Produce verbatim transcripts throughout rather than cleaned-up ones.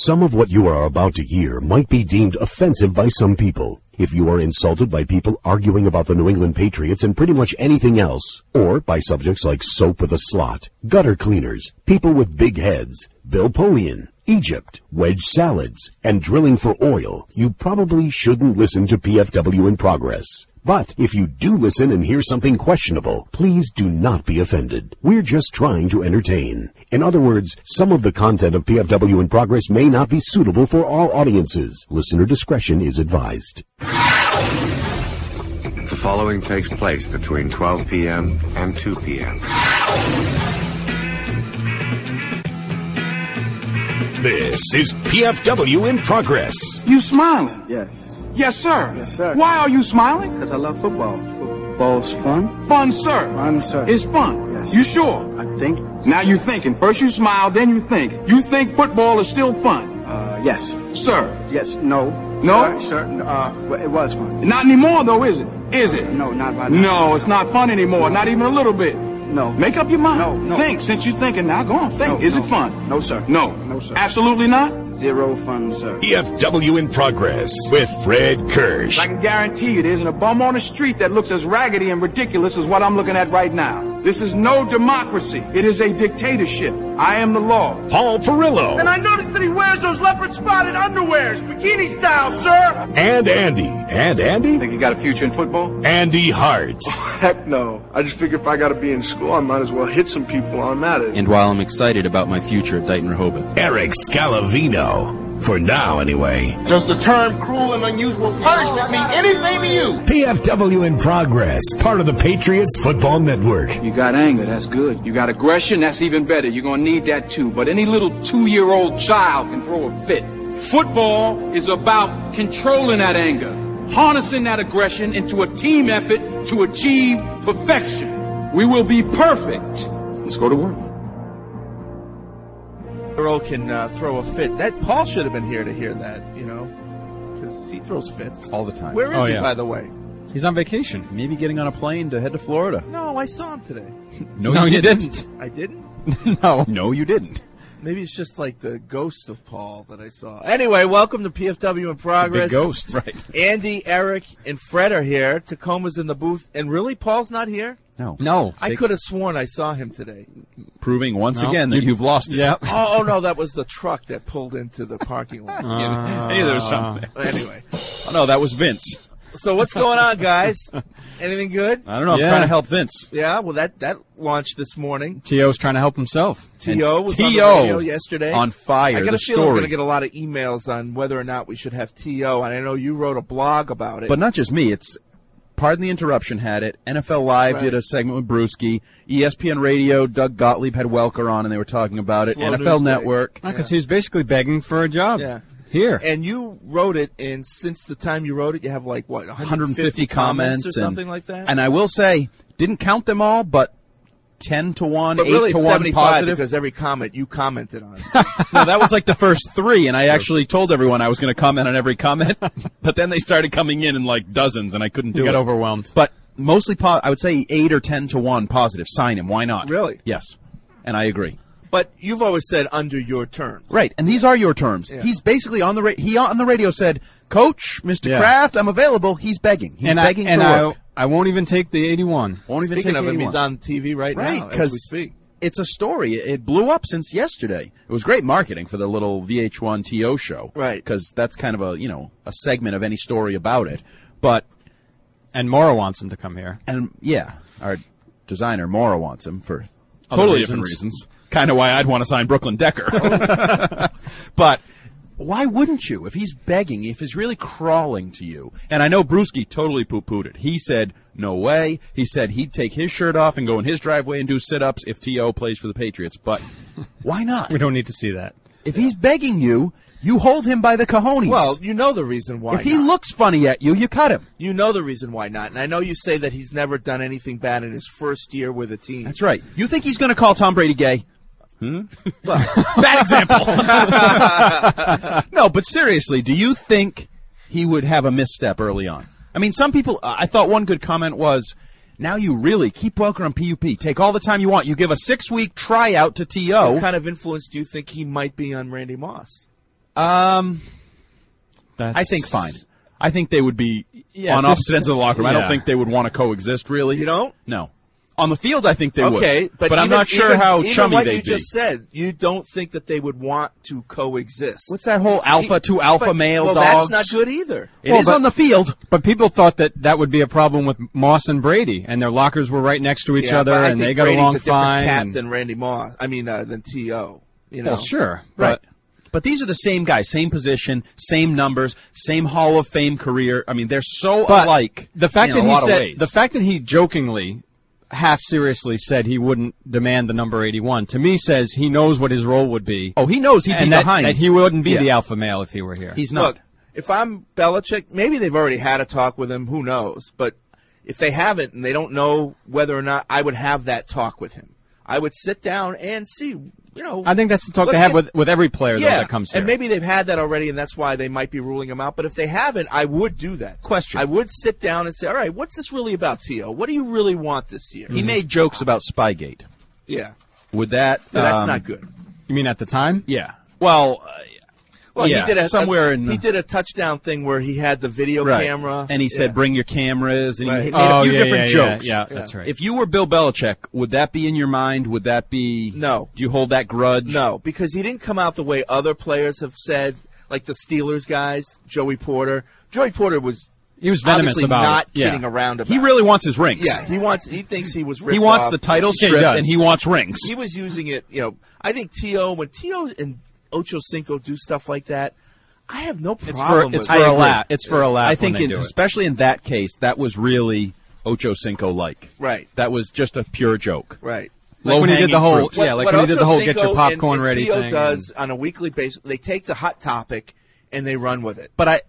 Some of what you are about to hear might be deemed offensive by some people. If you are insulted by people arguing about the New England Patriots and pretty much anything else, or by subjects like soap with a slot, gutter cleaners, people with big heads, Bill Polian, Egypt, wedge salads, and drilling for oil, you probably shouldn't listen to P F W in Progress. But if you do listen and hear something questionable, please do not be offended. We're just trying to entertain. In other words, some of the content of P F W in Progress may not be suitable for all audiences. Listener discretion is advised. The following takes place between twelve p.m. and two p.m. This is P F W in Progress. You smiling? Yes. Yes, sir. Yes, sir. Why are you smiling? Because I love football. Football's fun. Fun, sir. Fun, sir. It's fun. Yes. You sure? I think. Now you thinking. First you smile, then you think. You think football is still fun? Uh, yes. Sir. Yes. No. No? Sir, sir, uh, well, it was fun. Not anymore, though, is it? Is it? No, not right now. No, it's not fun anymore. Not even a little bit. No. Make up your mind. No, no. Think. Since you're thinking now, go on, think. No, is no. it fun? No, sir. No. No, sir. Absolutely not? Zero fun, sir. P F W in Progress with Fred Kirsch. I can guarantee you there isn't a bum on the street that looks as raggedy and ridiculous as what I'm looking at right now. This is no democracy. It is a dictatorship. I am the law. Paul Perillo. And I noticed that he wears those leopard-spotted underwears, bikini style, sir. And Andy. And Andy? Think you got a future in football? Andy Hart. Heck no. I just figure if I gotta be in school, I might as well hit some people while I'm at it. And while I'm excited about my future at Dighton Rehoboth. Eric Scalavino. For now, anyway. Does the term cruel and unusual punishment mean anything to you? P F W in Progress, part of the Patriots Football Network. You got anger, that's good. You got aggression, that's even better. You're gonna need that too. But any little two-year-old child can throw a fit. Football is about controlling that anger, harnessing that aggression into a team effort to achieve perfection. We will be perfect. Let's go to work. Earl can uh, throw a fit. That Paul should have been here to hear that, you know, because he throws fits all the time. Where is oh, he, yeah. by the way? He's on vacation. Maybe getting on a plane to head to Florida. No, I saw him today. no, no, you, you didn't. didn't. I didn't? no, no, you didn't. Maybe it's just like the ghost of Paul that I saw. Anyway, welcome to P F W in Progress. The big ghost, right? Andy, Eric, and Fred are here. Tacoma's in the booth, and really, Paul's not here. No, no. I could have sworn I saw him today. Proving once no. again that you've lost it. Yep. oh, oh, no, that was the truck that pulled into the parking lot. Uh, hey, there's something. Anyway. Oh, no, that was Vince. So what's going on, guys? Anything good? I don't know. I'm yeah. trying to help Vince. Yeah, well, that, that launched this morning. T O's trying to help himself. T O was T O on the radio yesterday. On fire. I got the a feeling story. we're going to get a lot of emails on whether or not we should have T O, and I know you wrote a blog about it. But not just me. It's Pardon the Interruption had it. N F L Live Right. did a segment with Brewski. E S P N Radio, Doug Gottlieb had Welker on, and they were talking about it. Slow N F L news day. Network. Because he was basically begging for a job. Yeah. Here. And you wrote it, and since the time you wrote it, you have like, what, one hundred fifty, one hundred fifty comments, comments or and, something like that? And I will say, didn't count them all, but ten to one, but eight really to one seventy-five positive. because every comment you commented on. No, that was like the first three, and I actually told everyone I was going to comment on every comment, but then they started coming in in like dozens, and I couldn't do you it. got overwhelmed. But mostly, po- I would say eight or ten to one positive. Sign him. Why not? Really? Yes. And I agree. But you've always said under your terms. Right, and these are your terms. Yeah. He's basically on the ra- he on the radio said, "Coach, Mister Yeah. Kraft, I'm available." He's begging. He's and begging I, and for I, work. I won't even take the eighty-one. Won't even Speaking take of him, anyone. he's on T V right, Right, now as we because speak. it's a story. It blew up since yesterday. It was great marketing for the little V H one T O show. Right. Because that's kind of a, you know, a segment of any story about it. But, And Mora wants him to come here. and yeah, our designer, Maura, wants him for Other totally reasons. different reasons. Kind of why I'd want to sign Brooklyn Decker. But why wouldn't you? If he's begging, if he's really crawling to you. And I know Brewski totally poo-pooed it. He said, no way. He said he'd take his shirt off and go in his driveway and do sit-ups if T O plays for the Patriots. But why not? We don't need to see that. If he's begging you, you hold him by the cojones. Well, you know the reason why if he not. looks funny at you, you cut him. You know the reason why not. And I know you say that he's never done anything bad in his first year with a team. That's right. You think he's going to call Tom Brady gay? Hmm? Well, bad example. No, but seriously, do you think he would have a misstep early on? I mean, some people, I thought one good comment was, now you really keep Welker on P U P. Take all the time you want. You give a six-week tryout to T O. what kind of influence do you think he might be on Randy Moss? Um, That's, I think fine. I think they would be Yeah, on this- opposite ends of the locker room. I yeah. don't think they would want to coexist, really. You don't? No. On the field, I think they would. Okay, but, I'm even- not sure even- how even chummy what they'd you be. just said, you don't think that they would want to coexist. What's that whole alpha to alpha But- male well, dogs? that's not good either. It Well, is but- on the field. But people thought that that would be a problem with Moss and Brady, and their lockers were right next to each Yeah, other, but I and think they got Brady's along a different fine. cat and- than Randy Moss. I mean, uh, than T O. You know, well, sure, Right. but But these are the same guys, same position, same numbers, same Hall of Fame career. I mean, they're so but alike. the fact in that a he lot of said ways. the fact that he jokingly, half seriously said he wouldn't demand the number eighty-one to me says he knows what his role would be. Oh, he knows he'd be and that, behind. that he wouldn't be Yeah. the alpha male if he were here. He's not. Look, if I'm Belichick, maybe they've already had a talk with him. Who knows? But if they haven't and they don't know whether or not, I would have that talk with him. I would sit down and see. You know, I think that's the talk let's to have get- with, with every player though, yeah, that comes here. and maybe they've had that already, and that's why they might be ruling him out. But if they haven't, I would do that. Question. I would sit down and say, all right, what's this really about, T O? What do you really want this year? He made jokes about Spygate. Yeah. Would that? No, that's um, not good. You mean at the time? Yeah. Well, uh, Well, yeah, he did a, somewhere a, in he the- did a touchdown thing where he had the video right. camera, and he said, Yeah. "Bring your cameras," and Right. he made Oh, a few yeah, different yeah, jokes. Yeah, yeah, that's right. If you were Bill Belichick, would that be in your mind? Would that be No. Do you hold that grudge? No, because he didn't come out the way other players have said, like the Steelers guys, Joey Porter. Joey Porter was he was venomous obviously about not it. Yeah. kidding around about He really wants his rings. it. Yeah, he wants. He thinks he was ripped He wants off. the title Yeah, he strip, does. and he wants rings. He was using it, you know. I think T O when T O and Ocho Cinco do stuff like that, I have no It's problem for it's with for it. a agree. laugh. It's for a laugh. I think, when they in, do it. especially in that case, that was really Ocho Cinco like. Right. That was just a pure joke. Right. Like when he did the Low-hanging whole fruit. yeah, like what when he did the Ocho whole get your Cinco popcorn and, ready and T O thing. does on a weekly basis. They take the hot topic and they run with it. But I.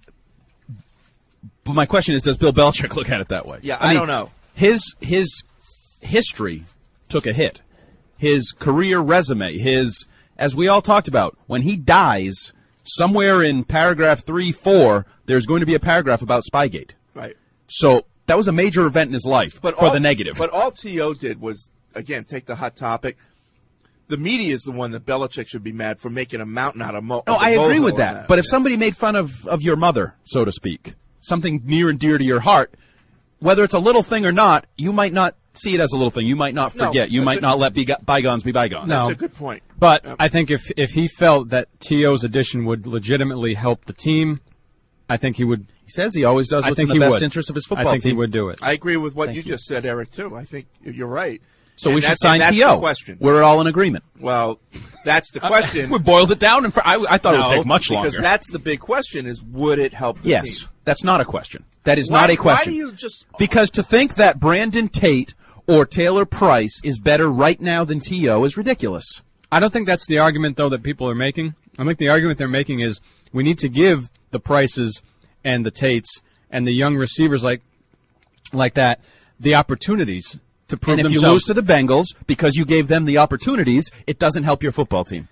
But my question is, does Bill Belichick look at it that way? Yeah, I mean, don't know. His his history took a hit. His career resume, his as we all talked about, when he dies, somewhere in paragraph three, four, there's going to be a paragraph about Spygate. Right. So that was a major event in his life But for all, the negative. But all T O did was, again, take the hot topic. The media is the one that Belichick should be mad for making a mountain out of mo- no, of a I agree molehill with on that. But if somebody made fun of, of your mother, so to speak, something near and dear to your heart, whether it's a little thing or not, you might not see it as a little thing. You might not No, forget. you that's might a- not let be- bygones be bygones. That's No. a good point. But Yep. I think if if he felt that T O's addition would legitimately help the team, I think he would. He says he always does I what's think in the he best would. interest of his football I think team. he would do it. I agree with what Thank you, you. just said, Eric, too. I think you're right. So And we should that's- sign and that's T O. the question. We're all in agreement. Well, that's the question. We boiled it down, and for, I, I thought it No, would take much because longer. that's the big question: is would it help the yes, team? that's not a question. That is Why- not a question. Why do you just? Because to think that Brandon Tate or Taylor Price is better right now than T O is ridiculous. I don't think that's the argument, though, that people are making. I think the argument they're making is we need to give the Prices and the Tates and the young receivers like like that the opportunities to prove And if you themselves. lose to the Bengals because you gave them the opportunities, it doesn't help your football team.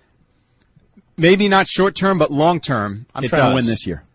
Maybe not short term, but long term. I'm it trying does. to win this year.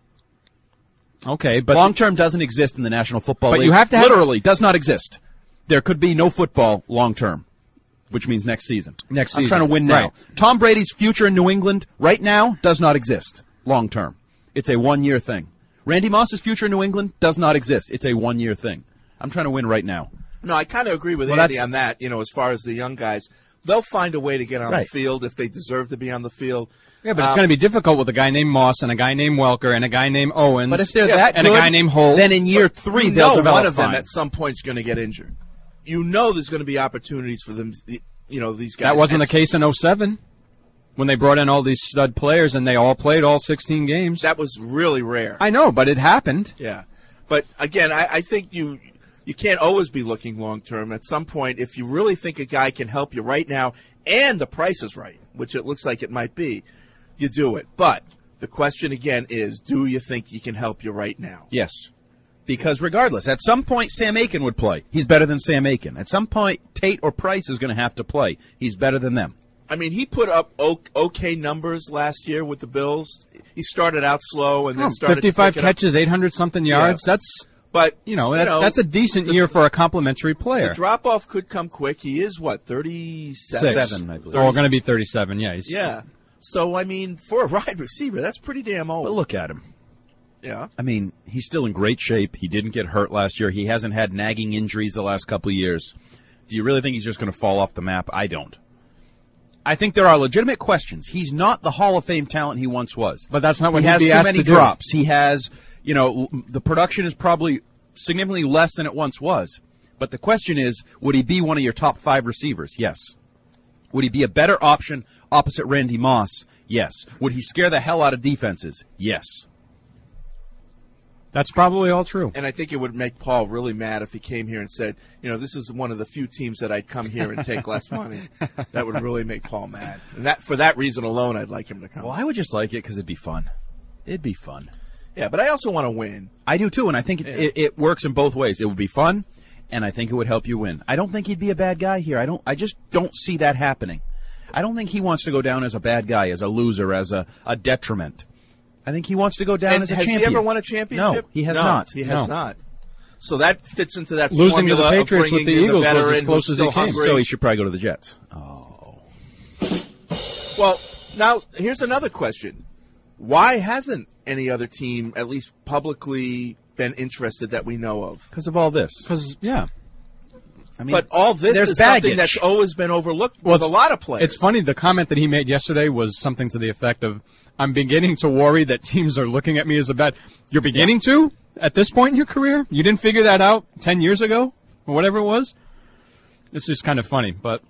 Okay, but Long term doesn't exist in the National Football But League. you have to have- literally does not exist. There could be no football long term, which means next season. Next I'm season. trying to win now. Right. Tom Brady's future in New England right now does not exist long term. It's a one year thing. Randy Moss's future in New England does not exist. It's a one year thing. I'm trying to win right now. No, I kind of agree with Well, Andy that's- on that. You know, as far as the young guys, they'll find a way to get on Right. the field if they deserve to be on the field. yeah, but it's Um, going to be difficult with a guy named Moss and a guy named Welker and a guy named Owens. But if they're Yeah, that and good, a guy named Holt, then in year three you they'll know develop one of them fine. at some point is going to get injured. You know, there's going to be opportunities for them. You know, these guys. that wasn't the And case in oh seven when they brought in all these stud players and they all played all sixteen games. That was really rare. I know, but it happened. Yeah, but again, I, I think you you can't always be looking long term. At some point, if you really think a guy can help you right now, and the price is right, which it looks like it might be, you do it. But the question again is, do you think he can help you right now? Yes. Because regardless, at some point Sam Aiken would play. He's better than Sam Aiken. At some point, Tate or Price is going to have to play. He's better than them. I mean, he put up o- okay numbers last year with the Bills. He started out slow and then Oh, started to fifty-five pick it up. catches, eight hundred something yards. Yeah. That's But you know, that, that's a decent the- year for a complimentary player. The drop off could come quick. He is what thirty-seven. Seven, I believe. Or going to be thirty-seven. Yeah, he's, Yeah, So, I mean, for a wide receiver, that's pretty damn old. But look at him. Yeah. I mean, he's still in great shape. He didn't get hurt last year. He hasn't had nagging injuries the last couple of years. Do you really think he's just going to fall off the map? I don't. I think there are legitimate questions. He's not the Hall of Fame talent he once was. But that's not what he he'd has be too asked many to do. drops. He has, you know, the production is probably significantly less than it once was. But the question is, would he be one of your top five receivers? Yes. Would he be a better option opposite Randy Moss? Yes. Would he scare the hell out of defenses? Yes. That's probably all true. And I think it would make Paul really mad if he came here and said, you know, this is one of the few teams that I'd come here and take less money. That would really make Paul mad. And that for that reason alone, I'd like him to come. Well, I would just like it because it'd be fun. It'd be fun. Yeah, but I also want to win. I do too, and I think it, Yeah. it, it works in both ways. It would be fun, and I think it would help you win. I don't think he'd be a bad guy here. I don't. I just don't see that happening. I don't think he wants to go down as a bad guy, as a loser, as a, a detriment. I think he wants to go down And as a has champion. he ever won a championship? No, he has No, not. He has No. not. So that fits into that Losing to the formula Patriots of with bringing the in Eagles was as veteran close who's as he still came. hungry. So he should probably go to the Jets. Oh. Well, now here's another question: why hasn't any other team, at least publicly, been interested that we know of? Because of all this. Because, yeah. I mean, But all this there's is something baggage. that's always been overlooked Well, with a it's- lot of players. It's funny, the comment that he made yesterday was something to the effect of, I'm beginning to worry that teams are looking at me as a bad... You're beginning to? At this point in your career? You didn't figure that out ten years ago? Or whatever it was? It's just kind of funny, but...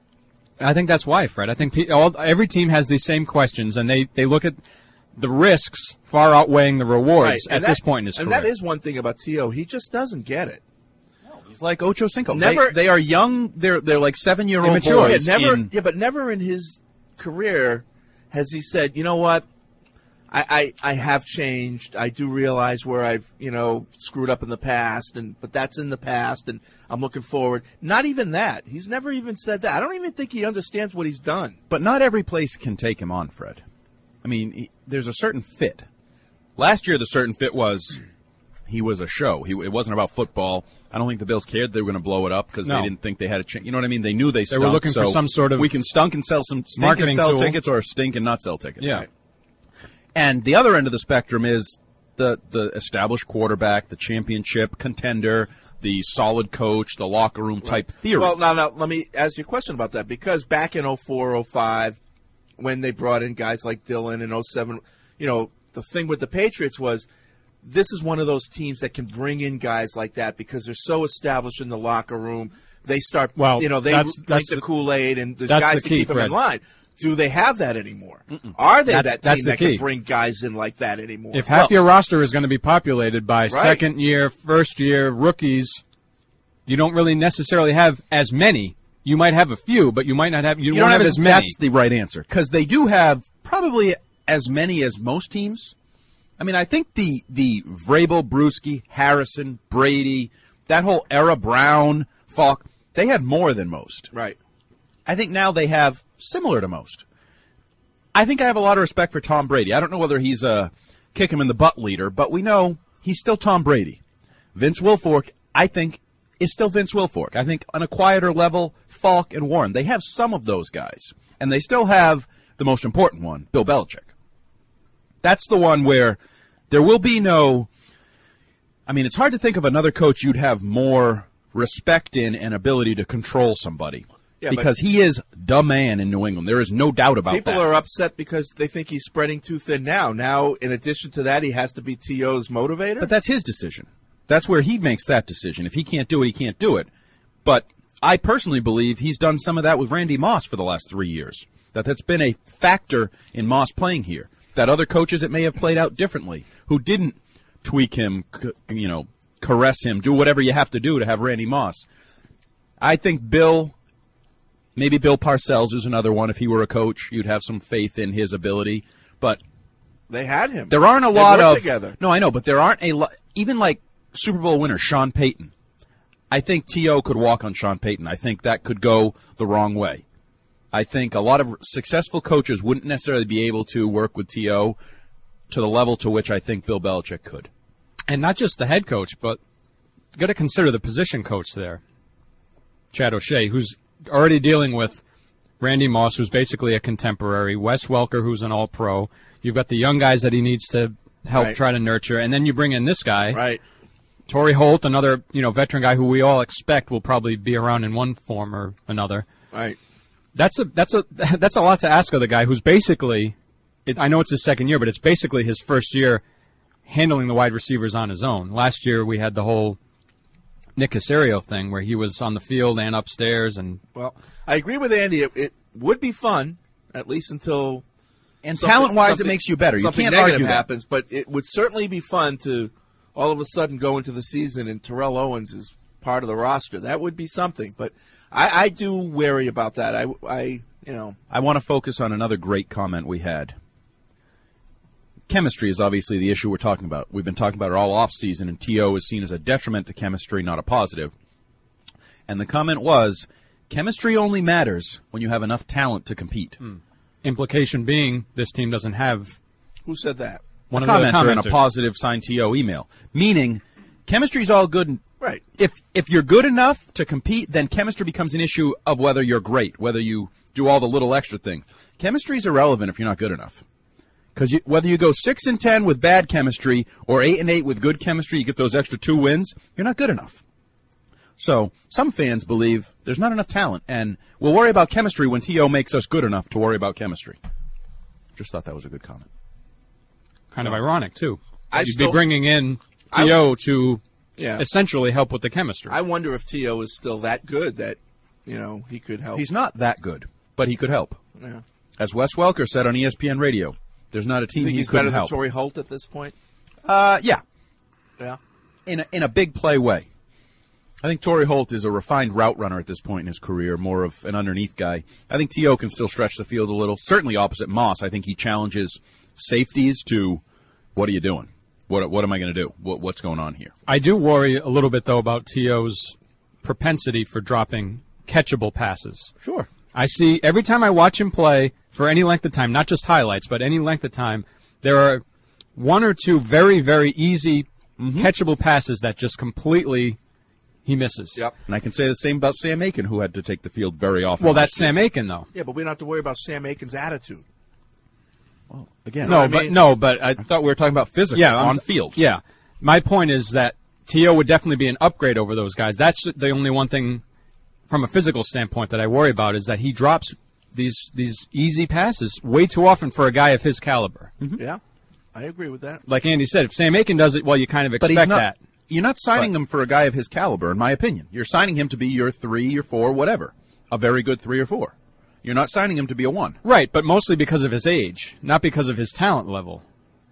I think that's why, Fred. I think pe- all, every team has these same questions, and they, they look at the risks far outweighing the rewards Right, at and this that- point in his and career. that is one thing about T O. He just doesn't get it. He's like Ocho Cinco. Never- they, they are young. They're they're like seven-year-old Immature. boys. Yeah, never. in- Yeah, but never in his career has he said, you know what? I, I, I have changed. I do realize where I've, you know, screwed up in the past, and but that's in the past, and I'm looking forward. Not even that. He's never even said that. I don't even think he understands what he's done. But not every place can take him on, Fred. I mean, he, there's a certain fit. Last year, the certain fit was he was a show. He, it wasn't about football. I don't think the Bills cared they were going to blow it up because No. they didn't think they had a chance. You know what I mean? They knew they They stunk. were looking for so some sort of we can stunk and sell some stink marketing and sell tool. tickets, or stink and not sell tickets. Yeah. Right? And the other end of the spectrum is the the established quarterback, the championship contender, the solid coach, the locker room type theory. Well, now, now, let me ask you a question about that, because back in oh four, oh five, when they brought in guys like Dillon, in oh seven, you know, the thing with the Patriots was this is one of those teams that can bring in guys like that because they're so established in the locker room. They start, Well, you know, they that's- drink that's the the- Kool-Aid, and there's that's guys the to key, keep them Fred. in line. Do they have that anymore? Are they That's- that that's team the that can key. bring guys in like that anymore? If half your roster is going to be populated by Right. second year, first year rookies, you don't really necessarily have as many. You might have a few, but you might not have. You, you won't don't have have as many. That's the right answer because they do have probably as many as most teams. I mean, I think the the Vrabel, Bruschi, Harrison, Brady, that whole era, Brown, Falk, they had more than most. Right. I think now they have similar to most. I think I have a lot of respect for Tom Brady. I don't know whether he's a kick him in the butt leader, but we know he's still Tom Brady. Vince Wilfork, I think, is still Vince Wilfork. I think on a quieter level, Falk and Warren, they have some of those guys. And they still have the most important one, Bill Belichick. That's the one where there will be no, I mean, it's hard to think of another coach you'd have more respect in and ability to control somebody. Yeah, but- because he is the man in New England. There is no doubt about People that. are upset because they think he's spreading too thin now. Now, in addition to that, he has to be T O's motivator. But that's his decision. That's where he makes that decision. If he can't do it, he can't do it. But I personally believe he's done some of that with Randy Moss for the last three years. That that's been a factor in Moss playing here. That other coaches, it may have played out differently, who didn't tweak him, c- you know, caress him, do whatever you have to do to have Randy Moss. I think Bill... Maybe Bill Parcells is another one. If he were a coach, you'd have some faith in his ability. But they had him. there aren't a They lot worked of together. No, I know, but there aren't a lot. Even like Super Bowl winner Sean Payton. I think T O could walk on Sean Payton. I think that could go the wrong way. I think a lot of successful coaches wouldn't necessarily be able to work with T O to the level to which I think Bill Belichick could. And not just the head coach, but you got to consider the position coach there, Chad O'Shea, who's already dealing with Randy Moss, who's basically a contemporary, Wes Welker, who's an all-pro. You've got the young guys that he needs to help Right. try to nurture, and then you bring in this guy, Right. Torrey Holt, another you know veteran guy who we all expect will probably be around in one form or another. Right. That's a that's a that's a lot to ask of the guy who's basically. It, I know it's his second year, but it's basically his first year handling the wide receivers on his own. Last year we had the whole Nick Caserio thing where he was on the field and upstairs, and Well, I agree with Andy. It, it would be fun, at least until And something- talent-wise, it something- makes you better. You something can't negative argue that. happens, but it would certainly be fun to all of a sudden go into the season and Terrell Owens is part of the roster. That would be something. But I, I do worry about that. I, I, you know, I want to focus on another great comment we had. Chemistry is obviously the issue we're talking about. We've been talking about it all off season, and T O is seen as a detriment to chemistry, not a positive. And the comment was, chemistry only matters when you have enough talent to compete. implication being this team doesn't have who said that? one a of the commenter in a commenters. positive signed T O email, meaning chemistry's all good. Right. If if you're good enough to compete, then chemistry becomes an issue of whether you're great, whether you do all the little extra things. Chemistry's irrelevant if you're not good enough. Because you, whether you go six and ten with bad chemistry or eight and eight with good chemistry, you get those extra two wins. You're not good enough. So some fans believe there's not enough talent, and we'll worry about chemistry when T O makes us good enough to worry about chemistry. Just thought that was a good comment. Kind of ironic too. I You'd still- be bringing in T O to Yeah. essentially help with the chemistry. I wonder if T O is still that good that, you know, he could help. He's not that good, but he could help. Yeah. As Wes Welker said on E S P N Radio, there's not a team You think he he's couldn't better than help. Torrey Holt at this point? Uh, yeah, Yeah. in a, in a big play way. I think Torrey Holt is a refined route runner at this point in his career, more of an underneath guy. I think T O can still stretch the field a little. Certainly opposite Moss, I think he challenges safeties to, what are you doing? What what am I going to do? What what's going on here? I do worry a little bit though about T O's propensity for dropping catchable passes. Sure. I see every time I watch him play for any length of time, not just highlights, but any length of time, there are one or two very, very easy catchable passes that just completely he misses. Yep. And I can say the same about Sam Aiken, who had to take the field very often. Well, that's last year. Sam Aiken, though. Yeah, but we don't have to worry about Sam Aiken's attitude. Well, again, No, I but mean- no, but I, I thought we were talking about physical yeah, I'm- on field. Yeah, my point is that T O would definitely be an upgrade over those guys. That's the only one thing from a physical standpoint that I worry about is that he drops these these easy passes way too often for a guy of his caliber. Yeah, I agree with that. Like Andy said, if Sam Aiken does it, well, you kind of But expect he's not, that. You're not signing But- him for a guy of his caliber, in my opinion. You're signing him to be your three, your four, whatever. A very good three or four. You're not signing him to be a one. Right, but mostly because of his age, not because of his talent level.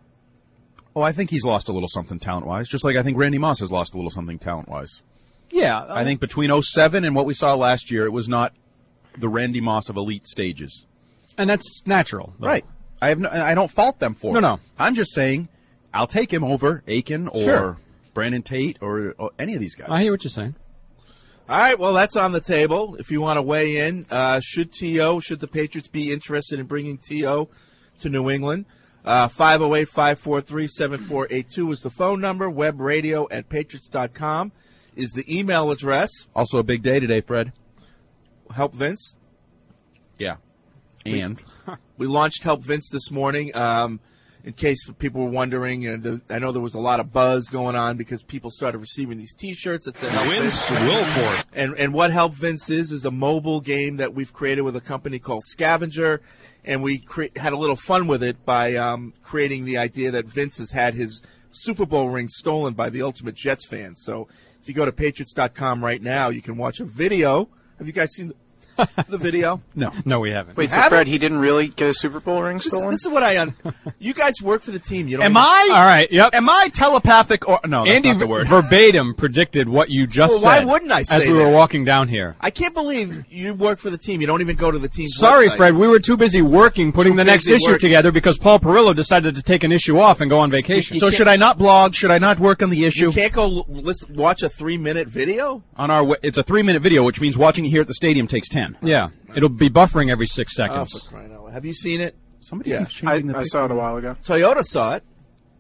Oh, I think he's lost a little something talent-wise, just like I think Randy Moss has lost a little something talent-wise. Yeah, I think between oh seven and what we saw last year, it was not the Randy Moss of elite stages. and that's natural. though. Right. I have no, I don't fault them for No, it. no. I'm just saying I'll take him over Aiken or Sure. Brandon Tate or, or any of these guys. I hear what you're saying. All right, well, that's on the table. If you want to weigh in, uh, should T O, should the Patriots be interested in bringing T O to New England? Uh, five oh eight, five four three, seven four eight two is the phone number. Web radio at patriots dot com is the email address. Also a big day today, Fred. Help Vince. Yeah. And We launched Help Vince this morning. Um, in case people were wondering, and the, I know there was a lot of buzz going on because people started receiving these T-shirts that said Help Vince. Wilford. And and what Help Vince is is a mobile game that we've created with a company called Scavenger, and we cre- had a little fun with it by um, creating the idea that Vince has had his Super Bowl ring stolen by the Ultimate Jets fans. So if you go to patriots dot com right now, you can watch a video. Have you guys seen the, the video? No. No, we haven't. Wait, so Haven't- Fred, he didn't really get a Super Bowl ring This, stolen? this is what I un- you guys work for the team. You don't Am even- I? All right, yep. Am I telepathic or no? That's Andy not the word. verbatim predicted what you just Well, why said wouldn't I as say we were that? walking down here. I can't believe you work for the team. You don't even go to the team's Sorry, website. Fred, we were too busy working, putting Too the next busy issue working. together because Paul Perillo decided to take an issue off and go on vacation. So should I not blog? Should I not work on the issue? You can't go l- listen, watch a three-minute video? On our, we- it's a three-minute video, which means watching it here at the stadium takes ten. Yeah, it'll be buffering every six Oh, seconds. for crying out loud. Have you seen it? Somebody Yeah. was I, changing the I saw it a while ago. Toyota saw it.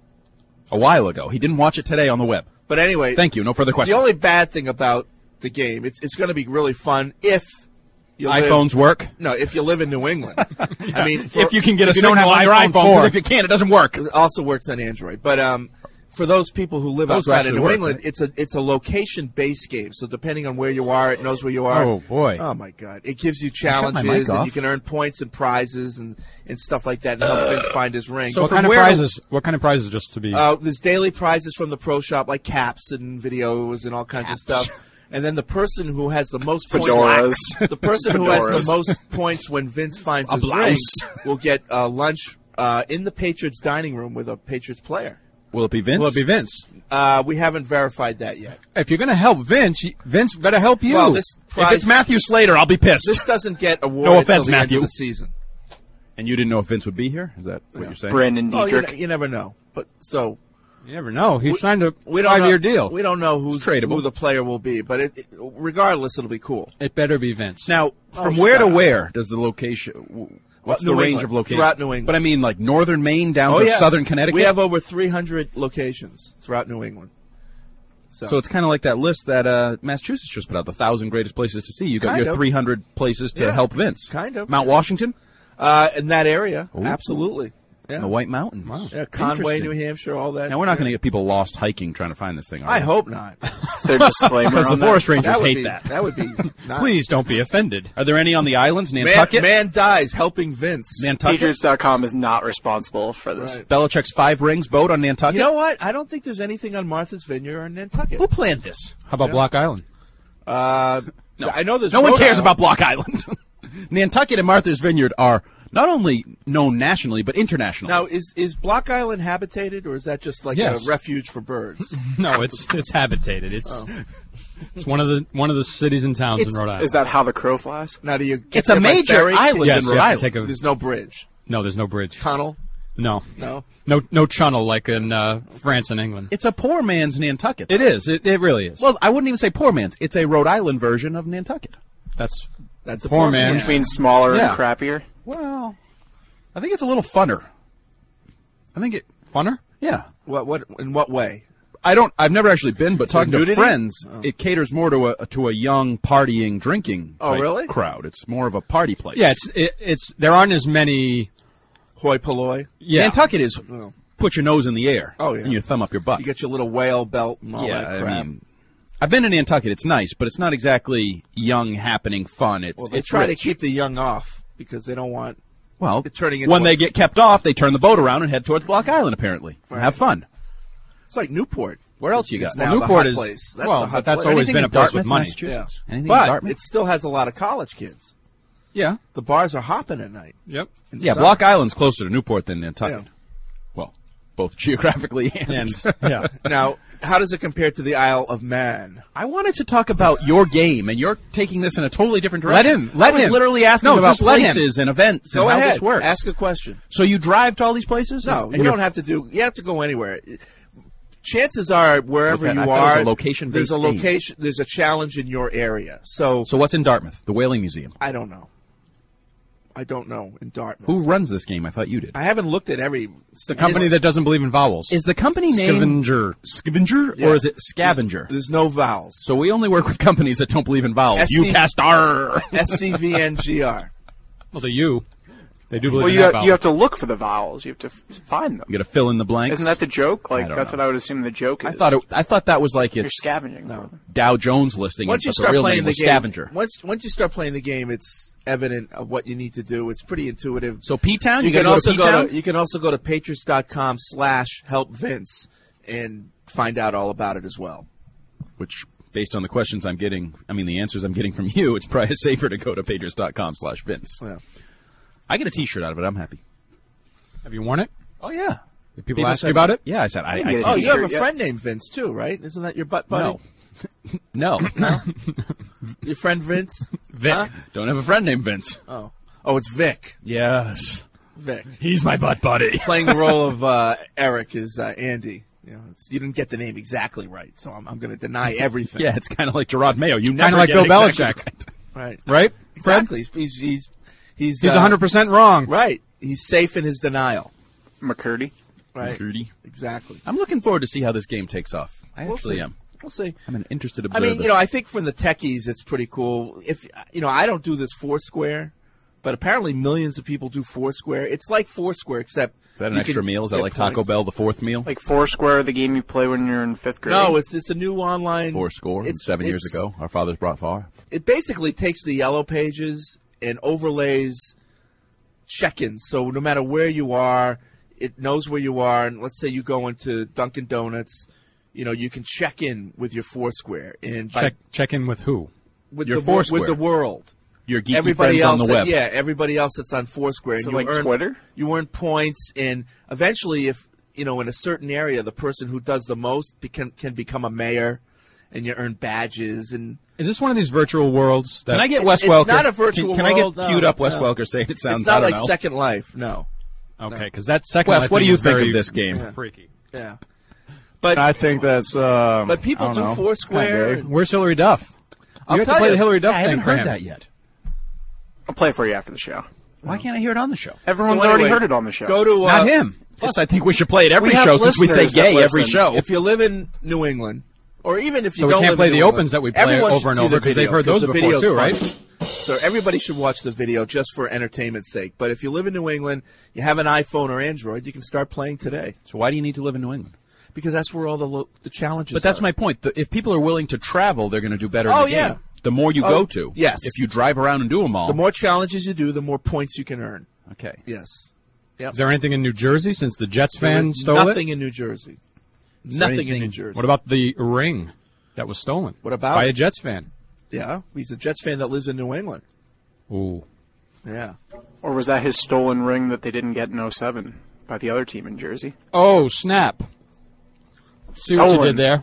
a while ago. He didn't watch it today on the web. But anyway, Thank you. No further questions. the only bad thing about the game, it's it's going to be really fun if you live, iPhones work. No, if you live in New England. I mean, for, If you can get a if you signal don't have on your iPhone iPhone, 'cause four. if you can't, it doesn't work. it also works on Android. But um, for those people who live Those outside of actually New work, England, right? it's a it's a location-based game. So depending on where you are, it knows where you are. Oh, boy. Oh my God! It gives you shut my mic challenges, and off. you can earn points and prizes and, and stuff like that, and help Vince find his ring. So what from kind of where- prizes? What kind of prizes? Just to be. Uh, there's daily prizes from the pro shop, like caps and videos and all kinds of stuff. And then the person who has the most points, Fedoras. the person who has Fedoras. the most points when Vince finds A his blouse. ring will get uh, lunch uh, in the Patriots dining room with a Patriots player. Will it be Vince? Will it be Vince? Uh, we haven't verified that yet. If you're going to help Vince, you- Vince better help you. Well, this If prize, it's Matthew Slater, I'll be pissed. this doesn't get awarded No offense, till the Matthew. end of the season. And you didn't know if Vince would be here? Is that what you're saying? Brandon Oh, you, Dietrich. ne- you never know. But so You never know. He signed a we don't five-year know, deal. We don't know who's, tradable. who the player will be, but it, it, regardless, it'll be cool. It better be Vince. Now, from Oh, where shut to up. where does the location? What's New the range England. of location? Throughout New England. But I mean, like northern Maine down Oh to yeah, southern Connecticut. We have over three hundred locations throughout New England. So, So it's kind of like that list that uh, Massachusetts just put out, the thousand greatest places to see. You got Kind your of. three hundred places to Yeah, help Vince. kind of. Mount Washington, uh, in that area, Ooh. absolutely. Yeah. the White Mountains. Yeah, Conway, Interesting. New Hampshire, all that. Now we're not going to get people lost hiking trying to find this thing. Are I we? hope not. It's their disclaimer Because the on that. forest rangers That would hate be, that. That would be. Not, Please don't be offended. Are there any on the islands? Man, Nantucket, man dies helping Vince. Nantucket. Patriots dot com is not responsible for this. Right. Belichick's five rings boat on Nantucket. You know what? I don't think there's anything on Martha's Vineyard or Nantucket. who planned this? How about Block Island? Uh, No. I know there's No one Rhode cares Island. about Block Island. Nantucket and Martha's Vineyard are not only known nationally but internationally. Now, is is Block Island habitated, or is that just like Yes. a refuge for birds? No, it's it's habitated. It's it's one of the one of the cities and towns It's- in Rhode Island. Is that how the crow flies? Now, do you get it's a there by major ferry? island Yes, in you Rhode have to Island. take a There's no bridge, no. There's no bridge. tunnel. No, No. no, no channel like in uh, France and England. It's a poor man's Nantucket. It is. It, it really is. Well, I wouldn't even say poor man's. It's a Rhode Island version of Nantucket. that's That's a Poor poor man's. Which means smaller Yeah. and crappier. Well, I think it's a little funner. I think it. funner. Yeah. What? What? In what way? I don't. I've never actually been, but talking to nudity? friends, Oh. it caters more to a to a young partying, drinking. Oh, type really? Crowd. It's more of a party place. Yeah, it's it, it's there aren't as many. Hoi polloi. Yeah, Nantucket is Oh. put your nose in the air. Oh, yeah. And you thumb up your butt. You get your little whale belt and all yeah, that I crap. mean, I've been to Nantucket. It's nice, but it's not exactly young, happening fun. It's well, they it's try rich. to keep the young off because they don't want. well it turning into when a- they get kept off, they turn the boat around and head towards Block Island. Apparently, and Right. have fun. It's like Newport. Where else you It's got? now Well, the Newport hot is- place. That's well, the hot but that's place. always Anything been in a place Dartmouth, with money. Massachusetts? Yeah. Anything in But Dartmouth? it still has a lot of college kids. Yeah. The bars are hopping at night. Yep. in the Yeah, summer. Block Island's closer to Newport than Nantucket. Yeah. Well, both geographically and. And yeah. Now, how does it compare to the Isle of Man? I wanted to talk about your game, and you're taking this in a totally different Let direction. him. Let I was him. literally asking No, about just let him. places and events Go and how ahead. this works. Ask a question. So you drive to all these places? No, And you you're- don't have to do. You have to go anywhere. Chances are, wherever What's that? you I thought it was are, a location-based there's a game. location. There's a challenge in your area. So, So what's in Dartmouth? The Whaling Museum. I don't know. I don't know in Dartmouth. Who runs this game? I thought you did. I haven't looked at every. The company that doesn't believe in vowels. Is the company name Scavenger. Scavenger Yeah. or is it Scavenger? There's no vowels. So we only work with companies that don't believe in vowels. S C You cast R. S C V N G R. Well, the U. They do believe Well, in you that have, vowel. you have to look for the vowels. You have to f- find them. You got to fill in the blanks. Isn't that the joke? Like I don't that's know. what I would assume the joke is. I thought it, I thought that was like you're it's scavenging. for them. Dow Jones listing. Once you but the start real playing name the was game, Scavenger. once once you start playing the game, it's evident of what you need to do. It's pretty intuitive. So P-Town, you, you can gotta also go to go P-Town? to you can also go to patriots dot com slash help Vince and find out all about it as well. Which, based on the questions I'm getting, I mean the answers I'm getting from you, it's probably safer to go to patriots dot com slash Vince. Yeah. I get a T-shirt out of it. I'm happy. Have you worn it? Oh yeah. Did people, ask said- you about it? Yeah, I said I. You I get a Oh, can't- you have a T-shirt, yeah. friend named Vince too, right? Isn't that your butt buddy? no, no, Your friend Vince? Vic. Huh? don't have a friend named Vince. Oh, oh, it's Vic. Yes, Vic. he's my butt buddy. Playing the role of uh, Eric is uh, Andy. You know, it's, you didn't get the name exactly right, so I'm, I'm going to deny everything. Yeah, it's kind of like Gerard Mayo. You never like get Bill it exactly Belichick. right. Right. Right? Fred? Exactly. He's he's he's he's, He's uh, one hundred percent wrong. right. He's safe in his denial. McCurdy. Right. Rudy. Exactly. I'm looking forward to see how this game takes off. I We'll actually see. am. We'll see. I'm an interested I observer. mean, you know, I think from the techies, it's pretty cool. If you know, I don't do this Foursquare, but apparently millions of people do Foursquare. It's like Foursquare, except is that an you extra can meal? Is that get like Taco points. Bell, the fourth meal? Like Foursquare, the game you play when you're in fifth grade. No, it's it's a new online. Four score. It's seven years it's- ago, our fathers brought far. It basically takes the yellow pages and overlays check-ins. So no matter where you are, it knows where you are. And let's say you go into Dunkin' Donuts, you know, you can check in with your Foursquare and by, Check check in with who? with Your the wor- Foursquare. with the world. Your geeky Everybody friends else, on the that- web. yeah, everybody else that's on Foursquare. So and you like earn, Twitter? You earn points, and eventually, if you know, in a certain area, the person who does the most can can become a mayor, and you earn badges and. Is this one of these virtual worlds? That Can I get It's- Wes it's Welker? not a virtual Can, can world, I get no, queued up Wes no. Welker saying it sounds? It's not I don't like know. Second Life, no. Okay, because that second. Wes, life what do thing you was think very of this game? Yeah. Freaky. Yeah, but I think that's. Um, but people I do don't know, Foursquare. kinda Where's Hillary Duff? I'll you have tell to play you. the Hillary Duff I thing haven't for heard him. that yet. I'll play for you after the show. Why can't I hear it on the show? Everyone's So already anyway, heard it on the show. Go to uh, Not him. Plus, I think we should play it every We have show since we say listeners that gay every listen. show. If you live in New England, or even if you So we don't can't live play in the New England, opens that we play everyone over should and see over the 'cause they've video, heard those the before video's too, fun. right? So everybody should watch the video just for entertainment's sake. But if you live in New England, you have an iPhone or Android, you can start playing today So why do you need to live in New England? because that's where all the lo- the challenges. But that's are. my point. The, if people are willing to travel, they're going to do better. Oh, in the yeah. game. The more you Oh, go to, yes. If you drive around and do them all, The more challenges you do, the more points you can earn. okay. Yes. Yep. Is there anything in New Jersey since the Jets There fan is stole nothing it? in New Jersey. Is there Nothing in anything- New Jersey. What about the ring that was stolen? What about by it? a Jets fan? Yeah, he's a Jets fan that lives in New England. Ooh. Yeah. Or was that his stolen ring that they didn't get in oh seven by the other team in Jersey? Oh snap! See what you Stolen. did there.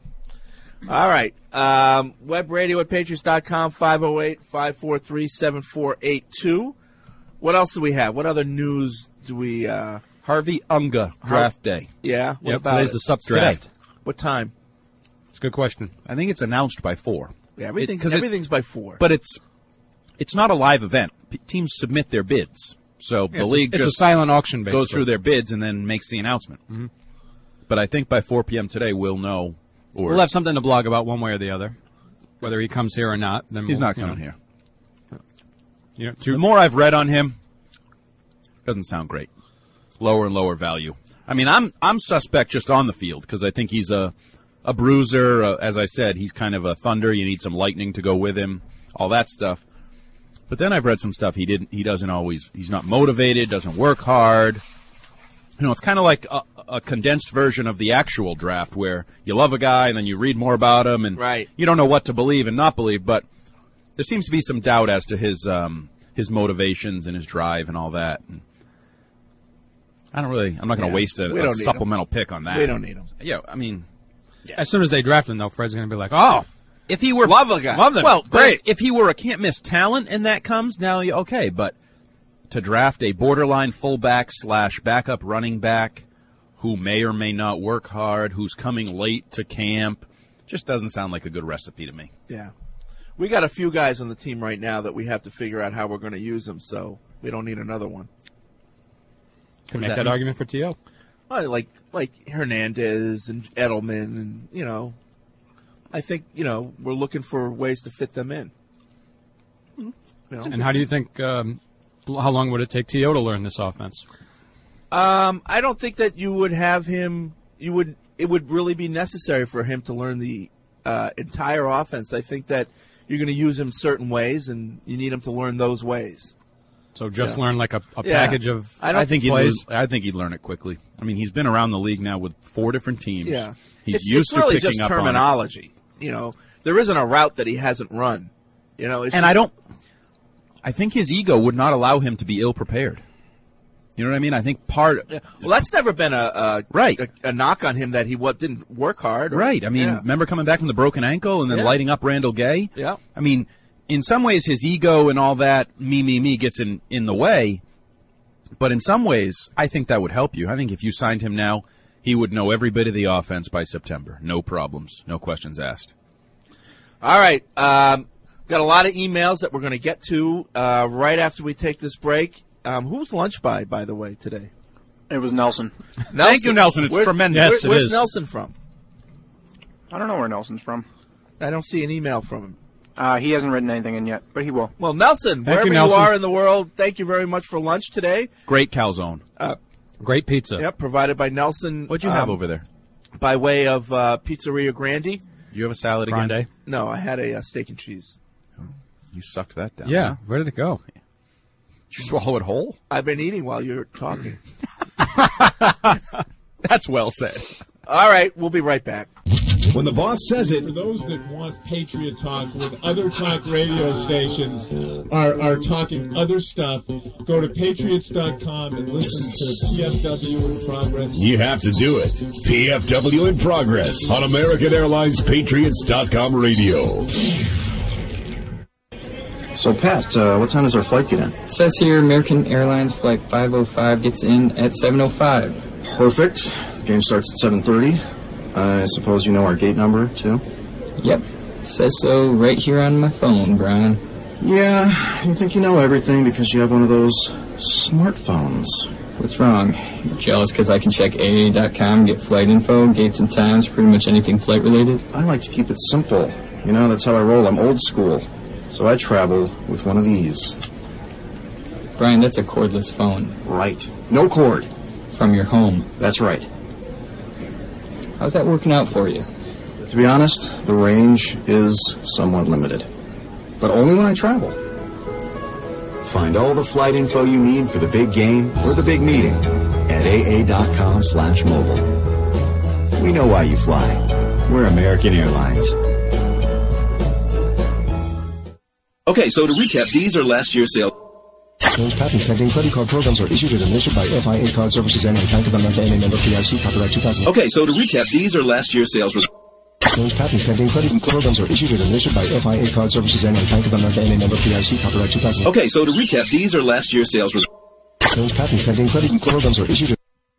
All right. Um, web radio at patriots dot com, five oh eight, five four three, seven four eight two. What else do we have? What other news do we, uh, Harvey Unga draft day. yeah? What Yep, about today's it? the sup Today. draft. What time? It's a good question. I think it's announced by four. Yeah, everything, It- 'cause it- everything's by four. But it's it's not a live event. P- teams submit their bids, so the It's, league a, it's just a silent auction, basically. goes through their bids and then makes the announcement. Mm-hmm. But I think by four p.m. today we'll know. Or We'll have something to blog about one way or the other, whether he comes here or not. Then he's we'll, not you know, coming here. You know, The two, more I've read on him, doesn't sound great. Lower and lower value. I mean, I'm I'm suspect just on the field because I think he's a a bruiser. Uh, as I said, he's kind of a thunder. You need some lightning to go with him. All that stuff. But then I've read some stuff he didn't. He doesn't always. He's not motivated. Doesn't work hard. You know, it's kind of like a, a condensed version of the actual draft where you love a guy and then you read more about him and Right. you don't know what to believe and not believe. But there seems to be some doubt as to his um, his motivations and his drive and all that. And I don't really. I'm not going to Yeah, waste a, we a don't need supplemental pick on that. We don't need him. Yeah, I mean, as soon as they draft him, though, Fred's going to be like, "Oh, if he were Love a guy. love them. well, great." If he were a can't miss talent and that comes now, you- okay. But to draft a borderline fullback slash backup running back who may or may not work hard, who's coming late to camp, just doesn't sound like a good recipe to me. Yeah. We got a few guys on the team right now that we have to figure out how we're going to use them, so we don't need another one. Can does make that that mean? argument for T O. Well, like like Hernandez and Edelman, and you know, I think you know we're looking for ways to fit them in. You know? And how do you think? Um, how long would it take T O to learn this offense? Um, I don't think that you would have him. You would. It would really be necessary for him to learn the uh, entire offense. I think that you're going to use him certain ways, and you need him to learn those ways. So just Yeah. learn like a, a Yeah. package of. I don't I think he'd plays. learn, I think he'd learn it quickly. I mean, he's been around the league now with four different teams. Yeah, he's it's, used it's really to picking just up on it. terminology. You know, there isn't a route that he hasn't run. You know, it's And just- I don't. I think his ego would not allow him to be ill prepared. You know what I mean? I think part. Well, that's never been a, a Right. a, a knock on him that he what didn't work hard. or- Right. I mean, yeah. remember coming back from the broken ankle and then Yeah. lighting up Randall Gay? Yeah. I mean, in some ways, his ego and all that me, me, me gets in, in the way. But in some ways, I think that would help you. I think if you signed him now, he would know every bit of the offense by September. No problems. No questions asked. All right. Um, got a lot of emails that we're going to get to uh, right after we take this break. Um, who was lunch by, by the way, today? It was Nelson. Nelson. Thank you, Nelson. It's Where's- tremendous. where- Yes, it where's is. Nelson from? I don't know where Nelson's from. I don't see an email from him. Uh, he hasn't written anything in yet, but he will. Well, Nelson, Thank wherever you, you, Nelson. are in the world, thank you very much for lunch today. Great calzone. Uh, Great pizza. Yep, provided by Nelson. What'd you um, have over there? By way of uh, Pizzeria Grande. You have a salad again? Grande. No, I had a uh, steak and cheese. You sucked that down. Yeah. huh? Where did it go? Did you swallow it whole? I've been eating while you're talking. That's well said. All right, we'll be right back. When the boss says it, For those that want Patriot Talk, when other talk radio stations are, are talking other stuff, go to patriots dot com and listen to P F W in Progress. you have to do it. P F W in progress on American Airlines Patriots dot com radio. So, Pat, uh, what time does our flight get in? It says here American Airlines Flight five oh five gets in at seven oh five. Perfect. Game starts at seven thirty. I suppose you know our gate number, too? Yep. It says so right here on my phone, Brian. Yeah, you think you know everything because you have one of those smartphones. What's wrong? You jealous because I can check A A dot com, get flight info, gates and times, pretty much anything flight-related? I like to keep it simple. You know, that's how I roll. I'm old school. So I travel with one of these. Brian, that's a cordless phone. Right. No cord. From your home. That's right. How's that working out for you? To be honest, the range is somewhat limited. But only when I travel. Find all the flight info you need for the big game or the big meeting at A A dot com slash mobile. We know why you fly. We're American Airlines. Okay, so to recap, these are last year's sales. Those patent pending credit card programs are issued and administered by F I A Card Services and Bank of America N A member P I C copyright two thousand. Okay, so to recap, these are last year's sales results. Those patent pending credit programs are issued and administered by F I A Card Services and Bank of America N A member P I C copyright two thousand. Okay, so to recap, these are last year's sales results. Those patent pending credit programs are issued.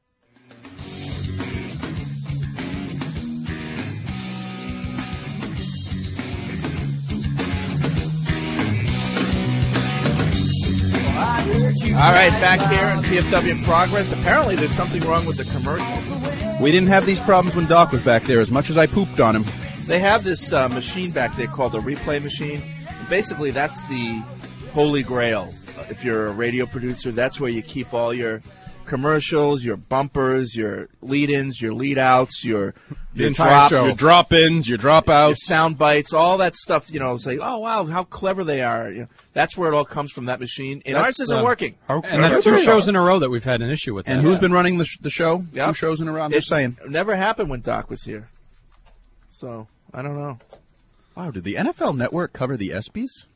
All right, back here in P F W in Progress. Apparently there's something wrong with the commercial. We didn't have these problems when Doc was back there, as much as I pooped on him. They have this uh, machine back there called a replay machine. And basically, that's the holy grail. If you're a radio producer, that's where you keep all your commercials, your bumpers, your lead-ins, your lead-outs, your, your drops, your drop-ins, your dropouts, your sound bites, all that stuff. You know, it's like, oh wow, how clever they are. You know, that's where it all comes from, that machine. And That's, ours isn't uh, working. And that's two shows in a row that we've had an issue with that. And who's been running the, sh- the show? Yep. Two shows in a row. I'm It just saying. never happened when Doc was here. So I don't know. Wow, did the N F L Network cover the ESPYs?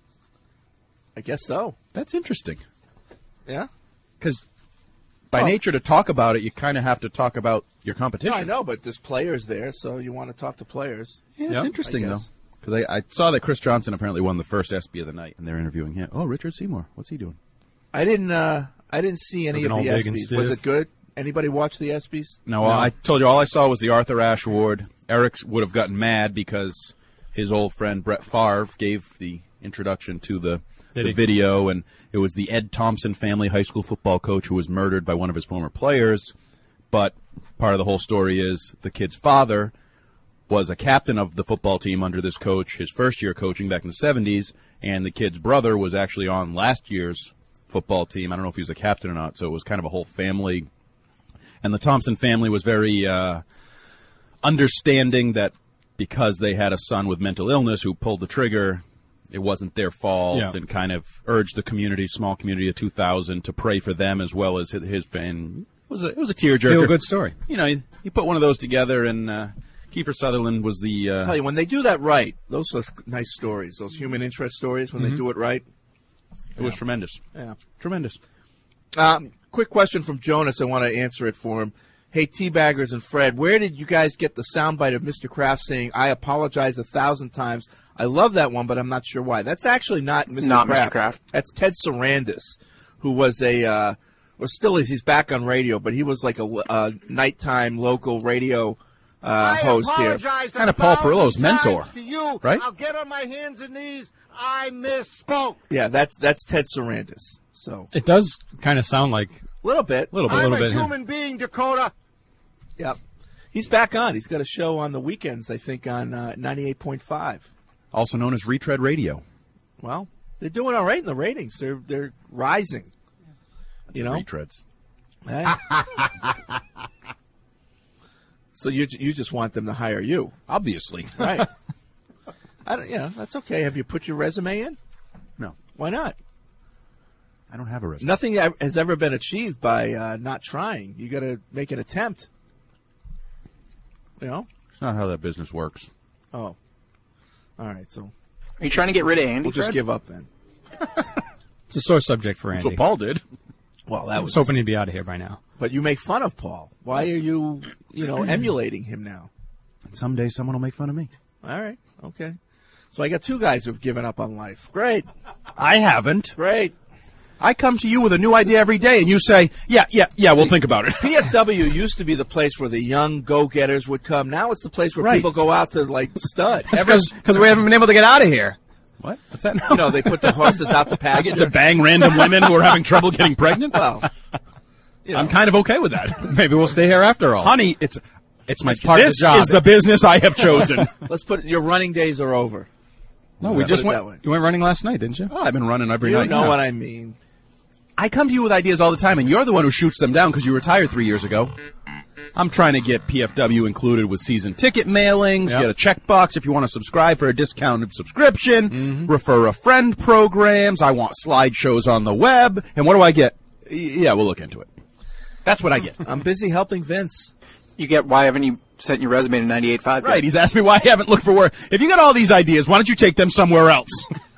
I guess so. That's interesting. Yeah. Because by Oh. nature, to talk about it, you kind of have to talk about your competition. No, I know, but there's players there, so you want to talk to players. Yeah, it's interesting, I though. guess. Because I, I saw that Chris Johnson apparently won the first ESPY of the night, and they're interviewing him. Oh, Richard Seymour. What's he doing? I didn't. Uh, I didn't see any Looking all of the big and ESPYs. Was stiff. it good? Anybody watch the ESPYs? No, I told you all I saw was the Arthur Ashe Award. Eric would have gotten mad because his old friend Brett Favre gave the introduction to the, Did the he? video, and it was the Ed Thompson family high school football coach who was murdered by one of his former players. But part of the whole story is the kid's father was a captain of the football team under this coach, his first year coaching back in the seventies, and the kid's brother was actually on last year's football team. I don't know if he was a captain or not, so it was kind of a whole family. And the Thompson family was very uh, understanding that because they had a son with mental illness who pulled the trigger, it wasn't their fault, Yeah. and kind of urged the community, small community of two thousand, to pray for them as well as his, his fan. It was a, it was a tearjerker. Feel good story. You know, you, you put one of those together, and uh, Kiefer Sutherland was the. Uh, I tell you, when they do that right, those are nice stories. Those human interest stories, when Mhm. they do it right. it was tremendous. Yeah. Tremendous. Um, quick question from Jonas. I want to answer it for him. Hey, Teabaggers and Fred, where did you guys get the soundbite of Mister Kraft saying, I apologize a thousand times? I love that one, but I'm not sure why. That's actually not Mister Not Kraft. Mister Kraft. That's Ted Sarandis, who was a, uh, well, still is, he's back on radio, but he was like a, a nighttime local radio uh, host here. Kind of Paul Perillo's mentor, to you. right? I'll get on my hands and knees. I misspoke. Yeah, that's that's Ted Sarandis. So It does kind of sound like a little bit. little bit, I'm little a bit. human being, Dakota. Yep. He's back on. He's got a show on the weekends, I think, on uh, ninety-eight point five. Also known as Retread Radio. Well, they're doing all right in the ratings. They're they're rising. You know, Retreads. Hey. So you you just want them to hire you, obviously, right? I don't. Yeah, that's okay. Have you put your resume in? No. Why not? I don't have a resume. Nothing has ever been achieved by uh, not trying. You got to make an attempt. You know, it's not how that business works. Oh, all right. So, are you trying to get rid of Andy? We'll just Fred? give up then. It's a sore subject for Andy. That's what Paul did. Well, that I was was hoping he'd be out of here by now. But you make fun of Paul. Why are you, you know, emulating him now? Someday someone will make fun of me. All right. Okay. So I got two guys who've given up on life. Great. I haven't. Great. I come to you with a new idea every day, and you say, yeah, yeah, yeah, we'll think about it. P F W used to be the place where the young go-getters would come. Now it's the place where Right. people go out to, like, stud. Because we haven't been able to get out of here. What? What's that now? You know, they put the horses out to I pasture. get to bang random women who are having trouble getting pregnant? Well, you know. I'm kind of okay with that. Maybe we'll stay here after all. Honey, it's it's my It's part of this the job. is the business I have chosen. Let's put your running days are over. No, Let's we put just it went. that way. You went running last night, didn't you? Oh, I've been running every You night. know now. what I mean. I come to you with ideas all the time, and you're the one who shoots them down because you retired three years ago. I'm trying to get P F W included with season ticket mailings, Yep. get a checkbox if you want to subscribe for a discounted subscription, Mm-hmm. refer a friend programs. I want slideshows on the web. And what do I get? Y- Yeah, we'll look into it. That's what I get. I'm busy helping Vince. You get why haven't you sent your resume to ninety-eight point five? Right, he's asked me why I haven't looked for work. If you got all these ideas, why don't you take them somewhere else?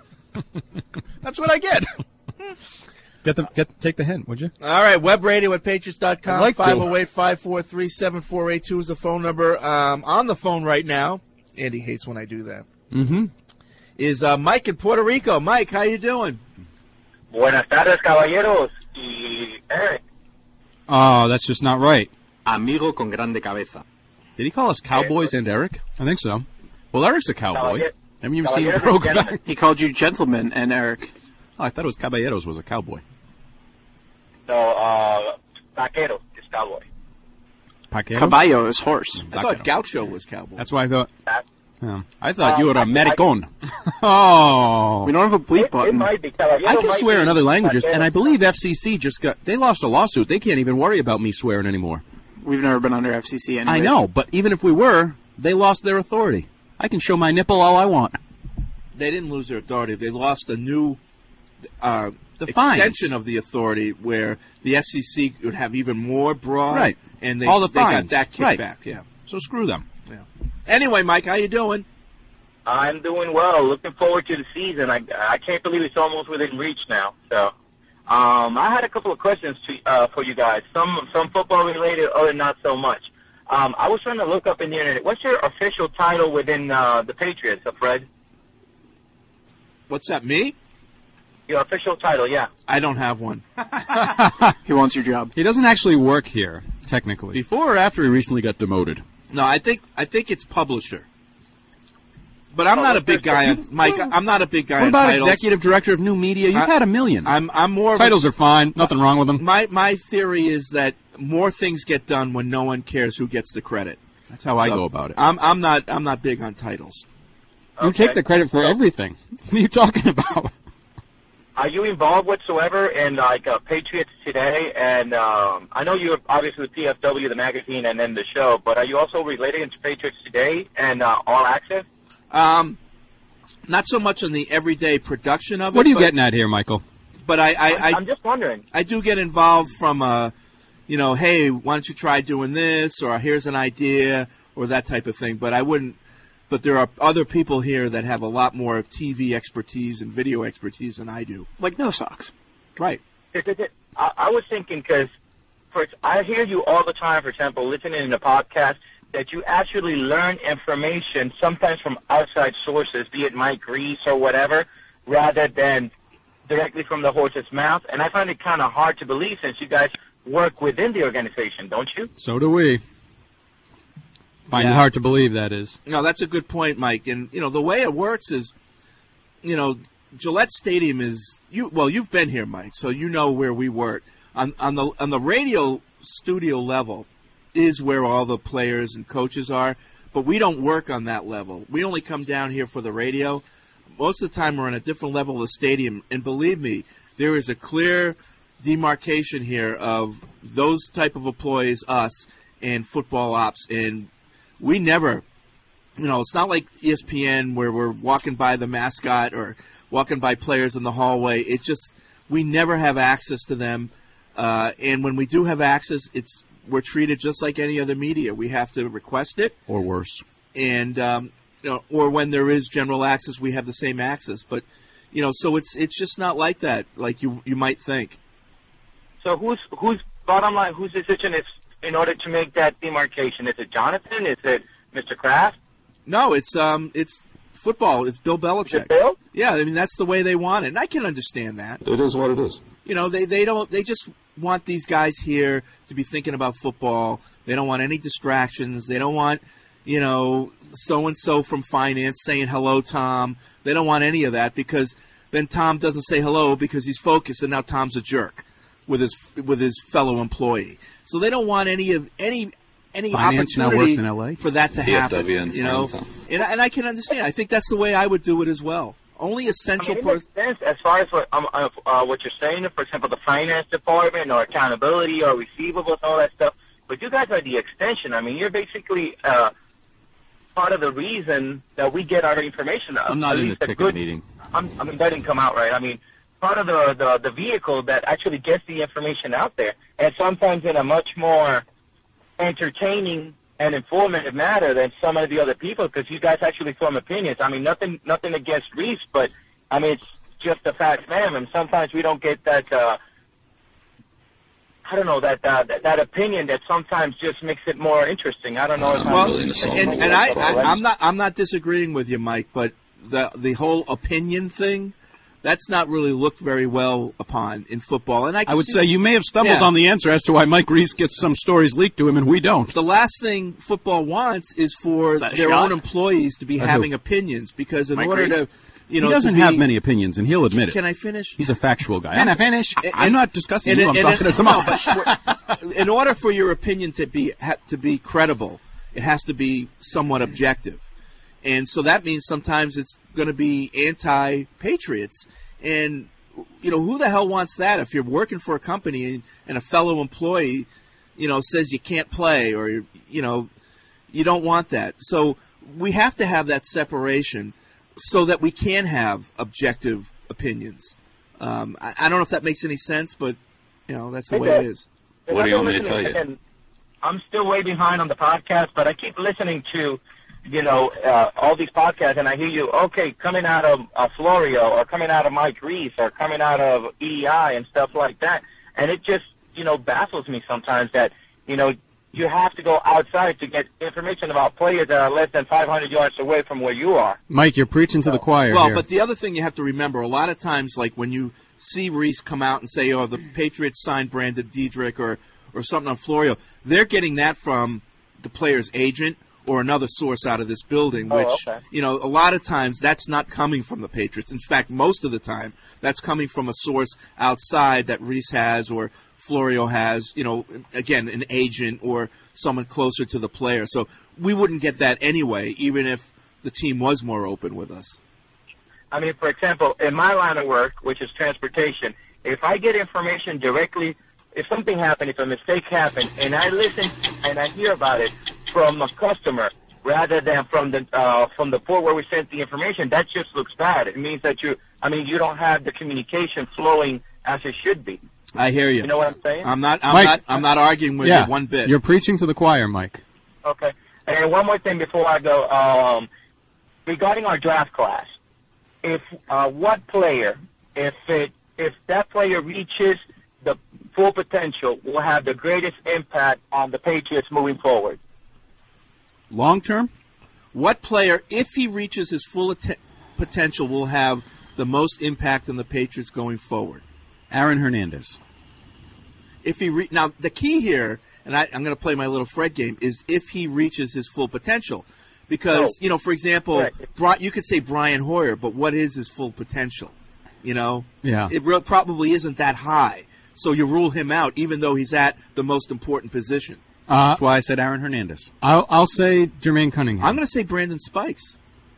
That's what I get. Get the get take the hint, would you? All right, web radio at patriots dot com. I'd like to. five oh eight, five four three, seven four eight two is the phone number. Um, on the phone right now, Andy hates when I do that, Mm-hmm. is uh, Mike in Puerto Rico. Mike, how you doing? Buenas tardes, caballeros. Y Eric, Oh, that's just not right. amigo con grande cabeza. Did he call us cowboys and Eric? I think so. Well, Eric's a cowboy. Caballero- Haven't you seen Caballeros Brokeback? and gentlemen. He called you gentleman and Eric. Oh, I thought it was Caballeros was a cowboy. So, uh, vaquero is cowboy. Paquero? Caballo is horse. I thought Gaucho was cowboy. That's why I thought. That- Yeah. I thought you were Um, a I- I- Americon. Oh. We don't have a bleep It, it button. might be caballero. I can might swear be in other languages, vaquero. and I believe F C C just got, they lost a lawsuit. They can't even worry about me swearing anymore. We've never been under F C C anyway. I know, but even if we were, they lost their authority. I can show my nipple all I want. They didn't lose their authority. They lost a new uh, The fines. extension of the authority where the F C C would have even more broad. Right. And they, All the they got fines. that kickback. Right. Yeah. So screw them. Yeah. Anyway, Mike, how you doing? I'm doing well. Looking forward to the season. I, I can't believe it's almost within reach now. So, um, I had a couple of questions to, uh, for you guys. Some some football related, other not so much. Um, I was trying to look up in the internet. What's your official title within uh, the Patriots, uh, Fred? What's that, me? Your official title, yeah. I don't have one. He wants your job. He doesn't actually work here, technically. Before or after he recently got demoted? No, I think I think it's publisher. But I'm not a big guy on Mike. I'm not a big guy What on about titles. executive director of new media? You've I- had a million. I'm I'm more of a- Titles are fine. Nothing wrong with them. my my theory is that more things get done when no one cares who gets the credit. That's how I So, go about it. I'm I'm not I'm not big on titles. You Okay. take the credit for everything. What are you talking about? Are you involved whatsoever in like uh, Patriots Today? And um, I know you're obviously with P F W, the magazine, and then the show. But are you also related to Patriots Today and uh, All Access? Um, not so much on the everyday production of it. What are you but, getting at here, Michael? But I I, I I'm just wondering. I do get involved from a, you know, hey, why don't you try doing this, or here's an idea, or that type of thing. But I wouldn't. But there are other people here that have a lot more T V expertise and video expertise than I do. Like no socks. Right. I, I was thinking because I hear you all the time, for example, listening in the podcast, that you actually learn information sometimes from outside sources, be it Mike Reese or whatever, rather than directly from the horse's mouth. And I find it kind of hard to believe since you guys work within the organization, don't you? So do we. Find Yeah. it hard to believe, that is. No, that's a good point, Mike. And you know, the way it works is, you know, Gillette Stadium is you. Well, you've been here, Mike, so you know where we work on on the on the radio studio level. is where all the players and coaches are, but we don't work on that level. We only come down here for the radio. Most of the time we're on a different level of the stadium, and believe me, there is a clear demarcation here of those type of employees, us, and football ops, and we never, you know, it's not like E S P N where we're walking by the mascot or walking by players in the hallway. It's just we never have access to them, uh, and when we do have access, it's we're treated just like any other media. We have to request it, or worse, and um, you know, or when there is general access, we have the same access. But you know, so it's it's just not like that, like you you might think. So who's who's bottom line? Whose decision is in order to make that demarcation? Is it Jonathan? Is it Mister Kraft? No, it's um, it's football. It's Bill Belichick. Is it Bill? Yeah, I mean that's the way they want it, and I can understand that. It is what it is. You know, they they don't they just want these guys here to be thinking about football. They don't want any distractions. They don't want, you know, so and so from finance saying hello, Tom. They don't want any of that because then Tom doesn't say hello because he's focused, and now Tom's a jerk with his with his fellow employee. So they don't want any of any any Finance now opportunity works in L A? for that to happen. D F W and You know, friends, huh? and and I can understand. I think that's the way I would do it as well. Only essential I mean, it person. makes sense as far as what um, uh, uh, what you're saying. For example, the finance department or accountability or receivables, all that stuff. But you guys are the extension. I mean, you're basically uh, part of the reason that we get our information. I'm not At in the least a ticket good- meeting. I'm, I mean, that didn't come out right. I mean, part of the, the the vehicle that actually gets the information out there, and sometimes in a much more entertaining and informative manner than some of the other people, because you guys actually form opinions. I mean, nothing nothing against Reese, but I mean, it's just a fact, man. And sometimes we don't get that. Uh, I don't know that, uh, that that opinion that sometimes just makes it more interesting. I don't know if Well, I'm and, and I, I, I'm not I'm not disagreeing with you, Mike, but the the whole opinion thing, that's not really looked very well upon in football. And I, can I would see- say you may have stumbled Yeah. on the answer as to why Mike Reese gets some stories leaked to him and we don't. The last thing football wants is for Is that a their shot? own employees to be At who? having opinions, because in Mike order Reese? to, you know, he doesn't to be, have many opinions, and he'll admit it. Can I finish? He's a factual guy. Can I finish? And- I'm not discussing and- you. I'm and- talking and- to some no, other. but in order for your opinion to be ha, to be credible, it has to be somewhat objective, and so that means sometimes it's going to be anti-patriots. And you know, who the hell wants that? If you're working for a company and, and a fellow employee, you know, says you can't play, or you know, you don't want that. So we have to have that separation so that we can have objective opinions. Um, I, I don't know if that makes any sense, but you know, that's the way it is. What do you want me to tell you? And I'm still way behind on the podcast, but I keep listening to, you know, uh, all these podcasts, and I hear you, okay, coming out of uh, Florio or coming out of Mike Reese or coming out of E E I and stuff like that. And it just, you know, baffles me sometimes that, you know, you have to go outside to get information about players that are less than five hundred yards away from where you are. Mike, you're preaching to the choir Well, here. but the other thing you have to remember, a lot of times, like when you see Reese come out and say, oh, the Patriots signed Brandon Diedrich or, or something on Florio, they're getting that from the player's agent or another source out of this building, Oh, which, okay. you know, a lot of times that's not coming from the Patriots. In fact, most of the time, that's coming from a source outside that Reese has or Florio has, you know, again, an agent or someone closer to the player. So we wouldn't get that anyway, even if the team was more open with us. I mean, for example, in my line of work, which is transportation, if I get information directly, if something happened, if a mistake happened, and I listen and I hear about it from a customer rather than from the uh, from the port where we sent the information, that just looks bad. It means that you, I mean, you don't have the communication flowing as it should be. I hear you. You know what I'm saying? I'm not. I'm Mike, not. I'm not arguing with yeah, you one bit. You're preaching to the choir, Mike. Okay. And one more thing before I go. Um, regarding our draft class, if uh, what player, if it, if that player reaches the full potential, will have the greatest impact on the Patriots moving forward? Long term? What player, if he reaches his full att- potential, will have the most impact on the Patriots going forward? Aaron Hernandez. If he re- now the key here, and I, I'm going to play my little Fred game, is if he reaches his full potential, because Oh. you know, for example, Right. Bri- you could say Brian Hoyer, but what is his full potential? You know, Yeah. it re- probably isn't that high. So you rule him out, even though he's at the most important position. Uh, That's why I said Aaron Hernandez. I'll, I'll say Jermaine Cunningham. I'm going to say Brandon Spikes.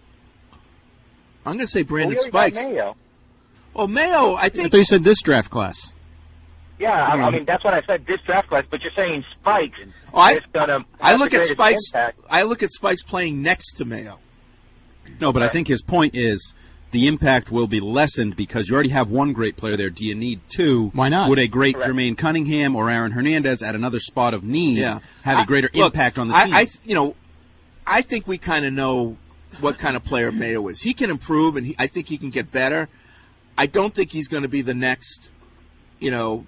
I'm going to say Brandon well, we already Spikes. got Mayo. Oh, Mayo, I I think. thought you said this draft class. Yeah, I, I mean that's what I said. This draft class, but you're saying Spikes. Oh, I, is gonna I have look the at greatest Spikes. impact. I look at Spikes playing next to Mayo. No, but I think his point is the impact will be lessened because you already have one great player there. Do you need two? Why not? Would a great Correct. Jermaine Cunningham or Aaron Hernandez at another spot of need Yeah. have I- a greater look, impact on the I, team? I, you know, I think we kind of know what kind of player Mayo is. He can improve, and he, I think he can get better. I don't think he's going to be the next, you know,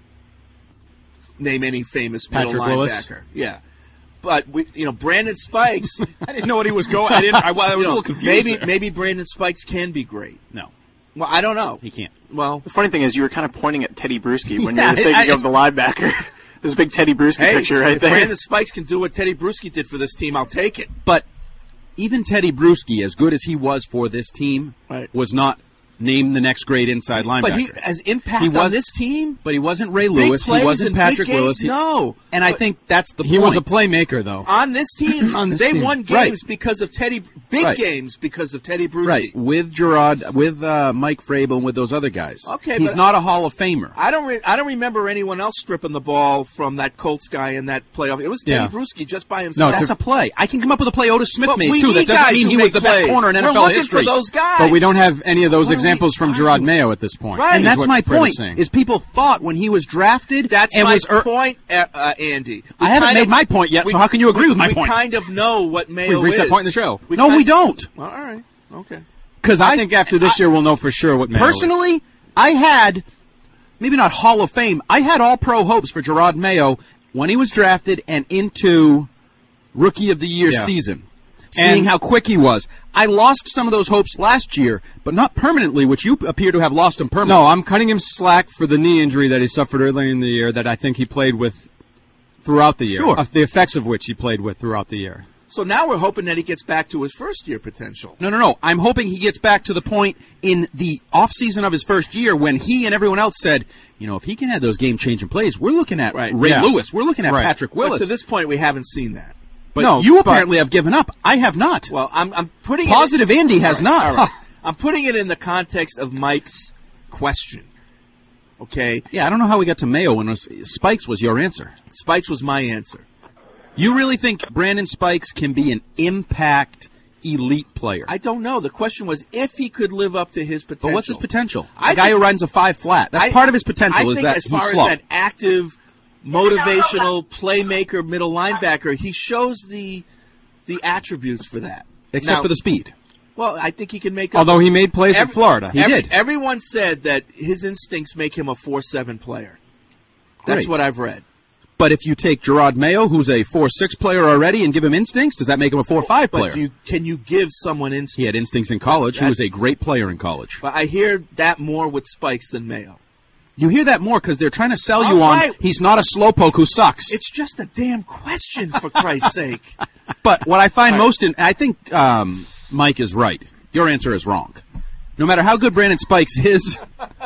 name any famous middle Patrick Willis? linebacker. Yeah. But, we, you know, Brandon Spikes. I didn't know what he was going. I didn't. I, I was you a know, little confused. maybe, there. maybe Brandon Spikes can be great. No, Well, I don't know. he can't. Well, The funny thing is, you were kind of pointing at Teddy Bruschi when Yeah, you were thinking I- of the linebacker. There's a big Teddy Bruschi hey, picture right if there. Brandon Spikes can do what Teddy Bruschi did for this team, I'll take it. But even Teddy Bruschi, as good as he was for this team, Right. was not named the next great inside linebacker. But he has impact He on was- this team. But he wasn't Ray Big Lewis. He plays wasn't and Patrick big games, Willis. He- no. And I But think that's the He point. was a playmaker, though. On this team, On this they team. won games Right. because of Teddy. Big Right. games because of Teddy Bruschi. Right, with Gerard, with uh, Mike Vrabel, and with those other guys. Okay, he's but- not a Hall of Famer. I don't. Re- I don't remember anyone else stripping the ball from that Colts guy in that playoff. It was Teddy Yeah. Bruschi just by himself. That's a play. I can come up with a play Otis Smith But made we too. That need doesn't guys mean who he was make the best plays. corner in N F L We're looking history. for those guys. But we don't have any of those What are we- examples from why? Gerard Mayo at this point. Right. And is that's what my Fred point. saying. Is people thought when he was drafted. That's and my was er- point, uh, uh, Andy. We I haven't kind made of- my point yet. we- so how can you agree we, with my we point? kind of know what Mayo We've reached is. that point in the show. We no, kind- we don't. Well, all right. Okay. Because I I think after this year we'll know for sure what Mayo is. personally, I had maybe not Hall of Fame. I had all pro hopes for Gerard Mayo when he was drafted and into Rookie of the Year Yeah. season. Seeing And- how quick he was. I lost some of those hopes last year, but not permanently, which you appear to have lost them permanently. No, I'm cutting him slack for the knee injury that he suffered earlier in the year that I think he played with throughout the year. Sure. Uh, the effects of which he played with throughout the year. So now we're hoping that he gets back to his first year potential. No, no, no. I'm hoping he gets back to the point in the offseason of his first year when he and everyone else said, you know, if he can have those game-changing plays, we're looking at Right. Ray Yeah. Lewis. We're looking at Right. Patrick But Willis. to this point, we haven't seen that. But No, you but- apparently have given up. I have not. Well, I'm, I'm putting Positive it, Andy has All right, not. all right. I'm putting it in the context of Mike's question. Okay, Yeah, I don't know how we got to Mayo when it was, Spikes was your answer. Spikes was my answer. You really think Brandon Spikes can be an impact elite player? I don't know. The question was if he could live up to his potential. but what's his potential? I A guy think- who runs a five flat. That's I- part of his potential I is think that as he's far slow. as that active, motivational playmaker, middle linebacker, he shows the the attributes for that. Except Now- for the speed. Well, I think he can make up. Although he made plays Every- at Florida. He every- did. Everyone said that his instincts make him a four seven player. That's Great. what I've read. But if you take Gerard Mayo, who's a four six player already, and give him instincts, does that make him a four five player? But you, can you give someone instincts? He had instincts in college. He was a That's- great player in college. But I hear that more with Spikes than Mayo. You hear that more because they're trying to sell you All on right. he's not a slowpoke who sucks. It's just a damn question, for Christ's sake. But what I find All right. most in, I think um, Mike is right. Your answer is wrong. No matter how good Brandon Spikes is,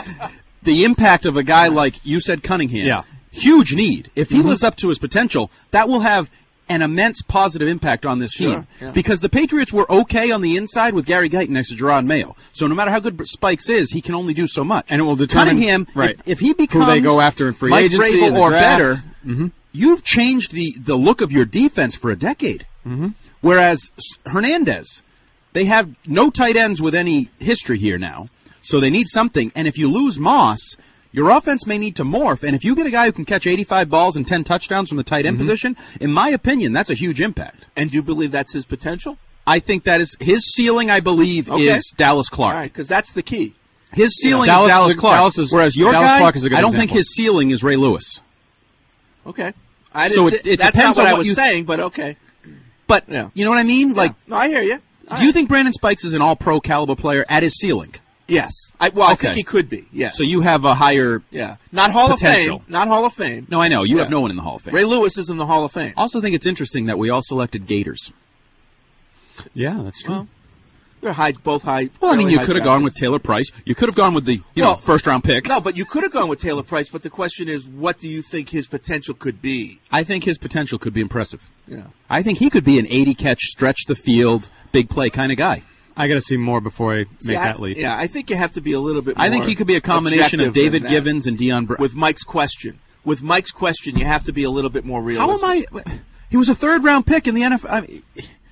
the impact of a guy like you said Cunningham, Yeah. huge need. If he Mm-hmm. lives up to his potential, that will have an immense positive impact on this Sure, team. yeah. Because the Patriots were okay on the inside with Gary Guyton next to Gerard Mayo. So no matter how good Spikes is, he can only do so much. And it will determine Cunningham, right, if, if he becomes who they go after in free Mike agency Vrabel and the or draft. better, Mm-hmm. you've changed the, the look of your defense for a decade. Mm-hmm. Whereas Hernandez, they have no tight ends with any history here now, so they need something. And if you lose Moss, your offense may need to morph. And if you get a guy who can catch eighty-five balls and ten touchdowns from the tight end Mm-hmm. position, in my opinion, that's a huge impact. And do you believe that's his potential? I think that is his ceiling. I believe Okay. is Dallas Clark. All right, because that's the key. His ceiling Dallas is Dallas is a- Clark. Dallas is- whereas your Dallas guy, Clark is a good I don't think example. his ceiling is Ray Lewis. Okay. I So didn't, it- it that's depends not what on I what was you- saying, but okay. But Yeah. you know what I mean? Like, no, I hear you. do you think Brandon Spikes is an All-Pro caliber player at his ceiling? Yes. I, well, I Okay. think he could be. Yes. So you have a higher. yeah, not Hall Potential. of Fame. Not Hall of Fame. No, I know you Yeah. have no one in the Hall of Fame. Ray Lewis is in the Hall of Fame. Also think it's interesting that we all selected Gators. Yeah, that's true. Well, They're high, both high. Well, I mean, fairly you high could have draft gone with picks. Taylor Price. You could have gone with the you Well, know first round pick. No, but you could have gone with Taylor Price. But the question is, what do you think his potential could be? I think his potential could be impressive. Yeah. I think he could be an eighty catch, stretch the field, big play kind of guy. I got to see more before I make See, I- that leap. Yeah, I think you have to be a little bit more I think he could be a combination of objective David than that. Givens and Deion Brown. With Mike's question. With Mike's question, you have to be a little bit more realistic. How am I? He was a third round pick in the N F L. I mean,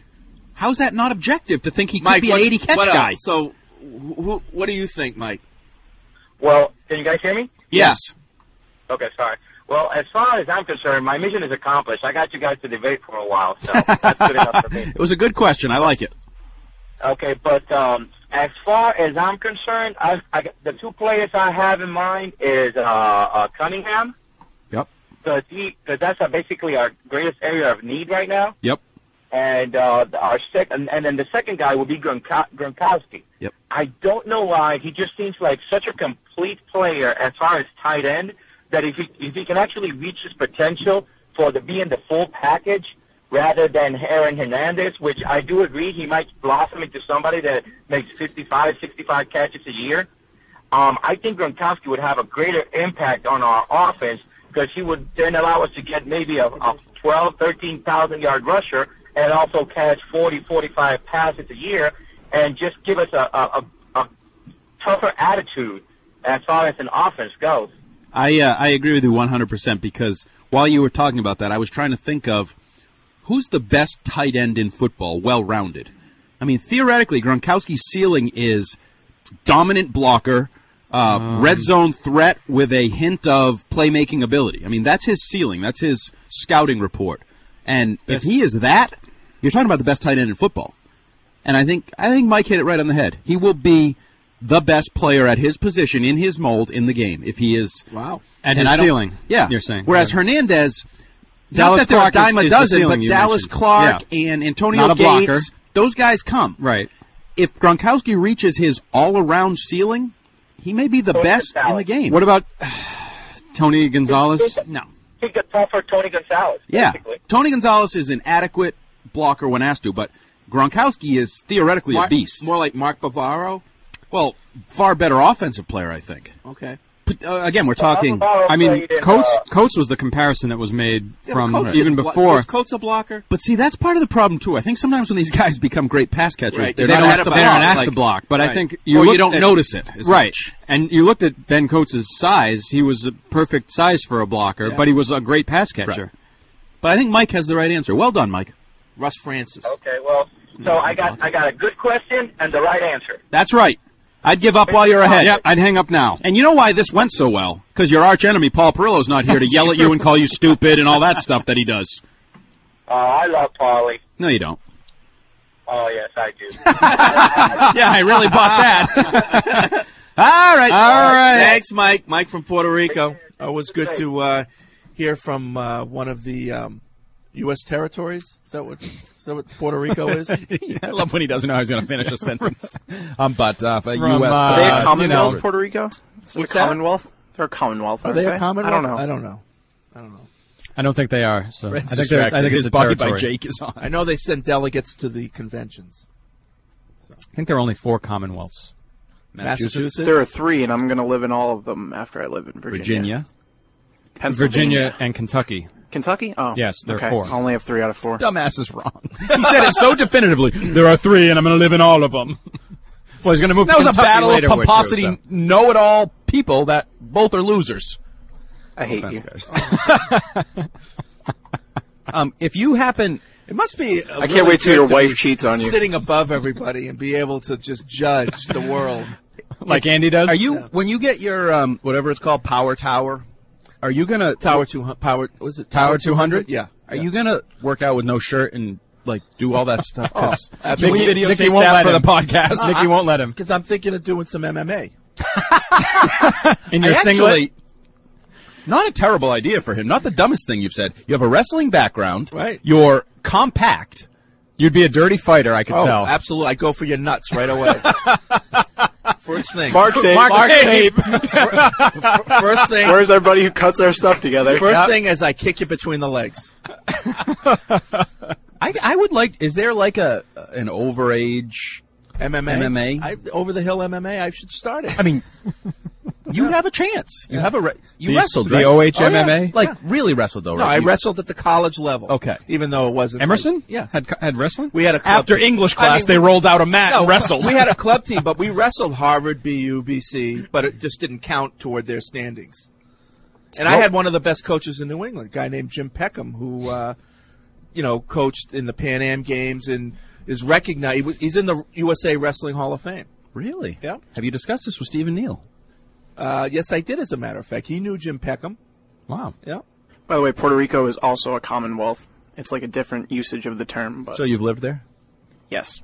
how's that not objective to think he could Mike, be what, an eighty catch what, uh, guy? So, wh- wh- what do you think, Mike? Well, can you guys hear me? Yes. Okay, sorry. Well, as far as I'm concerned, my mission is accomplished. I got you guys to debate for a while, so that's good enough for me. It was a good question. I like it. Okay, but um, as far as I'm concerned, I, I, the two players I have in mind is uh, uh, Cunningham. Yep. Because because that's uh, basically our greatest area of need right now. Yep. And uh, our sec- and, and then the second guy will be Gronko- Gronkowski. Yep. I don't know why he just seems like such a complete player as far as tight end that if he if he can actually reach his potential for the being the full package rather than Aaron Hernandez, which I do agree he might blossom into somebody that makes fifty-five, sixty-five catches a year. Um, I think Gronkowski would have a greater impact on our offense because he would then allow us to get maybe a, a twelve, thirteen thousand yard rusher and also catch forty, forty-five passes a year and just give us a, a, a, a tougher attitude as far as an offense goes. I uh, I agree with you one hundred percent because while you were talking about that, I was trying to think of who's the best tight end in football, well-rounded. I mean, theoretically, Gronkowski's ceiling is dominant blocker, uh, Um. red zone threat with a hint of playmaking ability. I mean, that's his ceiling. That's his scouting report. And if he is that, you're talking about the best tight end in football. And I think I think Mike hit it right on the head. He will be the best player at his position in his mold in the game if he is. Wow. At and his I don't- ceiling, Yeah. you're saying. Whereas Yeah. Hernandez, Dallas not that they're Clark a dime is- a is the dozen, ceiling but you Dallas mentioned. Clark Yeah. and Antonio Not a blocker. Gates, those guys come. Right. If Gronkowski reaches his all-around ceiling, he may be the Tony best in Gonzalez. the game. What about Tony Gonzalez? No. He could tougher Tony Gonzalez, Yeah. basically. Tony Gonzalez is an adequate blocker when asked to, but Gronkowski is theoretically Mark- a beast. More like Mark Bavaro? Well, far better offensive player, I think. Okay. But, uh, again, we're talking. I mean, played in, Coates uh, Coates was the comparison that was made Yeah, from but Coates even didn't blo- before. Was Coates a blocker? But see, that's part of the problem too. I think sometimes when these guys become great pass catchers, Right. they're They not don't asked have to to, they're not block. asked Like- to block, but I Right. think Or you, you looked don't at- notice it as right? much. And you looked at Ben Coates' size; he was a perfect size for a blocker, Yeah. but he was a great pass catcher. But I think Mike has the right answer. Well done, Mike. Russ Francis. Okay, well, so I got I got a good question and the right answer. That's right. I'd give up while you're ahead. Yeah, I'd hang up now. And you know why this went so well? Because your arch enemy, Paul Perillo's not here to yell at you and call you stupid and all that stuff that he does. Uh, I love Paulie. No, you don't. Oh, yes, I do. Yeah, I really bought that. All right. All right. Thanks, Mike. Mike from Puerto Rico. Always good to uh, hear from uh, one of the um, U S territories. Is that what, is that what Puerto Rico is? I love when he doesn't know how he's going to finish a sentence. Um, but uh, for From, U S. uh, Are they a Uh, Commonwealth, you know. Puerto Rico? Is it What's a that? Commonwealth? They're a Commonwealth. Are aren't they a Commonwealth? I don't know. I don't know. I don't know. I don't think they are. So I Fred's think they're, I distracted. think His it's a Bobby territory. by Jake is on. I know they send delegates to the conventions. I think there are only four Commonwealths. Massachusetts, There are three, and I'm going to live in all of them after I live in Virginia. Virginia. Pennsylvania. Virginia and Kentucky. Kentucky? Oh. Yes, there are okay. four. I only have three out of four. Dumbass is wrong. He said it so definitively. There are three, and I'm going to live in all of them. Well, he's going to move. That to was a Kentucky battle of later, which pomposity, was, uh, know-it-all people that both are losers. I hate you. um, if you happen, It must be. I can't wait till your wife cheats on you. Sitting above everybody and be able to just judge the world. like Andy does. are you when you get your um, whatever it's called, Power Tower? Are you gonna Tower two hundred. Power. Was it Tower two hundred? Yeah. Are you gonna work out with no shirt and like do all that stuff? 'Cause Oh, can we Nicky- videotape Nicky won't that let for him. the podcast? Nicky won't let him. Because I'm thinking of doing some M M A. In your I singlet. actually, not a terrible idea for him. Not the dumbest thing you've said. You have a wrestling background. Right. You're compact. You'd be a dirty fighter, I could Oh, tell. absolutely. I go for your nuts right away. First thing. Mark tape. Mark tape. First thing. Where's our buddy who cuts our stuff together? First thing is I kick you between the legs. I, I would like. Is there like a an overage M M A. M M A. I, over the hill M M A. I should start it. I mean, you'd have a chance. You have a re- you The- wrestled, the right? O H M M A? Oh, yeah. Like Yeah. really wrestled though, No, right? I You- wrestled at the college level. Okay. Even though it wasn't. Emerson? like- yeah. Had had wrestling? We had a club After team. English I class, mean, they we- rolled out a mat No, and wrestled. we had a club team, but we wrestled Harvard, B U, B C, but it just didn't count toward their standings. And I Well- had one of the best coaches in New England, a guy named Jim Peckham, who, uh, you know, coached in the Pan Am Games and is recognized. He was, he's in the U S A Wrestling Hall of Fame. Really? Yeah. Have you discussed this with Stephen Neal? Uh, yes, I did, as a matter of fact. He knew Jim Peckham. Wow. Yeah. By the way, Puerto Rico is also a commonwealth. It's like a different usage of the term. But So you've lived there? yes.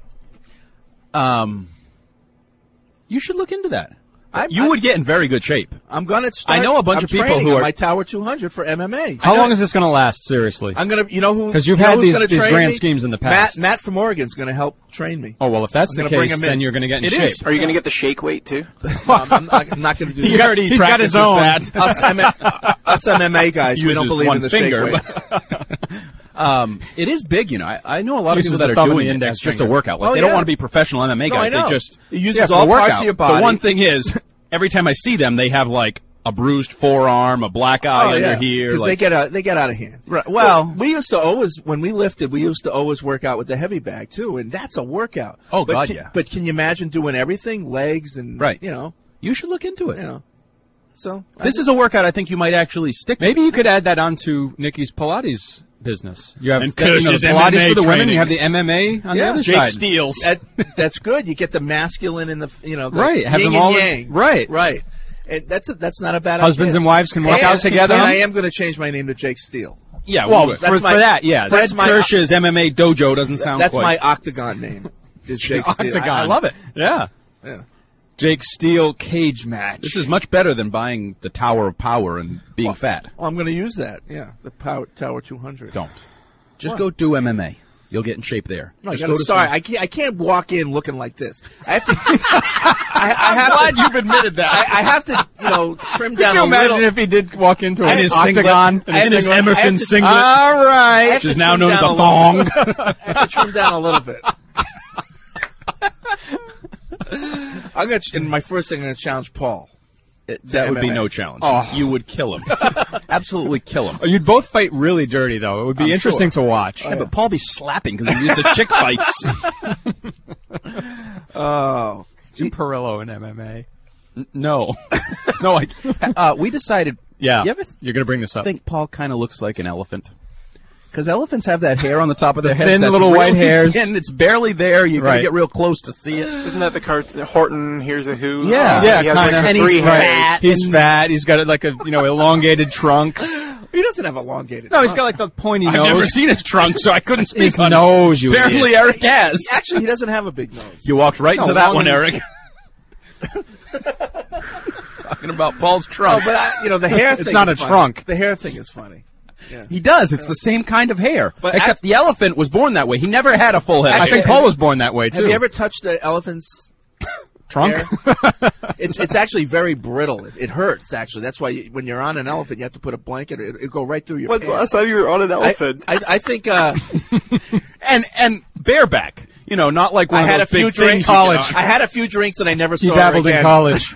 Um, you should look into that. I- you I- would get in very good shape. I'm going to start. I know a bunch I'm of people training who on are- my Tower two hundred for M M A. How long is this going to last, seriously? I'm going to, you know who? 'Cause you've you know had who's these- gonna these train grand me? schemes in the past. Matt, Matt from Oregon's going to help train me. Oh, well, if that's I'm the gonna bring case, him in. then you're going to get in It shape. is. Are you going to get the shake weight too? Um, I'm not, I'm not going to do He's that. already He's got his practices own. that. Us, M- us M M A guys, we Uses don't believe one in the finger, shake weight. Um, it is big, you know. I, I know a lot of Uses people that the are thumb and doing the it. index It's just a finger. workout. Like, Oh, they don't yeah. want to be professional M M A No, guys. I know. They just It uses yeah, for all the parts workout. of your body. The one thing is, every time I see them, they have like a bruised forearm, a black eye Oh, under yeah. here. 'Cause Like, they get out, they get out of hand. Right, well- we used to always, when we lifted, we used to always work out with the heavy bag too, and that's a workout. Oh, but God, can, yeah. But can you imagine doing everything, legs and Right. you know, you should look into it. you know. So This is a workout I think you might actually stick with. Maybe you could add that onto Nikki's Pilates business. You have And you know, Kirsch's the Pilates M M A for the women. training. You have the M M A on the Yeah. other Jake side. Steels. that, that's good. You get the masculine and the you know the Right, have yin them all and in- yang. right. right. And that's a, that's not a bad Husbands idea. and wives can work And- out together. And I am going to change my name to Jake Steele. Yeah, Well, we- for, That's my- for that, yeah. that's Fred my- Kirsch's M M A dojo doesn't sound That's quite. my octagon name. Is Jake Steele. Octagon. I love it. Yeah. Yeah. Jake Steele cage match. This is much better than buying the Tower of Power and being fat. Well, I'm going to use that. Yeah, the power, Tower two hundred. Don't. Just What? go do M M A. You'll get in shape there. No, I Just got to go to start. some- I can't. I can't walk in looking like this. I have to. I, I have glad to, you've admitted that. I, I have to, you know, trim Could down you a imagine little. if he did walk into And an his octagon singlet. And his singlet? Emerson I have to- singlet. All right. I have Which to is now trim known as down a little thong. bit. I have to trim down a little bit. I'm gonna. ch- And my first thing, I'm going to challenge Paul. That would be M M A. no challenge. Oh. You would kill him. Absolutely kill him. Oh, you'd both fight really dirty, though. It would be I'm interesting sure. to watch. Yeah, but Paul be slapping because he used the chick fights. Oh, Jim Perillo in M M A. N- no, no. I, uh, we decided. Yeah. You ever th- You're going to bring this up. think Paul kind of looks like an elephant? Because elephants have that hair on the top of their head. thin that's little really white hairs. thin. It's barely there. You got Right. to get real close to see it. Isn't that the cartoon? Horton, here's a who. Yeah. Uh, yeah, he has kind of. like and three he's hairs. fat. He's and- fat. He's got like a you know elongated trunk. he doesn't have elongated. No, he's trunk. got like the pointy I've nose. never seen his trunk, so I couldn't speak his on it. nose. You Apparently, idiot. Eric has. Actually, he doesn't have a big nose. You walked right No, into that long one, and- Eric. Talking about Paul's Oh, trunk. but I, you know the hair. It's thing not is a funny. trunk. The hair thing is funny. Yeah. He does. It's the same kind of hair. But Except act- the elephant was born that way. He never had a full head. I of think hair. Paul was born that way too. Have you ever touched the elephant's trunk? hair? it's it's actually very brittle. It, it hurts actually. That's why you, when you're on an elephant, you have to put a blanket. It it go right through your. When's the pants. last time you were on an I, elephant? I, I think uh, and and bareback. You know, not like one I of had a those few big drinks. things you college. get I had a few drinks and I never He saw dabbled her again. in college.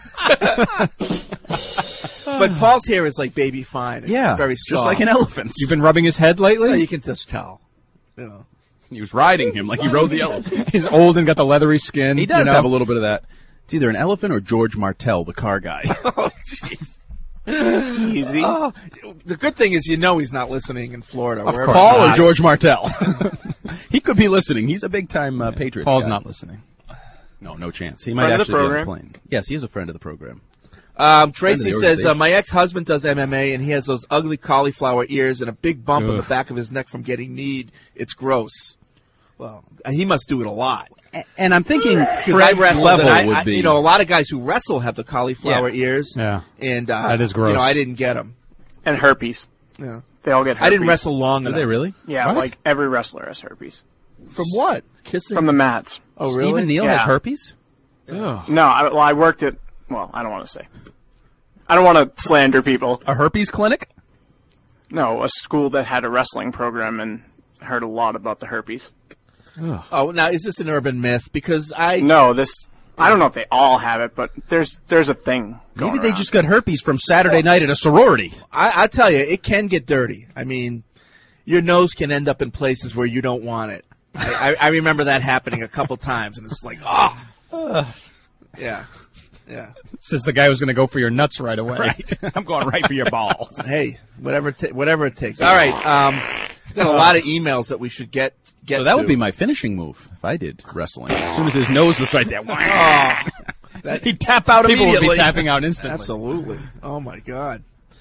But Paul's hair is like baby fine. It's Yeah, very just soft. like an elephant's. You've been rubbing his head lately. Yeah, you can just tell. You know. He was riding him like he rode the elephant. He's old and got the leathery skin. He does you know? have a little bit of that. It's either an elephant or George Martell, the car guy. Oh, jeez. Easy. Oh, the good thing is you know he's not listening in Florida. Of wherever course Paul or not. George Martell? He could be listening. He's a big time uh, Patriots Paul's guy. not listening. No, no chance. He Friend might of the actually be on the program. plane. Yes, he is a friend of the program. Um, Friend Tracy of the says, uh, organization. my ex-husband does M M A, and he has those ugly cauliflower ears and a big bump on the Ugh. back of his neck from getting kneed. It's gross. Well, he must do it a lot. A- And I'm thinking Because I Fred's wrestled, level and I, would I- be. you know, a lot of guys who wrestle have the cauliflower Yeah. ears. Yeah. And, uh, That is gross. You know, I didn't get them. And herpes. Yeah. They all get herpes. I didn't wrestle long Are enough. they really? Yeah, What? like every wrestler has herpes. From what? Kissing? From the mats. Oh, really? Stephen Neal Yeah. has herpes? Ugh. No, I, well, I worked at, well, I don't want to say. I don't want to slander people. A herpes clinic? No, a school that had a wrestling program and heard a lot about the herpes. Ugh. Oh, now is this an urban myth? Because I No, this. I don't know if they all have it, but there's there's a thing. Going Maybe they around. just got herpes from Saturday night at a sorority. I, I tell you, it can get dirty. I mean, your nose can end up in places where you don't want it. I, I, I remember that happening a couple times, and it's like, oh, yeah, yeah. Says the guy who's going to go for your nuts right away. Right. I'm going right for your balls. Hey, whatever, t- whatever it takes. All right. Um, got a lot of emails that we should get get. So that to. would be my finishing move if I did wrestling. As soon as his nose was right there, Oh, that, he'd tap out People would immediately. be tapping out instantly. absolutely. Oh my God.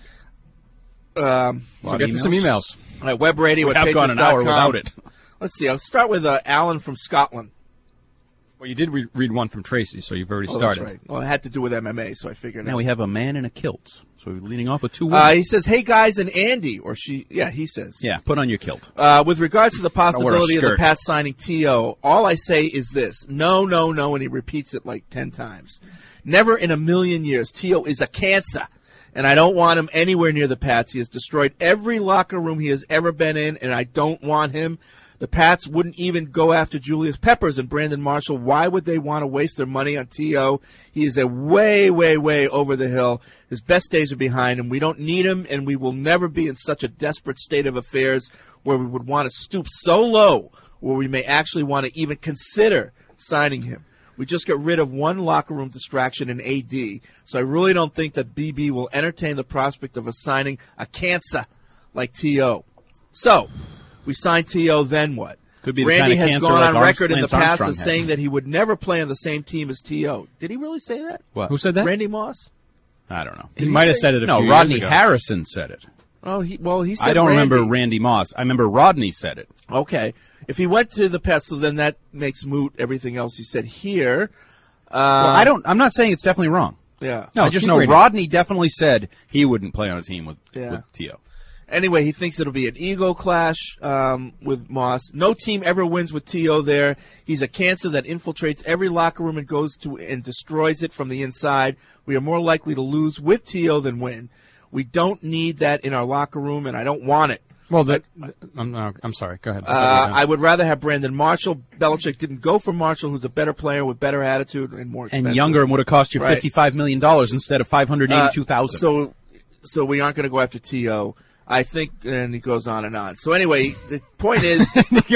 Um, So get to some emails. all right, web radio We at have gone an hour without it. Let's see. I'll start with uh, Alan from Scotland. Well, you did re- read one from Tracy, so you've already Oh, started. that's right. Well, it had to do with M M A, so I figured. Now out. we have a man in a kilt. So we're leading off with two Uh, women. he says, "Hey guys, and Andy," or she. Yeah, he says. Yeah, put on your kilt. Uh, with regards to the wear a possibility of the skirt. Pats signing T O, all I say is this: no, no, no, and he repeats it like ten times. Never in a million years. T O is a cancer, and I don't want him anywhere near the Pats. He has destroyed every locker room he has ever been in, and I don't want him. The Pats wouldn't even go after Julius Peppers and Brandon Marshall. Why would they want to waste their money on T O? He is a way, way, way over the hill. His best days are behind him. We don't need him, and we will never be in such a desperate state of affairs where we would want to stoop so low where we may actually want to even consider signing him. We just got rid of one locker room distraction in A D, so I really don't think that B B will entertain the prospect of us signing a cancer like T O. So, we signed T O, then what? Could be the Randy kind of has cancer gone like on Arms- record in the Lance past Armstrong as had. saying that he would never play on the same team as T O. Did he really say that? What? Who said that? Randy Moss? I don't know. He might have said it a No, few Rodney years ago. Harrison said it. Oh, he well, he said I don't Randy. remember Randy Moss. I remember Rodney said it. Okay. If he went to the Pets, so then that makes moot everything else he said here. Uh, Well, I don't. I'm not saying it's definitely wrong. Yeah. I just keep know reading. Rodney definitely said he wouldn't play on a team with, Yeah. with T O. Anyway, he thinks it'll be an ego clash um, with Moss. No team ever wins with T O there. He's a cancer that infiltrates every locker room and goes to and destroys it from the inside. We are more likely to lose with T O than win. We don't need that in our locker room, and I don't want it. Well, that, I'm, no, I'm sorry. Go ahead. Uh, I would rather have Brandon Marshall. Belichick didn't go for Marshall, who's a better player with better attitude and more expensive. And younger and would have cost you Right. fifty-five million dollars instead of five hundred eighty-two thousand dollars. Uh, so, so we aren't going to go after T O. I think, and he goes on and on. So anyway, the point is,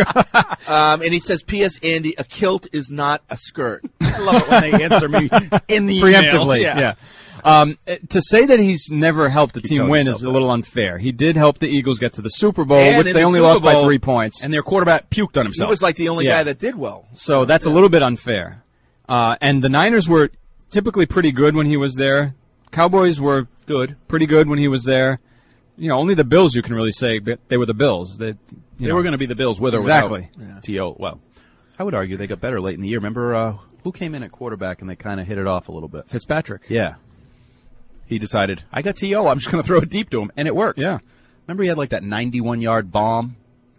um, and he says, P S. Andy, a kilt is not a skirt. I love it when they answer me in the email. Preemptively, yeah. Um, eh, to say that he's never helped the Keep team telling win yourself is a that. little unfair. He did help the Eagles get to the Super Bowl, And which in they the only Super lost by Bowl- three points. And their quarterback puked on He himself. was like the only Yeah. guy that did well. So that's a little bit unfair. Uh, and the Niners were typically pretty good when he was there. Cowboys were good, pretty good when he was there. You know, only the Bills you can really say but they were the Bills. They, you they know. were going to be the Bills with or Exactly. without T O. Well, I would argue they got better late in the year. Remember uh, who came in at quarterback and they kind of hit it off a little bit? Fitzpatrick. Yeah. He decided, I got T O, I'm just going to throw it deep to him, and it worked. Yeah. Remember he had like that ninety-one yard bomb?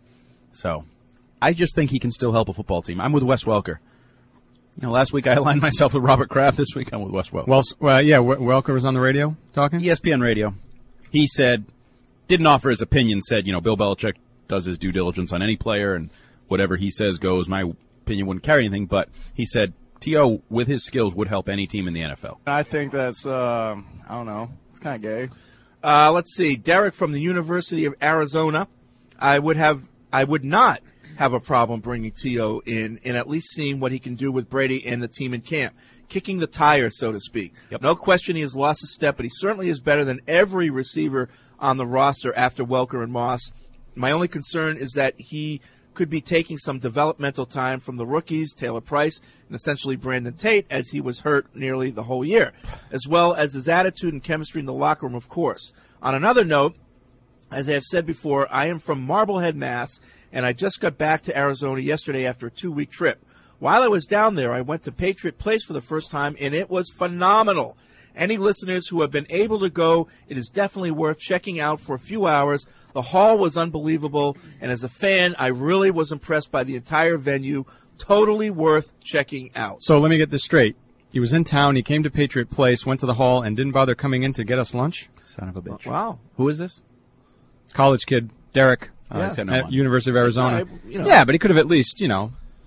So, I just think he can still help a football team. I'm with Wes Welker. You know, last week I aligned myself with Robert Kraft. This week I'm with Wes Welker. Well, well, yeah, W- Welker was on the radio talking? E S P N radio. He said, didn't offer his opinion, said, you know, Bill Belichick does his due diligence on any player, and whatever he says goes. My opinion wouldn't carry anything, but he said T O, with his skills, would help any team in the N F L. I think that's, um, I don't know, it's kind of gay. Uh, let's see. Derek from the University of Arizona. I would have, I would not have a problem bringing T O in and at least seeing what he can do with Brady and the team in camp. Kicking the tires, so to speak. Yep. No question he has lost a step, but he certainly is better than every receiver on the roster after Welker and Moss. My only concern is that he could be taking some developmental time from the rookies, Taylor Price, and essentially Brandon Tate, as he was hurt nearly the whole year, as well as his attitude and chemistry in the locker room, of course. On another note, as I have said before, I am from Marblehead, Mass., and I just got back to Arizona yesterday after a two-week trip. While I was down there, I went to Patriot Place for the first time, and it was phenomenal. Any listeners who have been able to go, it is definitely worth checking out for a few hours. The hall was unbelievable, and as a fan, I really was impressed by the entire venue. Totally worth checking out. So let me get this straight. He was in town, he came to Patriot Place, went to the hall, and didn't bother coming in to get us lunch? Son of a bitch. Wow. Who is this? College kid, Derek, Oh, he's got no at money. University of Arizona. I- you know. Yeah, but he could have at least, you know,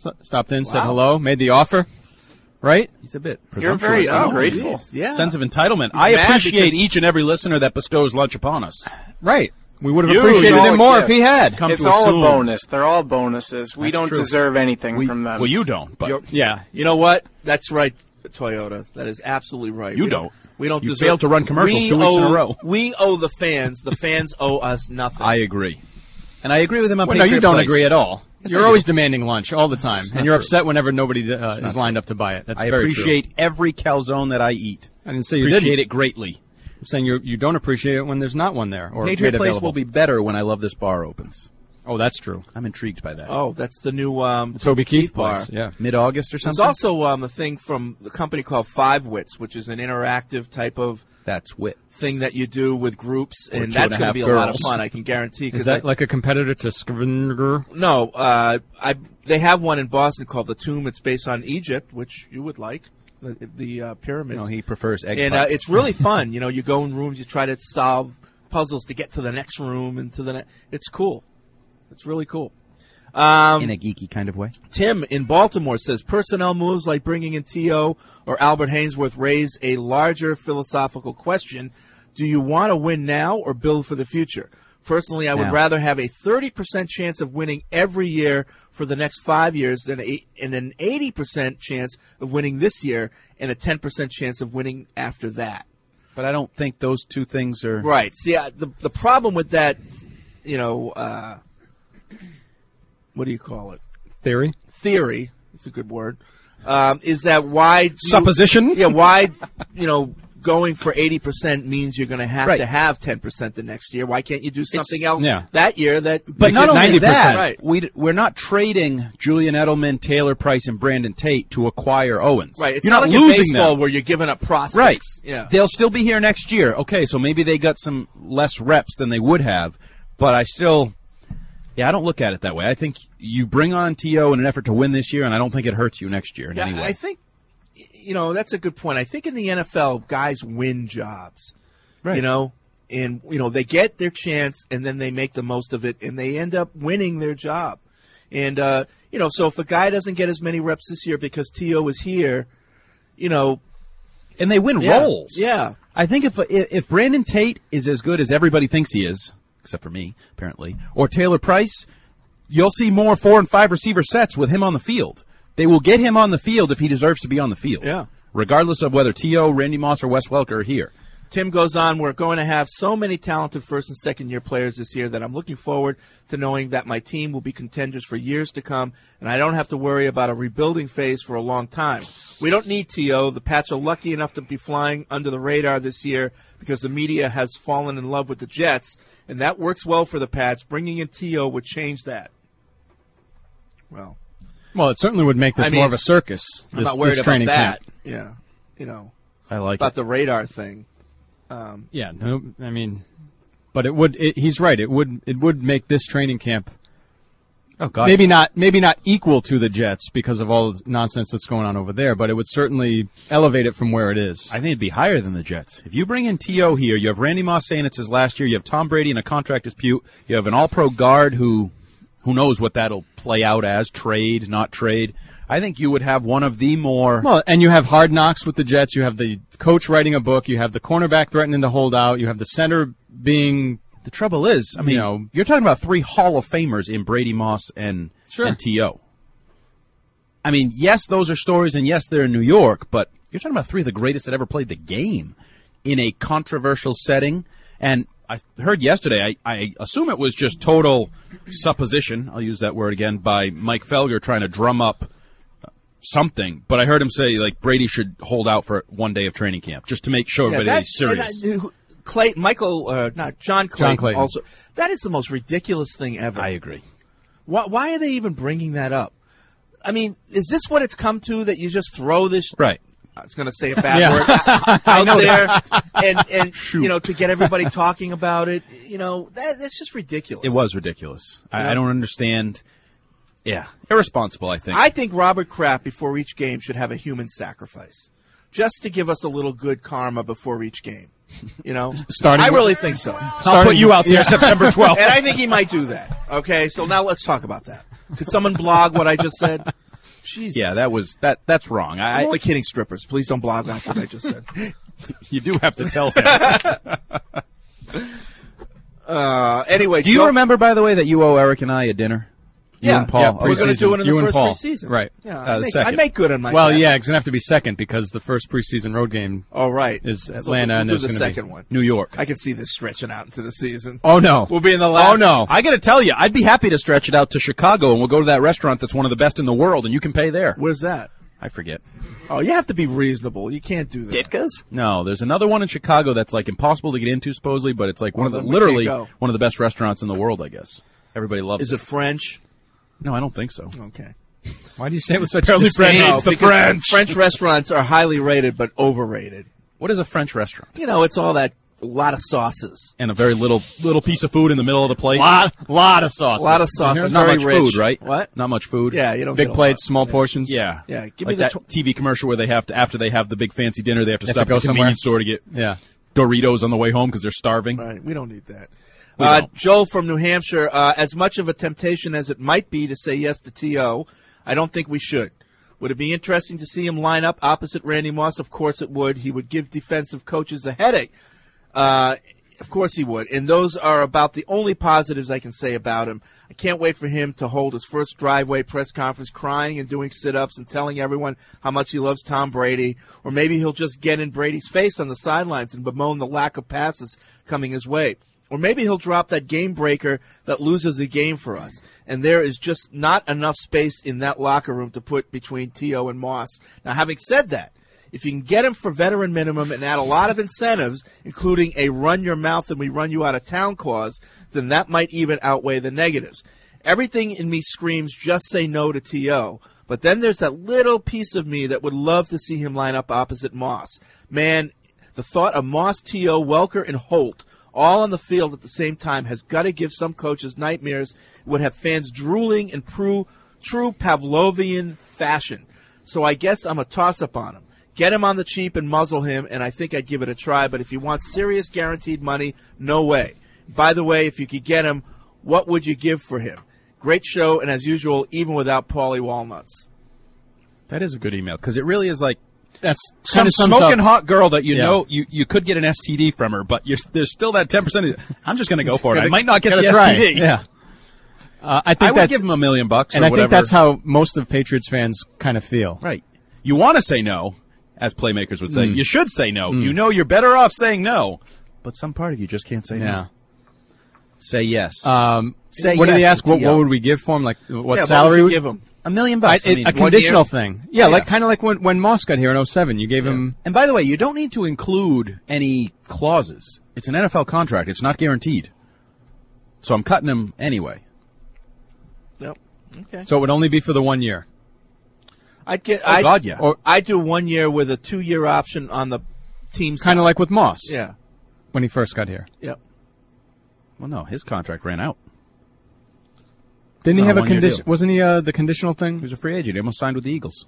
So, stopped in, said Wow. hello, made the offer. Right? He's a bit You're very presumptuous. ungrateful. Jeez, yeah. Sense of entitlement. He's I mad appreciate because- each and every listener that bestows lunch upon us. Right. We would have You appreciated all him more give. if he had. Come It's to all assume. a bonus. They're all bonuses. We That's don't true. deserve anything We, from them. well, you don't, but You're- Yeah. You know what? That's right, Toyota. That is absolutely right. You we don't. We don't You deserve. failed to run commercials we two weeks in a owe- row. We owe the fans. The fans owe us nothing. I agree. And I agree with him on Well, no, Patriot you don't Place. agree at all. Yes, You're I do. always demanding lunch all the time, not and you're true. upset whenever nobody uh, is not lined up to buy it. That's I very appreciate true. every calzone that I eat. I didn't say you appreciate didn't. it greatly. I'm saying you you don't appreciate it when there's not one there or Patriot made Place available. will be better when I Love This Bar opens. Oh, that's true. I'm intrigued by that. Oh, that's the new um, Toby Keith bar. place. Yeah. Mid-August or There's something? also um, a thing from the company called Five Wits, which is an interactive type of That's wit. thing that you do with groups, Or and Two and that's a going to Half be a lot of Girls. fun. I can guarantee. Is 'cause that I- like a competitor to Scrivener? No, uh, I they have one in Boston called the Tomb. It's based on Egypt, which you would like, the, the uh, pyramids. No, he prefers egg and uh, puffs. it's really fun. You know, you go in rooms, you try to solve puzzles to get to the next room and to the next. It's cool. It's really cool. Um, in a geeky kind of way. Tim in Baltimore says personnel moves like bringing in T O or Albert Hainsworth raise a larger philosophical question. Do you want to win now or build for the future? Personally, I would Now. rather have a thirty percent chance of winning every year for the next five years than a, and an eighty percent chance of winning this year and a ten percent chance of winning after that. But I don't think those two things are... Right. See, I, the the problem with that, you know, uh, what do you call it? Theory? Theory. It's a good word. Um, is that why... do you- Supposition? Yeah, why, you know, going for eighty percent means you're going to have Right. to have ten percent the next year. Why can't you do something It's- else yeah. that year that But makes not it only ninety percent? that, Right. we, we're not trading Julian Edelman, Taylor Price, and Brandon Tate to acquire Owens. Right. It's You're not, not, like in losing baseball them. where you're giving up prospects. Right. Yeah. They'll still be here next year. Okay, so maybe they got some less reps than they would have, but I still, yeah, I don't look at it that way. I think you bring on T O in an effort to win this year, and I don't think it hurts you next year in Yeah, any way. I think, you know, that's a good point. I think in the N F L, guys win jobs. Right. You know, and, you know, they get their chance and then they make the most of it and they end up winning their job. And, uh, you know, so if a guy doesn't get as many reps this year because T O is here, you know. And they win yeah, roles. Yeah. I think if if Brandon Tate is as good as everybody thinks he is, except for me, apparently, or Taylor Price, you'll see more four and five receiver sets with him on the field. They will get him on the field if he deserves to be on the field. Yeah. Regardless of whether T O, Randy Moss, or Wes Welker are here. Tim goes on, we're going to have so many talented first and second year players this year that I'm looking forward to knowing that my team will be contenders for years to come, and I don't have to worry about a rebuilding phase for a long time. We don't need T O. The Pats are lucky enough to be flying under the radar this year because the media has fallen in love with the Jets, and that works well for the Pats. Bringing in T O would change that. Well, Well, it certainly would make this I mean, more of a circus. I'm This, not worried this about training that. camp. Yeah, you know, I like about it. the radar thing. Um, Yeah, no, I mean, but it would. It, he's right. It would. It would make this training camp. Oh God. Maybe not. Maybe not equal to the Jets because of all the nonsense that's going on over there, but it would certainly elevate it from where it is. I think it'd be higher than the Jets. If you bring in T O here, you have Randy Moss saying it's his last year. You have Tom Brady in a contract dispute. You have an All-Pro guard who, who knows what that'll play out as, trade, not trade. I think you would have one of the more... Well, and you have hard knocks with the Jets. You have the coach writing a book. You have the cornerback threatening to hold out. You have the center being... The trouble is, I mean, You know- you're talking about three Hall of Famers in Brady, Moss, and, Sure. and T O. I mean, yes, those are stories, and yes, they're in New York, but you're talking about three of the greatest that ever played the game in a controversial setting. And I heard yesterday, I, I assume it was just total supposition, I'll use that word again, by Mike Felger trying to drum up something, but I heard him say, like, Brady should hold out for one day of training camp, just to make sure Yeah, everybody that- that he's serious. and I- Clay, Michael, uh, not John Clayton. John Clayton. Also, that is the most ridiculous thing ever. I agree. Why, why are they even bringing that up? I mean, is this what it's come to, that you just throw this? Right. I was going to say a bad Yeah. word out I know there, that. and and you know, to get everybody talking about it. You know, that that's just ridiculous. It was ridiculous. I, Yeah. I don't understand. Yeah, irresponsible, I think. I think Robert Kraft before each game should have a human sacrifice, just to give us a little good karma before each game. You know, Starting I with- really think so. I'll put you out there Yeah. September twelfth. And I think he might do that. Okay, so now let's talk about that. Could someone blog what I just said? Jesus. Yeah, that was that. That's wrong. I, I'm only kidding, strippers. Please don't blog on what I just said. You do have to tell him. uh, anyway, do you Joe, remember, by the way, that you owe Eric and I a dinner? You Yeah, and Paul. yeah, we're going to do it in You the and first Paul. preseason. Right. Yeah, Uh, I, the make, second. I make good on my. Well, bets. yeah, it's going to have to be second because the first preseason road game Oh, right. is So Atlanta, we'll and do there's the going to second be one. New York. I can see this stretching out into the season. Oh no, We'll be in the last. Oh no, I got to tell you, I'd be happy to stretch it out to Chicago, and we'll go to that restaurant that's one of the best in the world, and you can pay there. Where's that? I forget. Oh, you have to be reasonable. You can't do that. Ditka's? No, there's another one in Chicago that's like impossible to get into, supposedly, but it's like one Oh, of the then we literally can't go. one of the best restaurants in the world, I guess. Everybody loves Is it French? No, I don't think so. Okay. Why do you say it with such Apparently disdain? Fred hates the because French. French restaurants are highly rated but overrated. What is a French restaurant? You know, it's all that a lot of sauces. And a very little little piece of food in the middle of the plate. Lot, lot of sauce. A lot of sauces. Not very much rich. food, right? What? Not much food. Yeah, you don't Big get a plates, lot. small portions. Yeah. Yeah, give like me the that tw- T V commercial where they have to, after they have the big fancy dinner, they have to They have stop to go at the convenience somewhere? store to get Yeah. Doritos on the way home because they're starving. Right, we don't need that. We Uh, don't. Joel from New Hampshire, uh, as much of a temptation as it might be to say yes to T O, I don't think we should. Would it be interesting to see him line up opposite Randy Moss? Of course it would. He would give defensive coaches a headache. Uh, of course he would. And those are about the only positives I can say about him. I can't wait for him to hold his first driveway press conference crying and doing sit-ups and telling everyone how much he loves Tom Brady. Or maybe he'll just get in Brady's face on the sidelines and bemoan the lack of passes coming his way. Or maybe he'll drop that game breaker that loses a game for us. And there is just not enough space in that locker room to put between T O and Moss. Now, having said that, if you can get him for veteran minimum and add a lot of incentives, including a run your mouth and we run you out of town clause, then that might even outweigh the negatives. Everything in me screams just say no to T O. But then there's that little piece of me that would love to see him line up opposite Moss. Man, the thought of Moss, T O, Welker, and Holt all on the field at the same time has got to give some coaches nightmares. It would have fans drooling in true, true Pavlovian fashion. So I guess I'm a toss-up on him. Get him on the cheap and muzzle him, and I think I'd give it a try. But if you want serious guaranteed money, no way. By the way, if you could get him, what would you give for him? Great show, and as usual, even without Paulie Walnuts. That is a good email because it really is like That's some kinda sums smoking up- hot girl that you Yeah. know you, you could get an S T D from her, but you're, there's still that ten percent. I'm just going to go for it. I Gotta- might not get gotta the try. S T D. Yeah. Uh, I think I would that's, give him a million bucks, and or I whatever. think that's how most of Patriots fans kind of feel. Right. You want to say no, as playmakers would say. Mm. You should say no. Mm. You know you're better off saying no, but some part of you just can't say Yeah. no. Say yes. Um, Say what did he yes ask? to What, T O. what would we give for him? Like what Yeah, salary? what would we- you give him? A million I, bucks. I it- mean, a one conditional year. thing. Yeah, Yeah. like kind of like when when Moss got here in oh seven. You gave him. And by the way, you don't need to include any clauses. It's an N F L contract. It's not guaranteed. So I'm cutting him anyway. Yep. Okay. So it would only be for the one year. I'd get. Oh, I'd, God, yeah. Or I'd do one year with a two-year option on the team side. Kind of like with Moss. Yeah. When he first got here. Yep. Well, no, his contract ran out. Didn't he No, have a one-year condition? deal. Wasn't he uh, the conditional thing? He was a free agent. He almost signed with the Eagles.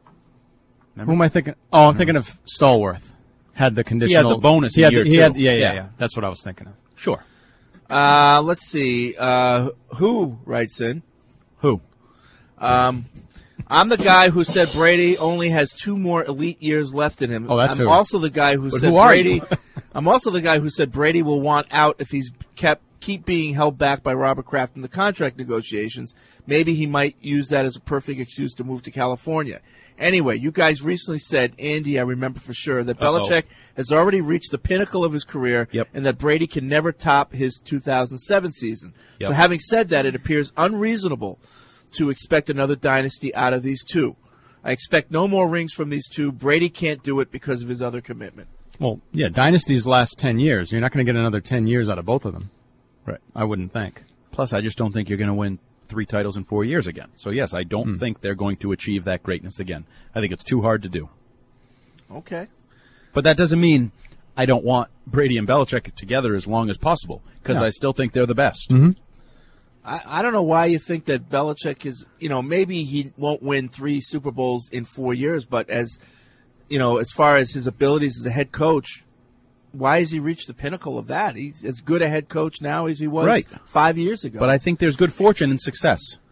Who am I thinking? Oh, I'm thinking of Stallworth. Had the conditional. the bonus He in had year the, he two. had, yeah, yeah, Yeah. yeah. That's what I was thinking of. Sure. Uh, let's see. Uh, who writes in? Who? Um, I'm the guy who said Brady only has two more elite years left in him. Oh, that's I'm who. also the guy who But said who are Brady. you? I'm also the guy who said Brady will want out if he's kept keep being held back by Robert Kraft in the contract negotiations. Maybe he might use that as a perfect excuse to move to California. Anyway, you guys recently said, Andy, I remember for sure, that Uh-oh. Belichick has already reached the pinnacle of his career Yep. and that Brady can never top his two thousand seven season. Yep. So having said that, it appears unreasonable to expect another dynasty out of these two. I expect no more rings from these two. Brady can't do it because of his other commitment. Well, yeah, dynasties last ten years. You're not going to get another ten years out of both of them. Right. I wouldn't think. Plus, I just don't think you're going to win three titles in four years again. So, yes, I don't Hmm. think they're going to achieve that greatness again. I think it's too hard to do. Okay. But that doesn't mean I don't want Brady and Belichick together as long as possible, because No. I still think they're the best. Mm-hmm. I, I don't know why you think that Belichick is, you know, maybe he won't win three Super Bowls in four years, but as, you know, as far as his abilities as a head coach, why has he reached the pinnacle of that? He's as good a head coach now as he was Right. five years ago. But I think there's good fortune in success.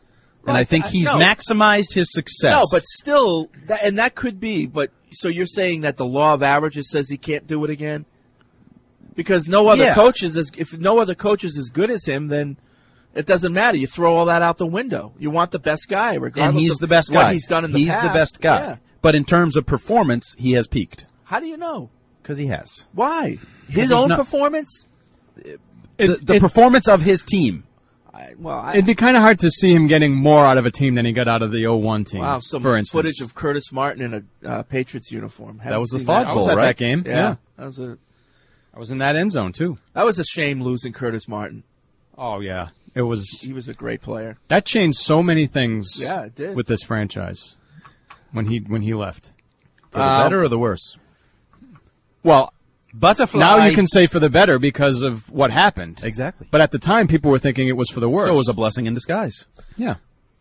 And Right, I think I- he's no. maximized his success. No, but still, that, and that could be. But so you're saying that the law of averages says he can't do it again? Because no other Yeah. coach is as if no other coach is as good as him, then it doesn't matter. You throw all that out the window. You want the best guy, regardless and he's of the best what guy. he's done in the he's past. the best guy. Yeah. But in terms of performance, he has peaked. How do you know? Because he has. Why? Because His there's own no- performance? the the it- performance of his team. I, well, I, It'd be kind of hard to see him getting more out of a team than he got out of the oh one team. wow, some for instance. footage of Curtis Martin in a uh, Patriots uniform. Haven't was the seen Fog I was Bowl, at right? that game. Yeah, Yeah. that was a I was in that end zone too. that was a shame losing Curtis Martin. Oh yeah, it was. He was a great player. That changed so many things. Yeah, it did. with this franchise when he when he left. For the Um, better or the worse? Well, Butterfly. now you can say for the better because of what happened. Exactly. But at the time, people were thinking it was for the worse. So it was a blessing in disguise. yeah.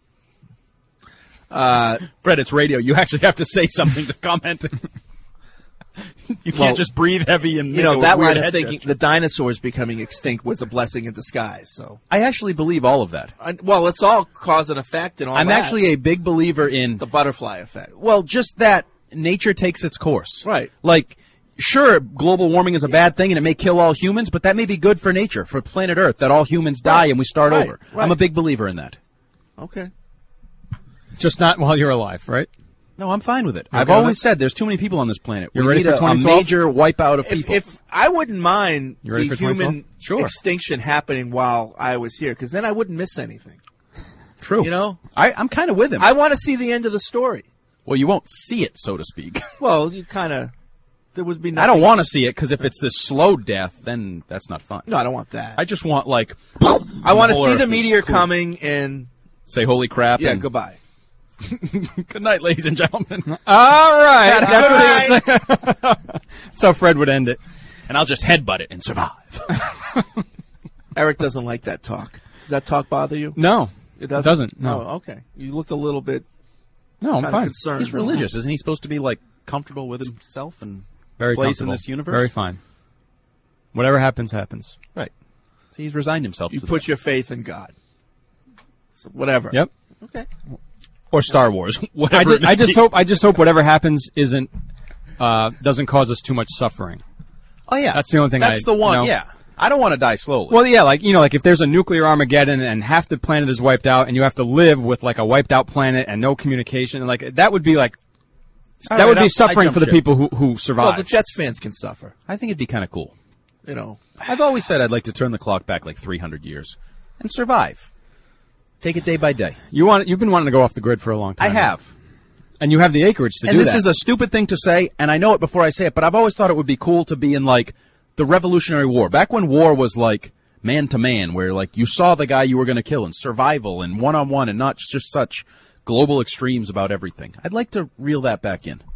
Uh, Fred, it's radio. You actually have to say something to comment. You can't Well, just breathe heavy and you make know, a that weird line of head thinking, gesture. the dinosaurs becoming extinct was a blessing in disguise. So, I actually believe all of that. I, well, it's all cause and effect and all I'm that. actually a big believer in the butterfly effect. well, just that nature takes its course. Right. Like, sure, global warming is a bad thing and it may kill all humans, but that may be good for nature, for planet Earth, that all humans die Right. and we start Right. over. Right. I'm a big believer in that. Okay. Just not while you're alive, right? No, I'm fine with it. You're I've okay with always it? said there's too many people on this planet. You're we ready need for a, a twenty twelve? major wipeout of If, people. if I wouldn't mind You ready the for twenty twelve? human Sure. extinction happening while I was here, because then I wouldn't miss anything. True. You know, I, I'm kind of with him. I want to see the end of the story. well, you won't see it, so to speak. Well, you kind of there would be. I Nothing. don't want to see it because if it's this slow death, then that's not fun. No, I don't want that. I just want like I want to whole see Earth the is meteor cool. coming and say holy crap. yeah, and goodbye. good night, ladies and gentlemen. All right. That's what he was saying. That's how Fred would end it. And I'll just headbutt it and survive. Eric doesn't like that talk. Does that talk bother you? No, It doesn't. doesn't, no. Oh, okay. You looked a little bit no, I'm kind of fine. concerned. He's religious, isn't he? Supposed to be like comfortable with himself and Very place in comfortable. this universe. Very fine. Whatever happens, happens. Right. So he's resigned himself. You to put that. your faith in God. So whatever. Yep. Okay. or Star Wars. I Whatever. just, it may I just be. hope I just hope whatever happens isn't uh, doesn't cause us too much suffering. Oh yeah, That's the only thing That's I- the one. you know. Yeah, I don't want to die slowly. Well, yeah, like you know, like if there's a nuclear Armageddon and half the planet is wiped out, and you have to live with like a wiped out planet and no communication, like that would be like All that right, would I'll- be I suffering jump for the ship. people who who survive. Well, the Jets fans can suffer. I think it'd be kind of cool. You know, I've always said I'd like to turn the clock back like three hundred years and survive. Take it day by day. you want you've been wanting to go off the grid for a long I time. have. and you have the acreage to And do this that. is a stupid thing to say, and I know it before I say it, but I've always thought it would be cool to be in, like, the Revolutionary War. Back when war was, like, man-to-man, where, like, you saw the guy you were going to kill, and survival, and one-on-one, and not just such global extremes about everything. I'd like to reel that back in.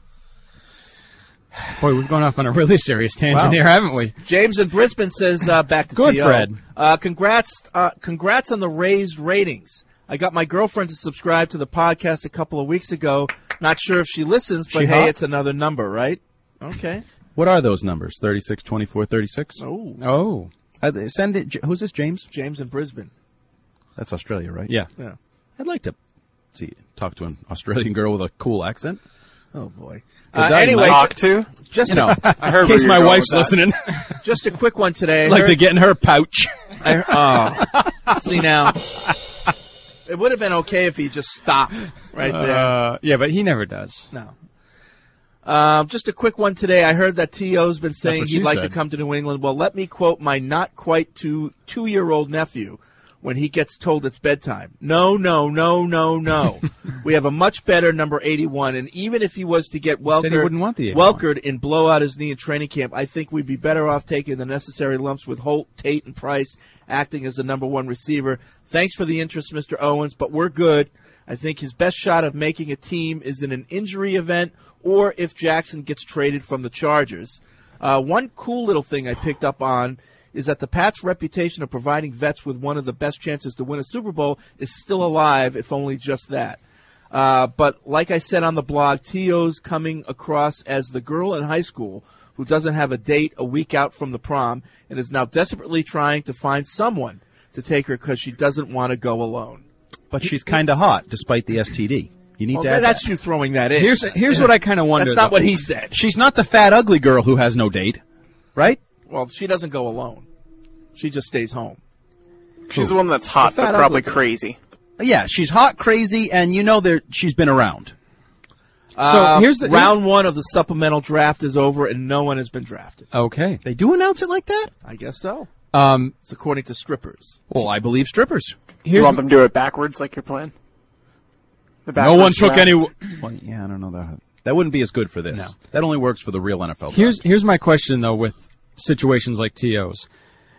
Boy, we've gone off on a really serious tangent Wow. here, haven't we? James in Brisbane says, uh, back to Good, T O. Fred. Uh, congrats, uh, congrats on the raised ratings. I got my girlfriend to subscribe to the podcast a couple of weeks ago. Not sure if she listens, but She hey, hot? it's another number, right? Okay. What are those numbers? thirty-six, twenty-four, thirty-six? Oh. Oh. Uh, send it. J- Who's this, James? James in Brisbane. That's Australia, right? Yeah. Yeah. I'd like to see talk to an Australian girl with a cool accent. Oh, boy. Good Uh, day, anyway, Talk to? just You know, I heard in where case you're my going wife's with that. listening. just a quick one today. I I'd like heard- to get in her pouch. I, oh, see now, it would have been okay if he just stopped right there. Uh, yeah, but he never does. No. Um, just a quick one today. I heard that T O's been saying what he'd she like to said. come to New England. Well, let me quote my not quite two two year old nephew when he gets told it's bedtime. No, no, no, no, no. We have a much better number eighty-one, and even if he was to get Said he Welker, wouldn't want the eighty-one. Welkered and blow out his knee in training camp, I think we'd be better off taking the necessary lumps with Holt, Tate, and Price acting as the number one receiver. Thanks for the interest, Mister Owens, but we're good. I think his best shot of making a team is in an injury event or if Jackson gets traded from the Chargers. Uh, one cool little thing I picked up on is that the Pats' reputation of providing vets with one of the best chances to win a Super Bowl is still alive, if only just that. Uh, but like I said on the blog, T O's coming across as the girl in high school who doesn't have a date a week out from the prom and is now desperately trying to find someone to take her because she doesn't want to go alone. But she's kind of hot, despite the S T D. You need Well, to add that's that. you throwing that in. Here's here's what I kind of wonder. That's not though. what he said. She's not the fat, ugly girl who has no date, right? Well, she doesn't go alone. She just stays home. She's the one that's hot, The fat but probably ugly girl. crazy. Yeah, she's hot, crazy, and you know there she's been around. So Uh, here's the round one of the supplemental draft is over, and no one has been drafted. Okay. They do announce it like that? I guess so. Um, It's according to strippers. Well, I believe strippers. You here's want them to do it backwards like your plan? The No one backwards took draft? any. Well, yeah, I don't know that. That wouldn't be as good for this. No. That only works for the real N F L. Here's draft. here's my question though with situations like T O's.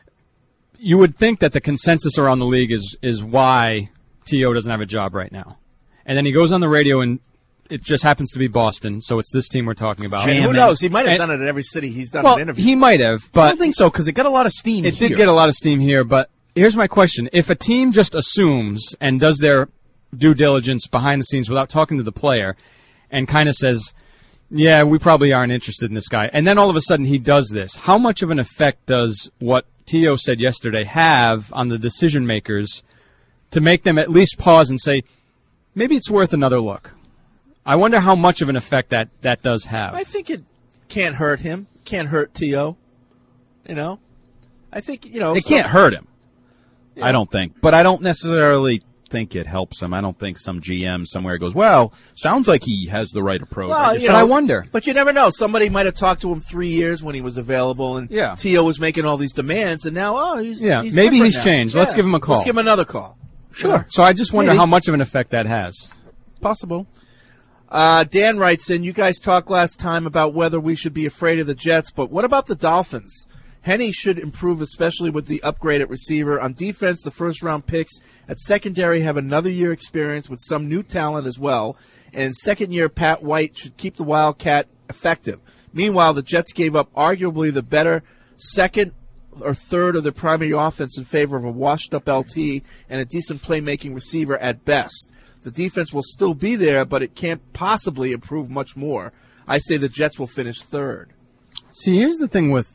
You would think that the consensus around the league is is why T O doesn't have a job right now. And then he goes on the radio and it just happens to be Boston, so it's this team we're talking about. And who Jamming. knows? He might have And- done it in every city he's done Well, an interview. he might have, I but don't think so because it got a lot of steam. it here. did get a lot of steam here, but here's my question. If a team just assumes and does their due diligence behind the scenes without talking to the player and kind of says, yeah, we probably aren't interested in this guy, and then all of a sudden he does this, how much of an effect does what T O said yesterday have on the decision makers to make them at least pause and say, maybe it's worth another look? I wonder how much of an effect that, that does have. I think it can't hurt him. Can't hurt T O. You know? I think, you know. It some- can't hurt him. Yeah. I don't think, but I don't necessarily think it helps him. I don't think some G M somewhere goes, well, sounds like he has the right approach. Well, I just- you but know, I wonder. But you never know. Somebody might have talked to him three years when he was available, and Yeah. T O was making all these demands, and now, oh, he's Yeah, he's maybe different he's now. changed. Let's Yeah. give him a call. Let's give him another call. Sure. So I just wonder Maybe. how much of an effect that has. possible. Uh, Dan writes in, you guys talked last time about whether we should be afraid of the Jets, but what about the Dolphins? Henne should improve, especially with the upgrade at receiver. On defense, the first-round picks at secondary have another year experience with some new talent as well. And second-year Pat White should keep the Wildcat effective. Meanwhile, the Jets gave up arguably the better second or third of their primary offense in favor of a washed-up L T and a decent playmaking receiver at best. The defense will still be there, but it can't possibly improve much more. I say the Jets will finish third. See, here's the thing with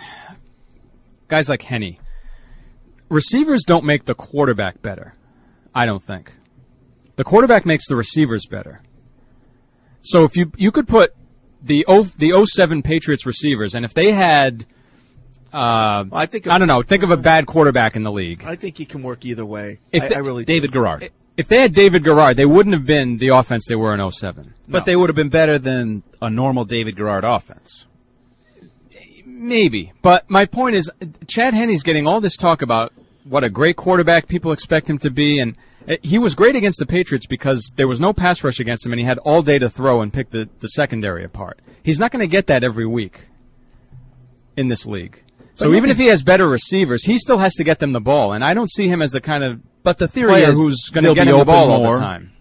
guys like Henne. Receivers don't make the quarterback better, I don't think. The quarterback makes the receivers better. So if you you could put the oh, the oh seven Patriots receivers, and if they had, uh, I think I don't know, think of a bad quarterback in the league. I think he can work either way. If I, they- I really David Garrard. If they had David Garrard, they wouldn't have been the offense they were in oh seven. But they would have been better than a normal David Garrard offense. Maybe. But my point is, Chad Henne's getting all this talk about what a great quarterback people expect him to be, and uh, he was great against the Patriots because there was no pass rush against him, and he had all day to throw and pick the, the secondary apart. He's not going to get that every week in this league. So But even you if he has better receivers, he still has to get them the ball, and I don't see him as the kind of But the theory player is who's going to they'll get be him the open ball all more. the time.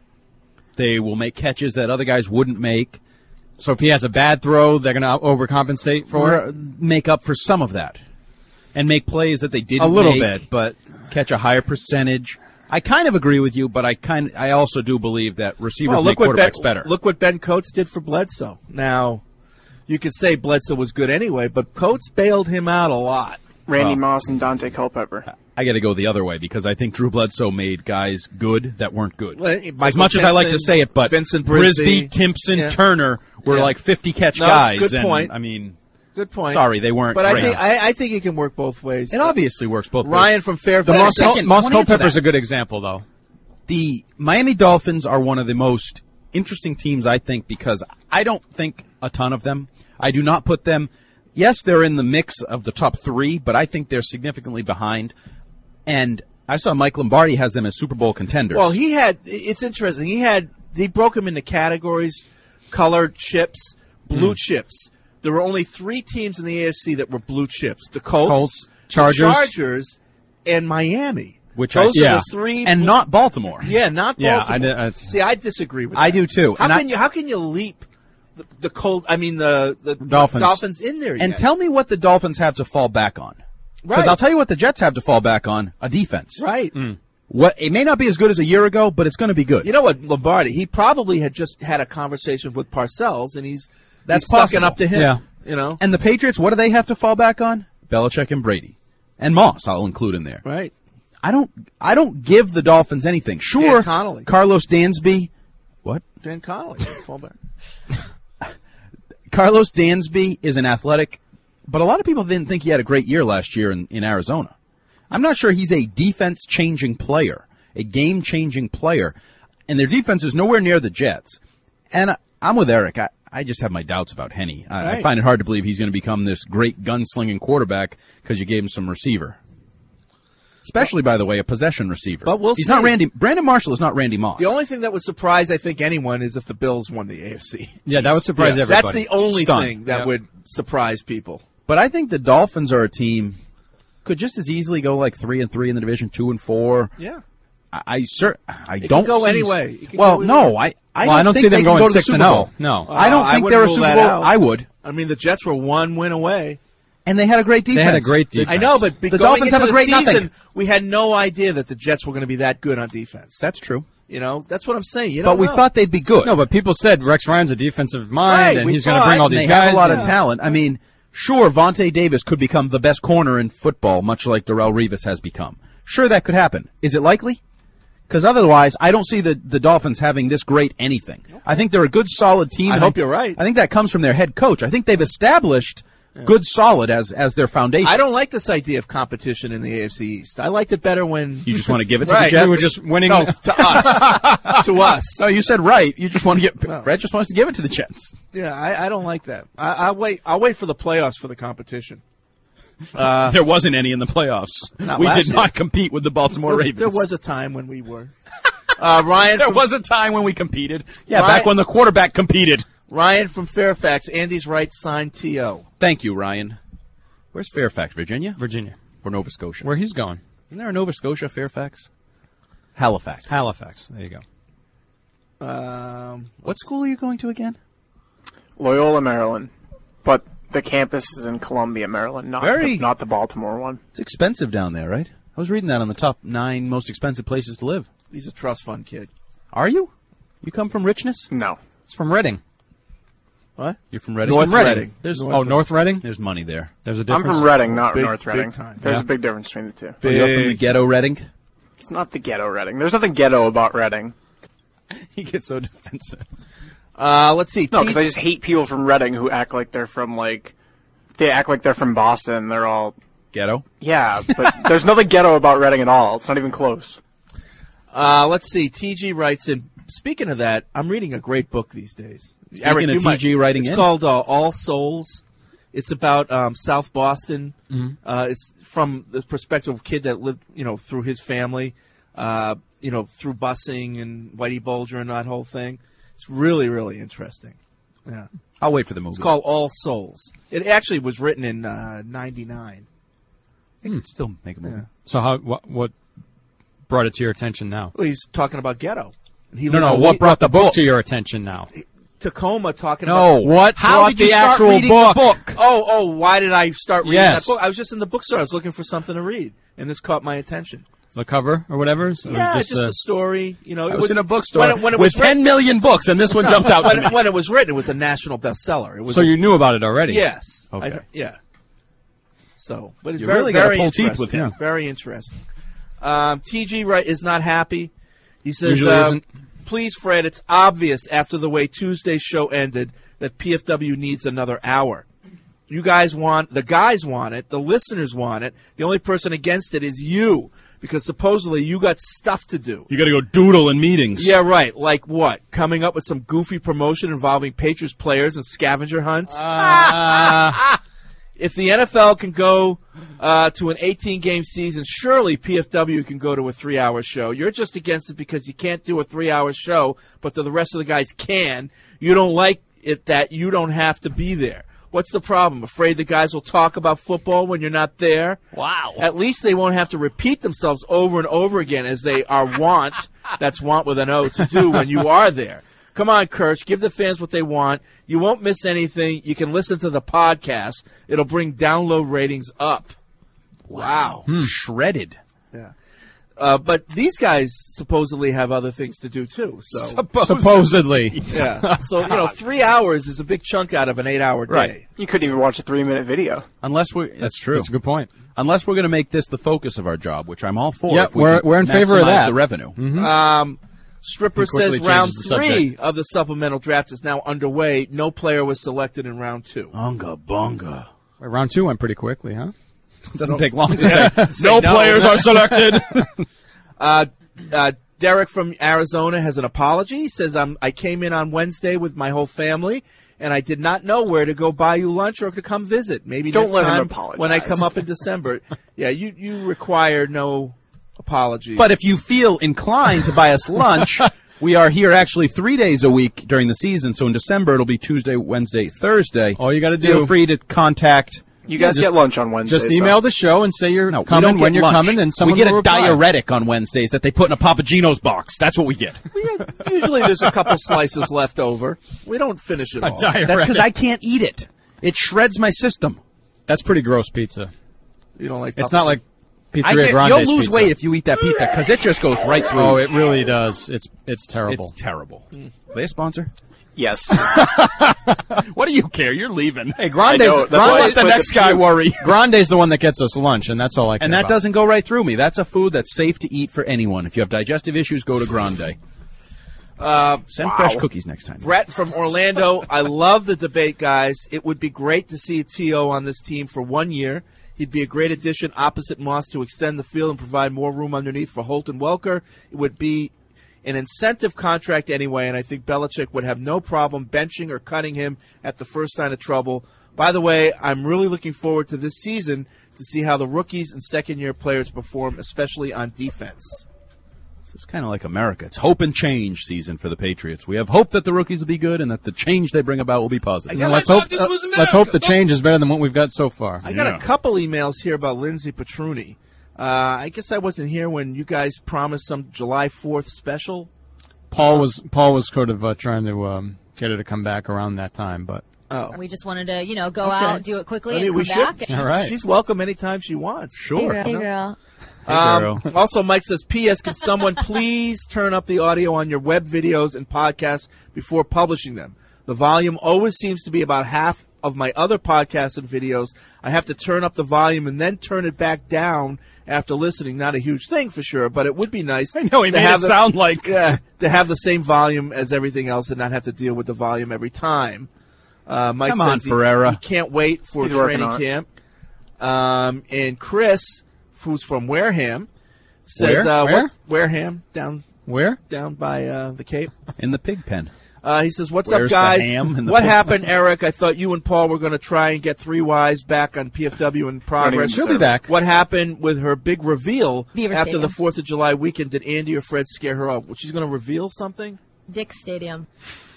They will make catches that other guys wouldn't make. So if he has a bad throw, they're going to overcompensate for Or it? make up for some of that. And make plays that they didn't A little make, bit, but catch a higher percentage. I kind of agree with you, but I kind I also do believe that receivers well, make look what quarterbacks ben, better. Look what Ben Coates did for Bledsoe. Now, you could say Bledsoe was good anyway, but Coates bailed him out a lot. Randy Well, Moss and Dante Culpepper. I got to go the other way because I think Drew Bledsoe made guys good that weren't good. Well, as Michael much as I like to Vincent, say it, but Vincent Brisby, Brisby, Timpson, yeah. Turner were Yeah. like fifty catch No, guys. good and, point. I mean, Good point. sorry, they weren't But I great. think I, I think it can work both ways. It obviously works both ways. Ryan from the Fairfax. Moss, second, Moss I wanna answer Culpepper's that. a good example, though. The Miami Dolphins are one of the most interesting teams, I think, because I don't think a ton of them. I do not put them. Yes, they're in the mix of the top three, but I think they're significantly behind. And I saw Mike Lombardi has them as Super Bowl contenders. Well, he had. It's interesting. He had. He broke them into categories: colored chips, blue Mm. chips. There were only three teams in the A F C that were blue chips: the Colts, Colts, the Chargers. Chargers, and Miami. which Those I are yeah. the three, and not Baltimore. yeah, not Yeah, Baltimore. I did- I- See, I disagree with. I that. do too. How And can I- you? How can you leap the, the Colt? I mean, the the Dolphins. Dolphins in there. And yet? tell me what the Dolphins have to fall back on. Because Right. I'll tell you what the Jets have to fall back on: a defense. right. What it may not be as good as a year ago, but it's going to be good. You know what, Lombardi? He probably had just had a conversation with Parcells, and he's That's he's sucking possible. up to him. Yeah. You know, And the Patriots, what do they have to fall back on? Belichick and Brady, and Moss. I'll include in there. right? I don't. I don't give the Dolphins anything. Sure, Dan Connolly. Carlos Dansby. What? Dan Connolly, fullback. Carlos Dansby is an athletic, but a lot of people didn't think he had a great year last year in, in Arizona. I'm not sure he's a defense-changing player, a game-changing player, and their defense is nowhere near the Jets. And I, I'm with Eric. I, I just have my doubts about Henne. I, Right. I find it hard to believe he's going to become this great gunslinging quarterback because you gave him some receiver. Especially, by the way, a possession receiver. But we'll He's see. not Randy. Brandon Marshall is not Randy Moss. The only thing that would surprise, I think, anyone is if the Bills won the A F C. Yeah, that would surprise Yeah. everybody. That's the only Stunned. thing that Yep. would surprise people. But I think the Dolphins are a team could just as easily go like three and three in the division, two and four. Yeah. I, I cer- I It don't can go see- any way. It can Well, go either no, way. I. I Well, don't I don't think see them they can going go to the six Super and oh. Bowl. No. I don't Uh, think wouldn't they're a rule Super that Bowl. out. I would. I mean, the Jets were one win away. And they had a great defense. They had a great defense. I know, but be- The going Dolphins into have a the great season, nothing. we had no idea that the Jets were going to be that good on defense. That's true. You know, that's what I'm saying. You But don't we know. thought they'd be good. No, but people said Rex Ryan's a defensive mind, Right, and we he's going to thought, bring all And these they guys. have a lot of Yeah. talent. I mean, sure, Vontae Davis could become the best corner in football, much like Darrelle Revis has become. Sure, that could happen. Is it likely? Because otherwise, I don't see the, the Dolphins having this great anything. I think they're a good, solid team. I and hope you're right. I think that comes from their head coach. I think they've established good, solid as as their foundation. I don't like this idea of competition in the A F C East. I liked it better when You just want to give it to Right. the Jets? We were just winning. no to us to us. No, you said right. You just want to get. No. Fred just wants to give it to the Jets. Yeah, I, I don't like that. I, I'll wait. I'll wait for the playoffs for the competition. Uh, There wasn't any in the playoffs. Not We last did year. not compete with the Baltimore there, Ravens. there was a time when we were. Uh, Ryan, There from, was a time when we competed. Yeah, Ryan- back when the quarterback competed. Ryan from Fairfax. Andy's right. Signed T O. Thank you, Ryan. Where's Fairfax, Virginia? Virginia, Or Nova Scotia? where he's going. Isn't there a Nova Scotia, Fairfax? Halifax. Halifax. There you go. Um, What school are you going to again? Loyola, Maryland. But the campus is in Columbia, Maryland, not, Very- the, not the Baltimore one. It's expensive down there, right? I was reading that on the top nine most expensive places to live. he's a trust fund kid. Are you? You come from richness? No. It's from Reading. What? You're from Reading? North From Reading. There's, Oh, North Reading. there's money there. There's a I'm difference. from Reading, not Big- North big Reading. time. There's Yeah. a big difference between the two. Oh, you're from the ghetto Reading? It's not the ghetto Reading. There's nothing ghetto about Reading. He gets so defensive. Uh, let's see. No, T- because I just hate people from Reading who act like they're from, like, they act like they're from Boston. They're all, Ghetto? yeah, but there's nothing ghetto about Reading at all. It's not even close. Uh, let's see. T G writes in. Speaking of that, I'm reading a great book these days. Speaking of you might- T G writing it's in? called uh, All Souls. It's about um, South Boston. Mm-hmm. Uh, it's from the perspective of a kid that lived, you know, through his family, uh, you know, through busing and Whitey Bulger and that whole thing. It's really, really interesting. Yeah, I'll wait for the movie. it's called All Souls. It actually was written in uh, ninety-nine. I can still make a movie. Yeah. So how what what brought it to your attention now? Well, he's talking about ghetto. And he No, lived no. a What week- brought the book to your attention now? Tacoma talking No. about What How brought did you the start actual reading book? the book? Oh, oh, why did I start reading Yes. that book? I was just in the bookstore. I was looking for something to read, and this caught my attention. The cover or whatever? So Yeah, just just, the- the story. You know, I it was, in a bookstore when it, when it with was written- ten million books, and this one No, jumped out when, to me. when it was written, it was a national bestseller. It was So a- you knew about it already? yes, Okay. I, yeah. So, but it's You very, really gotta very pull teeth interesting. with him. Yeah. Very interesting. Um, T G right is not happy. He says, Usually uh, isn't. "Please, Fred, it's obvious after the way Tuesday's show ended that P F W needs another hour. You guys want the guys want it, the listeners want it. The only person against it is you, because supposedly you got stuff to do." You got to go doodle in meetings. Yeah, right. Like what? Coming up with some goofy promotion involving Patriots players and scavenger hunts? Uh, If the N F L can go uh, to an eighteen-game season, surely P F W can go to a three-hour show. You're just against it because you can't do a three-hour show, but the rest of the guys can. You don't like it that you don't have to be there. What's the problem? Afraid the guys will talk about football when you're not there? Wow. At least they won't have to repeat themselves over and over again as they are wont, that's want with an O, to do when you are there. Come on, Kirsch, give the fans what they want. You won't miss anything. You can listen to the podcast. It'll bring download ratings up. Wow. Hmm, shredded. Yeah. Uh, but these guys supposedly have other things to do too. So Supposedly. yeah. So you know, three hours is a big chunk out of an eight-hour day. Right. You couldn't even watch a three-minute video. Unless we That's true. That's a good point. Unless we're going to make this the focus of our job, which I'm all for. Yeah, if we we're can we're in favor of maximize that. the revenue. Mhm. Um, Stripper He quickly says round changes the three subject. of the supplemental draft is now underway. No player was selected in round two. Unga bunga. Well, round two went pretty quickly, huh? It doesn't take long to say, say no, no players are selected. uh, uh, Derek from Arizona has an apology. He says, I'm, I came in on Wednesday with my whole family, and I did not know where to go buy you lunch or to come visit. Maybe Don't next let him time apologize. when I come up in December. Yeah, you, you require no apology. But if you feel inclined to buy us lunch, we are here actually three days a week during the season. So in December, it'll be Tuesday, Wednesday, Thursday. All you got to do. Feel free to contact. You guys Yeah, just- get lunch on Wednesday. Just email the show and say you're No, we coming don't when get you're lunch. coming, and someone we get will a reply. diuretic on Wednesdays that they put in a Papagino's box. That's what we get. Usually there's a couple slices left over. We don't finish it A all. diuretic. That's because I can't eat it. It shreds my system. That's pretty gross pizza. You don't like It's Papa- not like I Pizzeria get, Grande's you'll lose pizza. weight if you eat that pizza because it just goes right through. Oh, it really does. It's it's terrible. It's terrible. Are they a sponsor? Yes. What do you care? You're leaving. Hey, Grande's, I know, that's why I Grande's the split next the guy few. worry. Grande's the one that gets us lunch, and that's all I care And that about. doesn't go right through me. That's a food that's safe to eat for anyone. If you have digestive issues, go to Grande. Uh, Send wow. fresh cookies next time. Brett from Orlando. I love the debate, guys. It would be great to see T O on this team for one year. He'd be a great addition opposite Moss to extend the field and provide more room underneath for Holt and Welker. It would be an incentive contract anyway, and I think Belichick would have no problem benching or cutting him at the first sign of trouble. By the way, I'm really looking forward to this season to see how the rookies and second-year players perform, especially on defense. This is kind of like America. It's hope and change season for the Patriots. We have hope that the rookies will be good and that the change they bring about will be positive. Well, let's hope. Uh, let's hope the change is better than what we've got so far. I got a couple emails here about Lindsay Petruni. Uh, I guess I wasn't here when you guys promised some July fourth special. Paul was Paul was sort of uh, trying to um, get her to come back around that time, but Oh. We just wanted to, you know, go Okay. out, do it quickly, I mean, and we come should. back. She's, All right. she's welcome anytime she wants. Sure. Hey, girl. Um, also, Mike says, P S. Can someone please turn up the audio on your web videos and podcasts before publishing them? The volume always seems to be about half of my other podcasts and videos. I have to turn up the volume and then turn it back down after listening. Not a huge thing for sure, but it would be nice. I know, he to made have it the- sound like- yeah, to have the same volume as everything else and not have to deal with the volume every time. Uh, Mike Come says on, he, Pereira. he can't wait for He's working training on it. camp. Um, and Chris, who's from Wareham, says, Where? Uh, Where? What, Wareham, down where? down by uh, the Cape. In the pig pen. Uh, he says, what's Where's up, guys? the ham and the What pig happened, pen? Eric? I thought you and Paul were going to try and get Three Wise back on P F W in progress. She'll be back. What happened with her big reveal Beaver after Stadium. the fourth of July weekend? Did Andy or Fred scare her off? Well, she's going to reveal something? Dick's Stadium.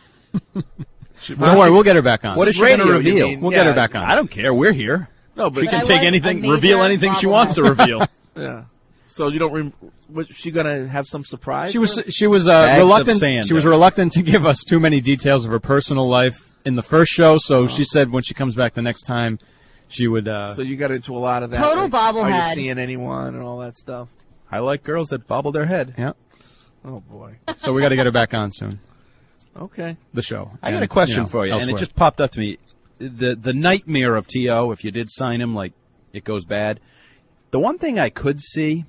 Don't worry, we'll get her back on. What is she Radio, going to you reveal? mean? We'll Yeah. get her back on. I don't care. We're here. No, but She But can I take was anything, a reveal major anything she bobblehead. wants to reveal. yeah. So you don't. Rem- was she going to have some surprise? She was for us? she was uh, Bags of reluctant. sand, She was Eric. reluctant to give us too many details of her personal life in the first show. So she said when she comes back the next time, she would. Uh, So you got into a lot of that. Total like, bobblehead. Are you seeing anyone and all that stuff? I like girls that bobble their head. yeah. Oh boy. So we got to get her back on soon. Okay. The show. I got And, a question know, for you, and elsewhere. it just popped up to me. The the nightmare of T O, if you did sign him, like, it goes bad. The one thing I could see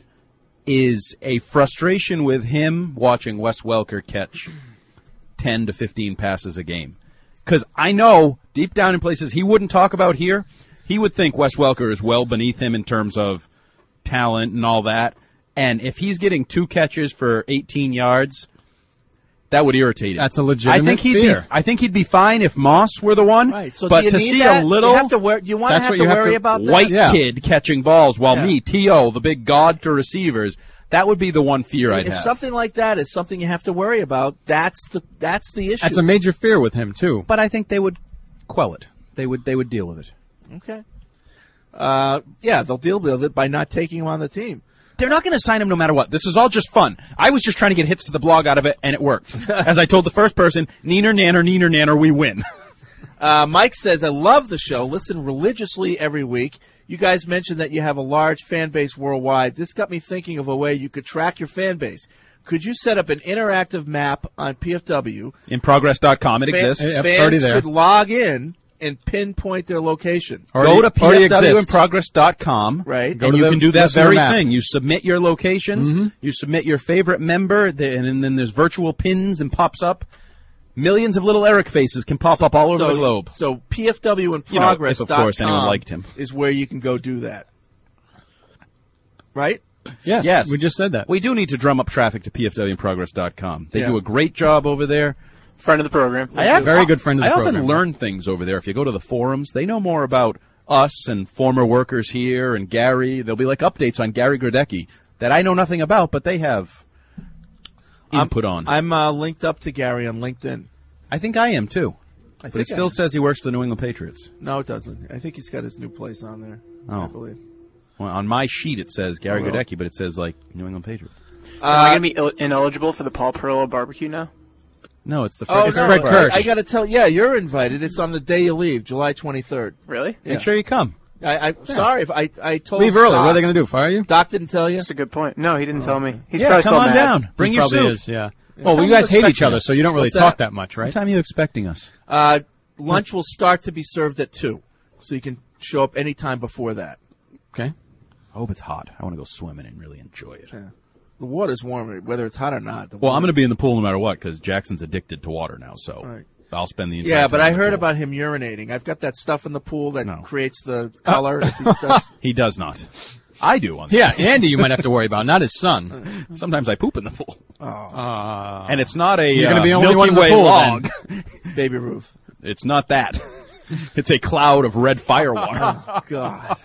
is a frustration with him watching Wes Welker catch ten to fifteen passes a game. Because I know, deep down in places he wouldn't talk about here, he would think Wes Welker is well beneath him in terms of talent and all that. And if he's getting two catches for eighteen yards, that would irritate him. That's a legitimate I think he'd fear. Be, I think he'd be fine if Moss were the one. Right. So but do you to need see that? a little You have to wor- do you want to That's have what to you have worry to- about that? white Yeah. kid catching balls, while Yeah. me, T O, the big god to receivers, that would be the one fear I'd If have. something like that is something you have to worry about, that's the that's the issue. That's a major fear with him too. But I think they would quell it. They would. They would deal with it. Okay. Uh, yeah, they'll deal with it by not taking him on the team. They're not going to sign him no matter what. This is all just fun. I was just trying to get hits to the blog out of it, and it worked. As I told the first person, neener, nanner, neener, nanner, we win. Uh, Mike says, I love the show. Listen religiously every week. You guys mentioned that you have a large fan base worldwide. This got me thinking of a way you could track your fan base. Could you set up an interactive map on P F W? In progress dot com, it Fan- exists. Fans already there. could log in and pinpoint their location. Go to already P F W in exists. progress dot com, Right. Go and to you the can do that listener very map. thing. You submit your locations, Mhm. you submit your favorite member, the- and then there's virtual pins and pops up. Millions of little Eric faces can pop up all over so, the globe. So P F W in You know, progress if, of course, anyone liked him. is where you can go do that. Right? Yes, Yes. we just said that. We do need to drum up traffic to P F W in progress dot com. They Yeah. do a great job over there. Friend of the program. I have, Very good friend of the I often program. learn things over there. If you go to the forums, they know more about us and former workers here and Gary. There'll be like updates on Gary Grodecki that I know nothing about, but they have input on. I'm uh, linked up to Gary on LinkedIn. I think I am too. I But think it still I- says he works for the New England Patriots. No, it doesn't. I think he's got his new place on there. I Oh. believe. Well, on my sheet it says Gary Oh, well. Grodecki, but it says like New England Patriots. Am I going to be il- ineligible for the Paul Perillo barbecue now? No, it's the Oh, it's no, Fred Kirsch. I, I got to tell. Yeah, you're invited. It's on the day you leave, July twenty-third. Really? Make sure you come. I, I'm sorry if I I told Leave early. Doc. What are they going to do? Fire you? Doc didn't tell you. That's a good point. No, he didn't tell me. He's Yeah, probably come still on mad. down. Bring He your probably suit. is, yeah. What Well, time you you guys hate each expecting other, us? so you don't really What's talk that? that much, What right? time are you expecting us? Uh, lunch will start to be served at two, so you can show up any time before that. Okay. I hope it's hot. I want to go swimming and really enjoy it. Yeah. The water's warm, whether it's hot or not. The Well, I'm water- going to be in the pool no matter what because Jackson's addicted to water now. So Right. I'll spend the entire Yeah, but time I in the heard pool. about him urinating. I've got that stuff in the pool that No. creates the color. if he starts. He does not. I do. On the Yeah, pool. Andy you might have to worry about, not his son. Sometimes I poop in the pool, Oh, Uh, and it's not a You're uh, gonna be the only Milky one in the Way pool, log. Baby Ruth. It's not that. It's a cloud of red firewater. Oh, God.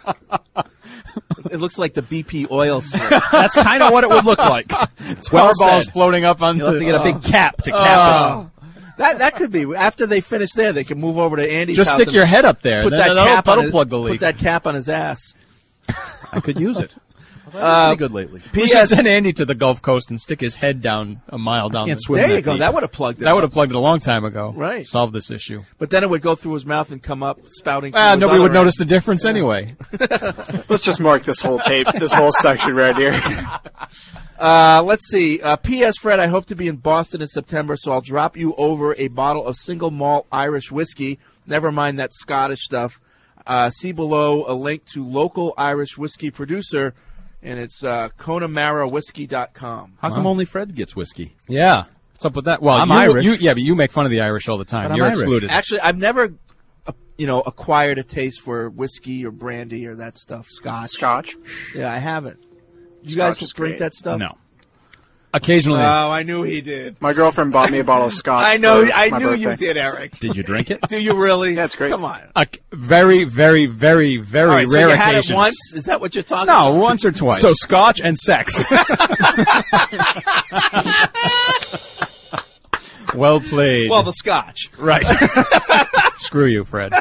It looks like the B P oil slick. That's kind of what it would look like. It's well Powerballs said. floating up on You'll have the... to get a big cap to cap Oh. That that could be. After they finish there, they can move over to Andy's Just house stick and your head up there. Put Then that that'll- cap on that'll his, plug the leak. Put that cap on his ass. it. I could use it. Uh, Pretty good lately. We should send Andy to the Gulf Coast and stick his head down a mile down. Can't the- swim There that you go. deep. That would have plugged it. That would up. have plugged it a long time ago. Right. Solve this issue. But then it would go through his mouth and come up spouting. Ah, through his nobody other would notice end. the difference anyway. Let's just mark this whole tape, this whole section right here. Uh, let's see. Uh, P S. Fred, I hope to be in Boston in September, so I'll drop you over a bottle of single malt Irish whiskey. Never mind that Scottish stuff. Uh, see below a link to local Irish whiskey producer, and it's uh, Connemara Whiskey dot com. How come Wow. only Fred gets whiskey? Yeah. What's up with that? Well, I'm you, Irish. You, yeah, but you make fun of the Irish all the time. But I'm You're Irish. excluded. Actually, I've never, uh, you know, acquired a taste for whiskey or brandy or that stuff. Scotch. Scotch. Yeah, I haven't. You Scotch guys is drink great. that stuff? No. Occasionally. Oh, I knew he did. My girlfriend bought me a bottle of scotch. I know. for I my knew birthday. you did, Eric. Did you drink it? Do you really? Yeah, it's great. Come on. A very, very, very, very All right, so rare you had occasions. it once? Is that what you're talking No, about? once or twice. So scotch and sex. Well played. Well, the scotch. Right. Screw you, Fred.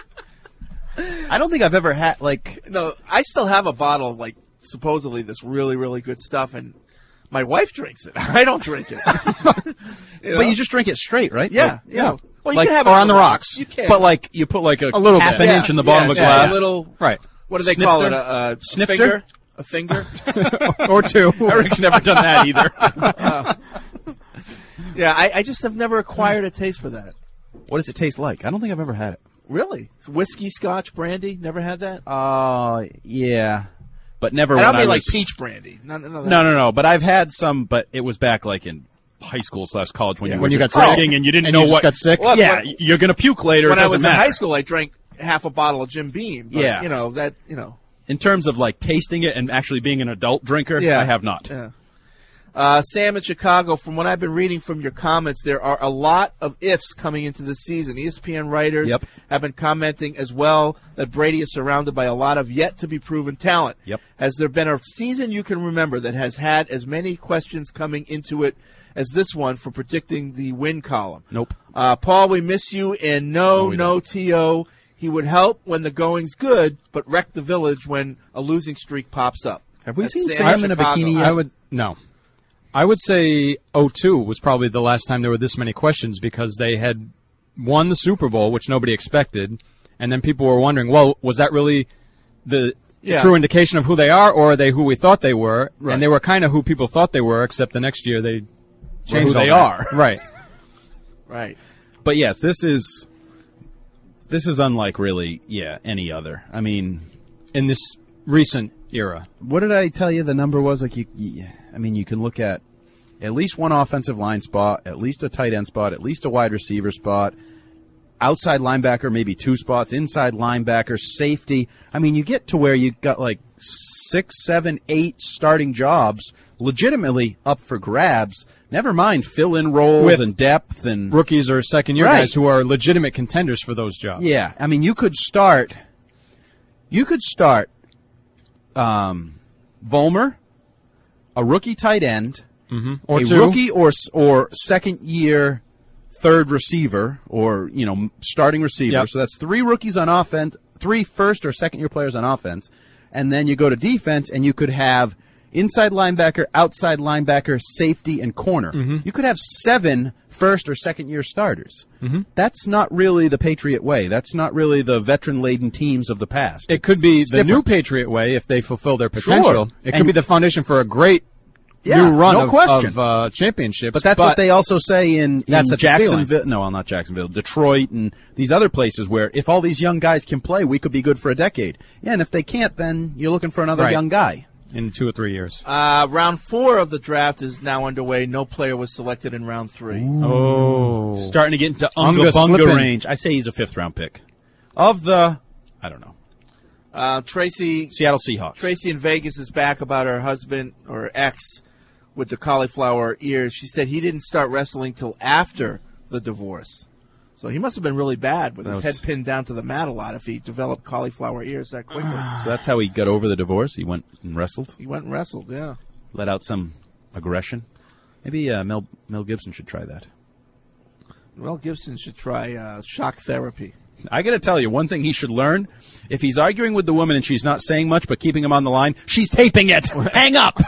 I don't think I've ever had like. No, I still have a bottle of, like, supposedly this really, really good stuff, and my wife drinks it. I don't drink it. You know? But you just drink it straight, right? Yeah, Like, yeah. Well, you like, can have or it on the rocks. You can. But like you put like a, A little half bit. an Yeah, inch in the yeah, bottom of a yeah, glass. a little. Right. What do they call it? Snifter? A, a Snifter? finger? A finger? Or two. Eric's never done that either. Uh, yeah, I, I just have never acquired a taste for that. What does it taste like? I don't think I've ever had it. Really? Whiskey, scotch, brandy? Never had that? Uh, yeah, but never. I when don't I mean was... like peach brandy. No, no, no. No, no, no. But I've had some, but it was back like in high school slash college when Yeah. you were When you just got sick. drinking and you didn't And know you just what. got sick? Look, yeah, when- you're gonna puke later. When it I doesn't was matter. in high school, I drank half a bottle of Jim Beam. But, Yeah. You know, that, you know. In terms of like tasting it and actually being an adult drinker, Yeah. I have not. Yeah. Uh, Sam in Chicago, from what I've been reading from your comments, there are a lot of ifs coming into the season. E S P N writers Yep. have been commenting as well that Brady is surrounded by a lot of yet-to-be-proven talent. Yep. Has there been a season you can remember that has had as many questions coming into it as this one for predicting the win column? Nope. Uh, Paul, we miss you, and no, No, we no, T O He would help when the going's good, but wreck the village when a losing streak pops up. Have we That's seen Sam Sam in a Chicago. bikini yet? I would no. I would say oh two was probably the last time there were this many questions because they had won the Super Bowl, which nobody expected, and then people were wondering, well, was that really the Yeah. true indication of who they are, or are they who we thought they were? Right. And they were kind of who people thought they were, except the next year they changed who all they that. are. Right. Right. But yes, this is this is unlike really, yeah, any other. I mean, in this recent era. What did I tell you the number was? Like you, you I mean, you can look at at least one offensive line spot, at least a tight end spot, at least a wide receiver spot, outside linebacker, maybe two spots, inside linebacker, safety. I mean, you get to where you got like six, seven, eight starting jobs legitimately up for grabs. Never mind fill-in roles With and depth and rookies or second-year Right. guys who are legitimate contenders for those jobs. Yeah, I mean, you could start. You could start um, Vollmer, a rookie tight end, mm-hmm. or a two. rookie or or second year third receiver, or you know starting receiver. Yep. So that's three rookies on offense, three first or second year players on offense, and then you go to defense, and you could have inside linebacker, outside linebacker, safety, and corner. Mm-hmm. You could have seven first or second year starters. Mm-hmm. That's not really the Patriot way. That's not really the veteran-laden teams of the past. It could be It's the new different. Patriot way if they fulfill their potential. Sure. It And- could be the foundation for a great Yeah, new run no of, question. of uh, championships. But that's what they also say in, in That's at the ceiling. Jacksonville. No, well, not Jacksonville. Detroit and these other places where if all these young guys can play, we could be good for a decade. Yeah, and if they can't, then you're looking for another Right. young guy. in two or three years. Uh, round four of the draft is now underway. No player was selected in round three. Oh. Starting to get into Unga Unga Bunga slipping. range. I say he's a fifth-round pick. Of the, I don't know, Uh, Tracy Seattle Seahawks. Tracy in Vegas is back about her husband or ex with the cauliflower ears. She said he didn't start wrestling till after the divorce. So he must have been really bad with That his was- head pinned down to the mat a lot if he developed cauliflower ears that quickly. So that's how he got over the divorce. He went and wrestled. He went and wrestled, yeah. Let out some aggression. Maybe uh, Mel Mel Gibson should try that. Mel Gibson should try uh, shock therapy. I got to tell you, one thing he should learn, if he's arguing with the woman and she's not saying much but keeping him on the line, she's taping it. Hang up.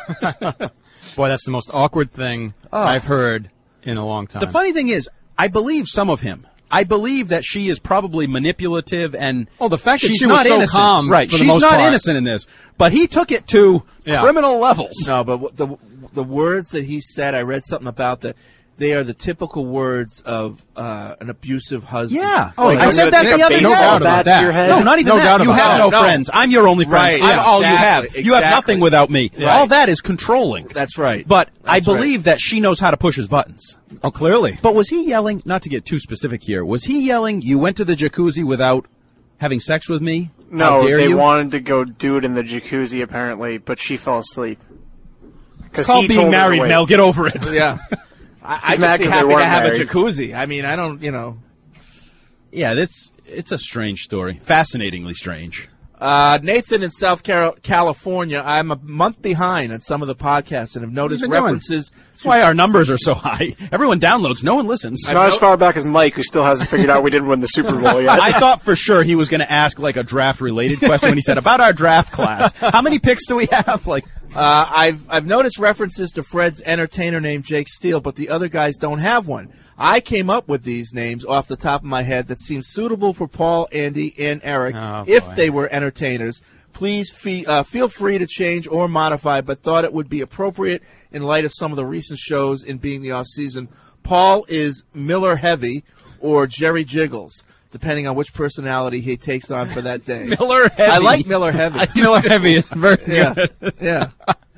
Boy, that's the most awkward thing Oh. I've heard in a long time. The funny thing is, I believe some of him. I believe that she is probably manipulative and oh, the fact that she's she was not so innocent. calm right? for the She's most not part. innocent in this, but he took it to Yeah. criminal levels. No, but what the the words that he said, I read something about that. They are the typical words of uh, an abusive husband. Yeah. Oh, I said that the other day. No doubt about that. No, not even No that. doubt You about have that. no No. friends. I'm your only friend. Right. I'm Yeah, all you have. exactly, You have exactly. nothing without me. Right. All that is controlling. That's right. But I That's right. believe that she knows how to push his buttons. Oh, clearly. But was he yelling, not to get too specific here, was he yelling, you went to the jacuzzi without having sex with me? How No, dare they you? wanted to go do it in the jacuzzi apparently, but she fell asleep. It's called being married, Mel. Get over it. Yeah. I, He's mad I'd be 'cause they happy to weren't have married. a jacuzzi. I mean, I don't, you know. Yeah, this it's a strange story. Fascinatingly strange. Uh, Nathan in South Car- California, I'm a month behind on some of the podcasts and have noticed been doing? references. That's why our numbers are so high. Everyone downloads. No one listens. Not as far back as Mike, who still hasn't figured out we didn't win the Super Bowl yet. I thought for sure he was going to ask like a draft-related question when he said, about our draft class. How many picks do we have? Like, Uh, I've I've noticed references to Fred's entertainer named Jake Steele, but the other guys don't have one. I came up with these names off the top of my head that seem suitable for Paul, Andy, and Eric Oh, if boy. they were entertainers. Please fee, uh, feel free to change or modify, but thought it would be appropriate in light of some of the recent shows in being the off-season. Paul is Miller Heavy or Jerry Jiggles, depending on which personality he takes on for that day. Miller Heavy. I like Miller Heavy. Miller Heavy is very Yeah, good. yeah.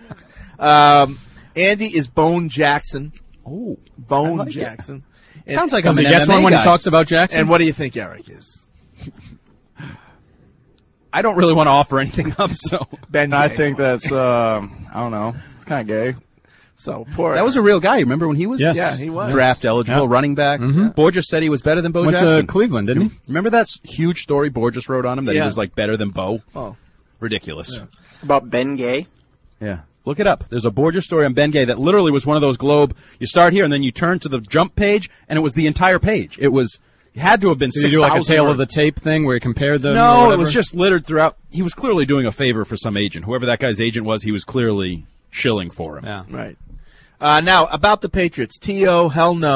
Um, Andy is Bone Jackson. oh, Bone I like it. Jackson. And- sounds like Does I'm he an get M M A one when guy. he talks about Jackson? And what do you think Eric is? I don't really want to offer anything up, so. Ben. I Gay. think that's, um, I don't know, it's kind of gay. so. Poor. That was a real guy. Remember when he was Yes. Yeah, he was. draft eligible, Yeah. running back? Mhm. Borges said he was better than Bo Went Jackson. to Cleveland, didn't he? Remember that huge story Borges wrote on him that Yeah. he was like better than Bo? Oh. Ridiculous. About Ben Gay? Yeah. Look it up. There's a Borges story on Ben Gay that literally was one of those Globe. You start here and then you turn to the jump page, and it was the entire page. It was it had to have been Did six you do like a thousand tale words. of the tape thing where he compared them? or No, it whatever? was just littered throughout. He was clearly doing a favor for some agent. Whoever that guy's agent was, he was clearly shilling for him. Yeah. Right. Uh, now, about the Patriots. T O, hell no.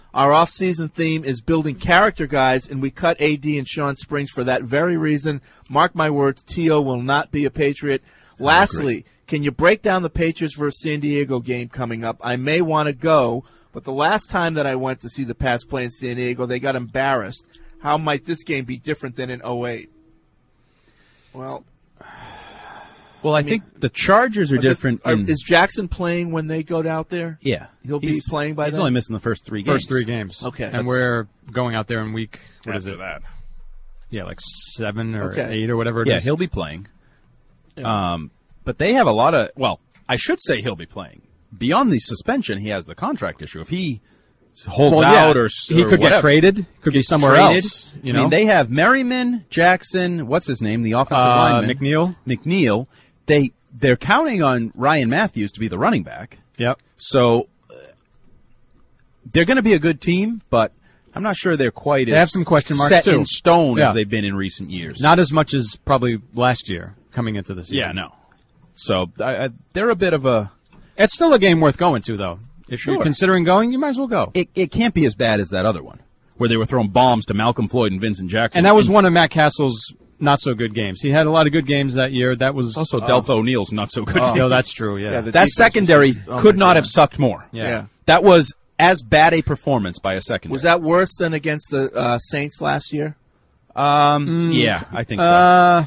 Our off-season theme is building character guys, and we cut A D and Sean Springs for that very reason. Mark my words, T O will not be a Patriot. Lastly, can you break down the Patriots versus San Diego game coming up? I may want to go, but the last time that I went to see the Pats play in San Diego, they got embarrassed. How might this game be different than in oh eight? Well, well, I, I mean, think the Chargers are different. Are, in, is Jackson playing when they go out there? Yeah, he'll he's, be playing by he's then? only missing the first three games. First three games. Okay, and we're going out there in week what After is it? That. Yeah, like seven or okay. eight or whatever it yeah, is. Yeah, he'll be playing. Yeah. Um, but they have a lot of. Well, I should say he'll be playing. Beyond the suspension, he has the contract issue. If he holds well, out yeah. or he or could whatever, get traded, could be somewhere traded. else. You know, I mean, they have Merriman, Jackson. What's his name? The offensive uh, lineman, McNeil. McNeil. They they're counting on Ryan Matthews to be the running back. Yep. So uh, they're going to be a good team, but I'm not sure they're quite they as have some question marks set too. in stone yeah. as they've been in recent years. Not as much as probably last year coming into the season. Yeah, no. So I, I, they're a bit of a. It's still a game worth going to, though. If Sure. you're considering going, you might as well go. It it can't be as bad as that other one, where they were throwing bombs to Malcolm Floyd and Vincent Jackson. And that was one of Matt Castle's not so good games. He had a lot of good games that year. That was also uh, Deltha O'Neal's not so good. Oh, game. no, that's true. Yeah, Yeah, the that defense secondary was- oh could my not God. have sucked more. yeah. Yeah. That was as bad a performance by a secondary. Was that worse than against the uh, Saints last year? Um, yeah, I think so. Uh,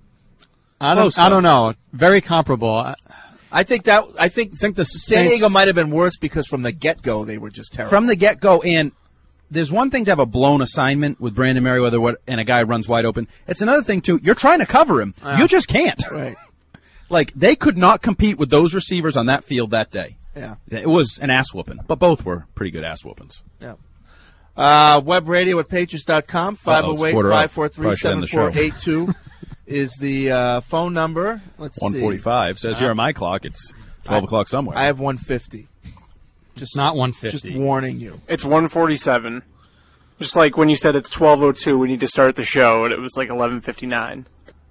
I don't. Close, I though. don't know. Very comparable. I, I think that I think, I think the San Saints- Diego might have been worse because from the get-go they were just terrible. From the get-go, and there's one thing to have a blown assignment with Brandon Merriweather what, and a guy runs wide open. It's another thing, too. You're trying to cover him. Yeah. You just can't. Right. Like, they could not compete with those receivers on that field that day. Yeah. It was an ass-whooping, but both were pretty good ass-whoopings. Yeah. Uh, web radio at patriots dot com, five oh eight, five four three, seven four eight two is the uh, phone number. Let's see. one forty-five says here on my clock it's twelve I- o'clock somewhere. I have one fifty. Just not one fifty. Just warning you. It's one forty-seven. Just like when you said it's twelve oh two, we need to start the show, and it was like eleven fifty-nine.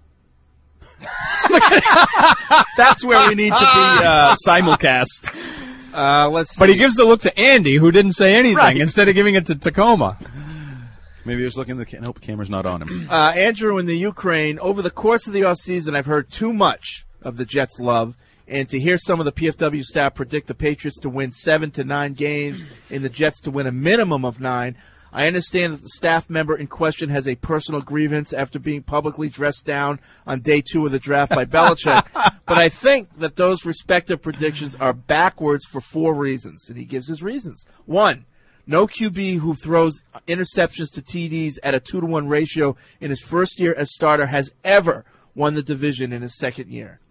That's where we need to be uh, simulcast. Uh, let's see. But he gives the look to Andy, who didn't say anything, Right. instead of giving it to Tacoma. Maybe he was looking at the ca- nope, camera's not on him. Uh, Andrew in the Ukraine, over the course of the offseason, I've heard too much of the Jets' love, and to hear some of the P F W staff predict the Patriots to win seven to nine games and the Jets to win a minimum of nine, I understand that the staff member in question has a personal grievance after being publicly dressed down on day two of the draft by Belichick, but I think that those respective predictions are backwards for four reasons, and he gives his reasons. One, no Q B who throws interceptions to T Ds at a two to one ratio in his first year as starter has ever won the division in his second year.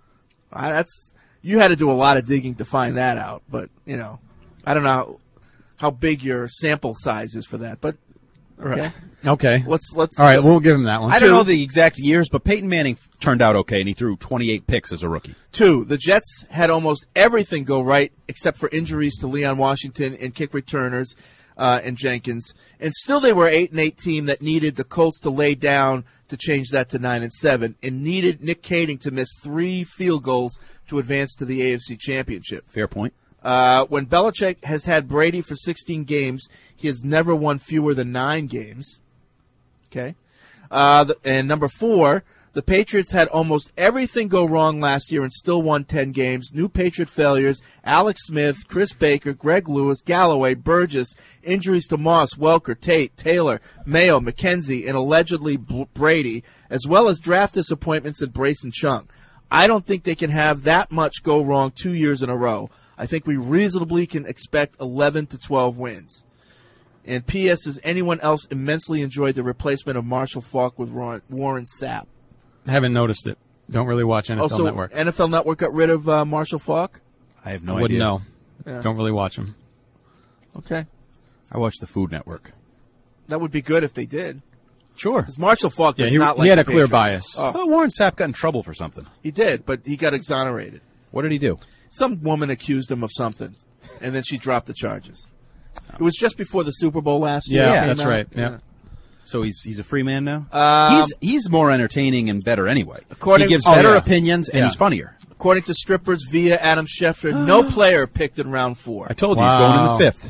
Uh, that's you had to do a lot of digging to find that out, but you know, I don't know how big your sample size is for that, but okay. Okay. Let's let's. All right, we'll give him that one. I don't Two. know the exact years, but Peyton Manning turned out okay, and he threw twenty-eight picks as a rookie. Two, the Jets had almost everything go right except for injuries to Leon Washington and kick returners uh, and Jenkins, and still they were eight and eight team that needed the Colts to lay down to change that to nine and seven, and needed Nick Kading to miss three field goals to advance to the A F C Championship. Fair point. Uh, when Belichick has had Brady for sixteen games, he has never won fewer than nine games. Okay. Uh, the, and number four, the Patriots had almost everything go wrong last year and still won ten games. New Patriot failures, Alex Smith, Chris Baker, Greg Lewis, Galloway, Burgess, injuries to Moss, Welker, Tate, Taylor, Mayo, McKenzie, and allegedly B- Brady, as well as draft disappointments at Brace and Chung. I don't think they can have that much go wrong two years in a row. I think we reasonably can expect eleven to twelve wins. And P S Has anyone else immensely enjoyed the replacement of Marshall Faulk with Warren, Warren Sapp? Haven't noticed it. Don't really watch N F L Also, Network. N F L Network got rid of uh, Marshall Faulk? I have I no wouldn't idea. know. Yeah. Don't really watch him. Okay. I watch the Food Network. That would be good if they did. Sure. Because Marshall Faulk Yeah, does he, not he like had the a clear Patriots. bias. I Oh, thought Warren Sapp got in trouble for something. he did, but he got exonerated. What did he do? Some woman accused him of something, and then she dropped the charges. It was just before the Super Bowl last year. Yeah, it came that's out. right. Yeah. So he's he's a free man now. Um, he's he's more entertaining and better anyway. According- he gives oh, better yeah. opinions and Yeah. he's funnier. According to strippers via Adam Schefter, no player picked in round four. I told you he's going in Wow. the fifth.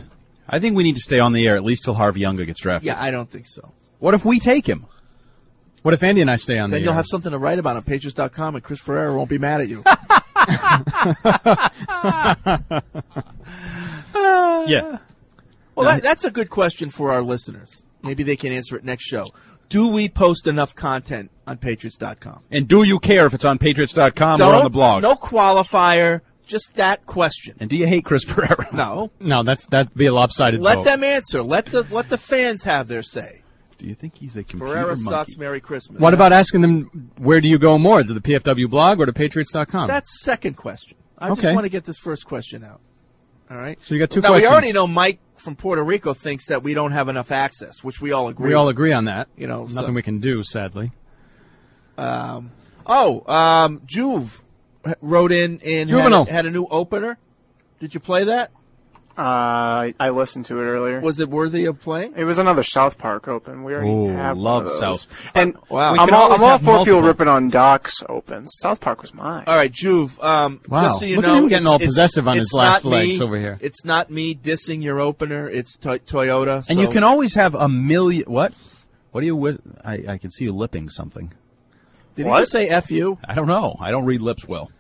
I think we need to stay on the air at least till Harvey Younger gets drafted. Yeah, I don't think so. What if we take him? What if Andy and I stay on Then the you'll air? have something to write about on Patriots dot com, and Chris Ferreira won't be mad at you. Yeah. Well, that, that's a good question for our listeners. Maybe they can answer it next show. Do we post enough content on Patriots dot com? And do you care if it's on Patriots dot com or on the blog? No qualifier, just that question. And do you hate Chris Ferreira? No. No, that's that'd be a lopsided Let vote. them answer. Let the let the fans have their say. Do you think he's a computer Ferreira monkey? sucks. Merry Christmas. What about asking them where do you go more, to the P F W blog or to Patriots dot com? That's second question. I Okay. just want to get this first question out. All right. So you got two now, questions. we already know Mike from Puerto Rico thinks that we don't have enough access, which we all agree. We all agree on that. You know, nothing so- we can do, sadly. Um, oh, um, Juve wrote in and Juvenile. had a, had a new opener. Did you play that? Uh, I listened to it earlier. Was it worthy of playing? It was another South Park Open. We already Ooh, have one love of those. South. And Wow. We I'm can all, always I'm all have for people multiple. ripping on Doc's Opens. South Park was mine. All right, Juve. Um, Wow. Just so you Look at know, him getting it's- all it's- possessive on his it's last not legs me- over here. It's not me dissing your opener. It's to- Toyota. And so- you can always have a million. What? What do you? Whiz- I, I can see you lipping something. Did he What? just say F you? I don't know. I don't read lips well.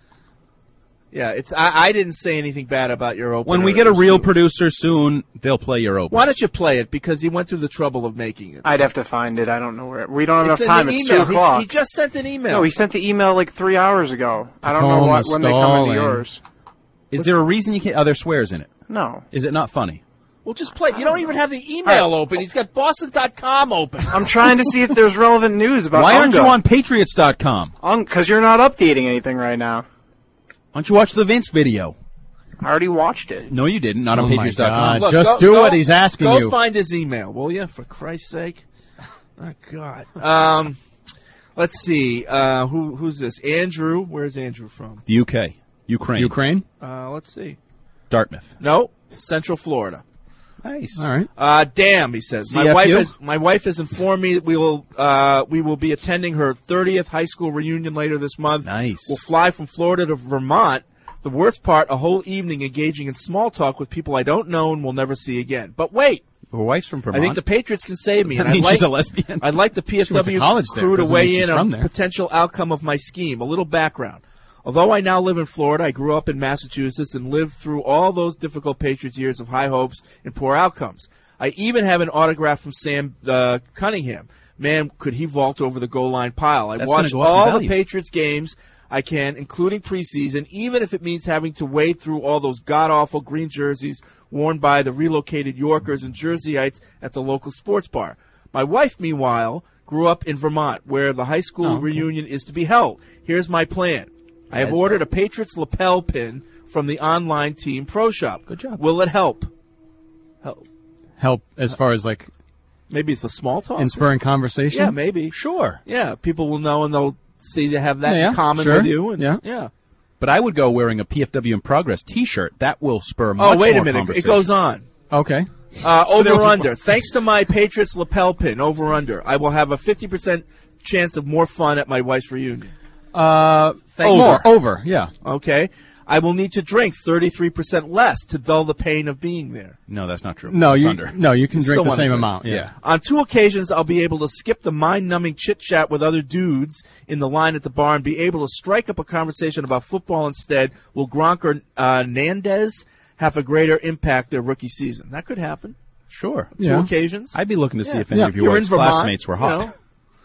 Yeah, it's. I, I didn't say anything bad about your opener. When we get a real producer soon, they'll play your open. Why don't you play it? Because he went through the trouble of making it. I'd have to find it. I don't know where. We don't have It's enough in time. the It's email. two He- o'clock. He, just sent an email. No, he sent the email like three hours ago. I don't know Tacoma what, when they come into stalling. yours. Is there a reason you can't? Are there swears in it? No. Is it not funny? Well, just play. You don't even have the email open. He's got Boston dot com open. I'm trying to see if there's relevant news about Why aren't Unga. you on Patriots dot com? Because you're not updating anything right now. Why don't you watch the Vince video? I already watched it. No, you didn't. Not Oh on my Patriots dot com. God. Just do what he's asking go you. find his email, will you? For Christ's sake. Oh, God. Um, let's see. Uh, who who's this? Andrew. Where's Andrew from? The U K, Ukraine, Ukraine. Uh, let's see. Dartmouth. No, Central Florida. Nice. All right. Uh, damn, he says. My C F U? wife has my wife has informed me that we will uh, we will be attending her thirtieth high school reunion later this month. Nice. We'll fly from Florida to Vermont. The worst part, a whole evening engaging in small talk with people I don't know and will never see again. But wait, Her wife's from Vermont. I think the Patriots can save me. That and I'd mean like, she's a lesbian? I'd like the P F She went to W college there. crew to Doesn't mean weigh she's in from on there. potential outcome of my scheme. A little background. Although I now live in Florida, I grew up in Massachusetts and lived through all those difficult Patriots years of high hopes and poor outcomes. I even have an autograph from Sam uh, Cunningham. Man, could he vault over the goal line pile. I That's watch gonna go up in all the value. Patriots games I can, including preseason, even if it means having to wade through all those god-awful green jerseys worn by the relocated Yorkers and Jerseyites at the local sports bar. My wife, meanwhile, grew up in Vermont, where the high school Oh, okay. reunion is to be held. Here's my plan. I have That's ordered a Patriots lapel pin from the online team pro shop. Good job. Will it help? Help. Help as far as like Maybe it's the small talk. inspiring conversation. Yeah, maybe. Sure. Yeah, people will know and they'll see they have that Yeah, in common sure. with you. And, Yeah. yeah. But I would go wearing a P F W in Progress T-shirt. That will spur Oh, much wait a more minute. It conversation. goes on. Okay. Uh, So there over will be- under. Thanks to my Patriots lapel pin, over under. I will have a fifty percent chance of more fun at my wife's reunion. Uh, Thank over. you. Over. Yeah. Okay. I will need to drink thirty-three percent less to dull the pain of being there. No, that's not true. No, It's you under. no, you can You drink still the wanna same drink. amount. Yeah. On two occasions, I'll be able to skip the mind-numbing chit-chat with other dudes in the line at the bar and be able to strike up a conversation about football instead. Will Gronk or uh, Nandez have a greater impact their rookie season? That could happen. Sure. Two Yeah. occasions. I'd be looking to see Yeah. if any Yeah. of your You're in wife's Vermont, classmates were you hot. know.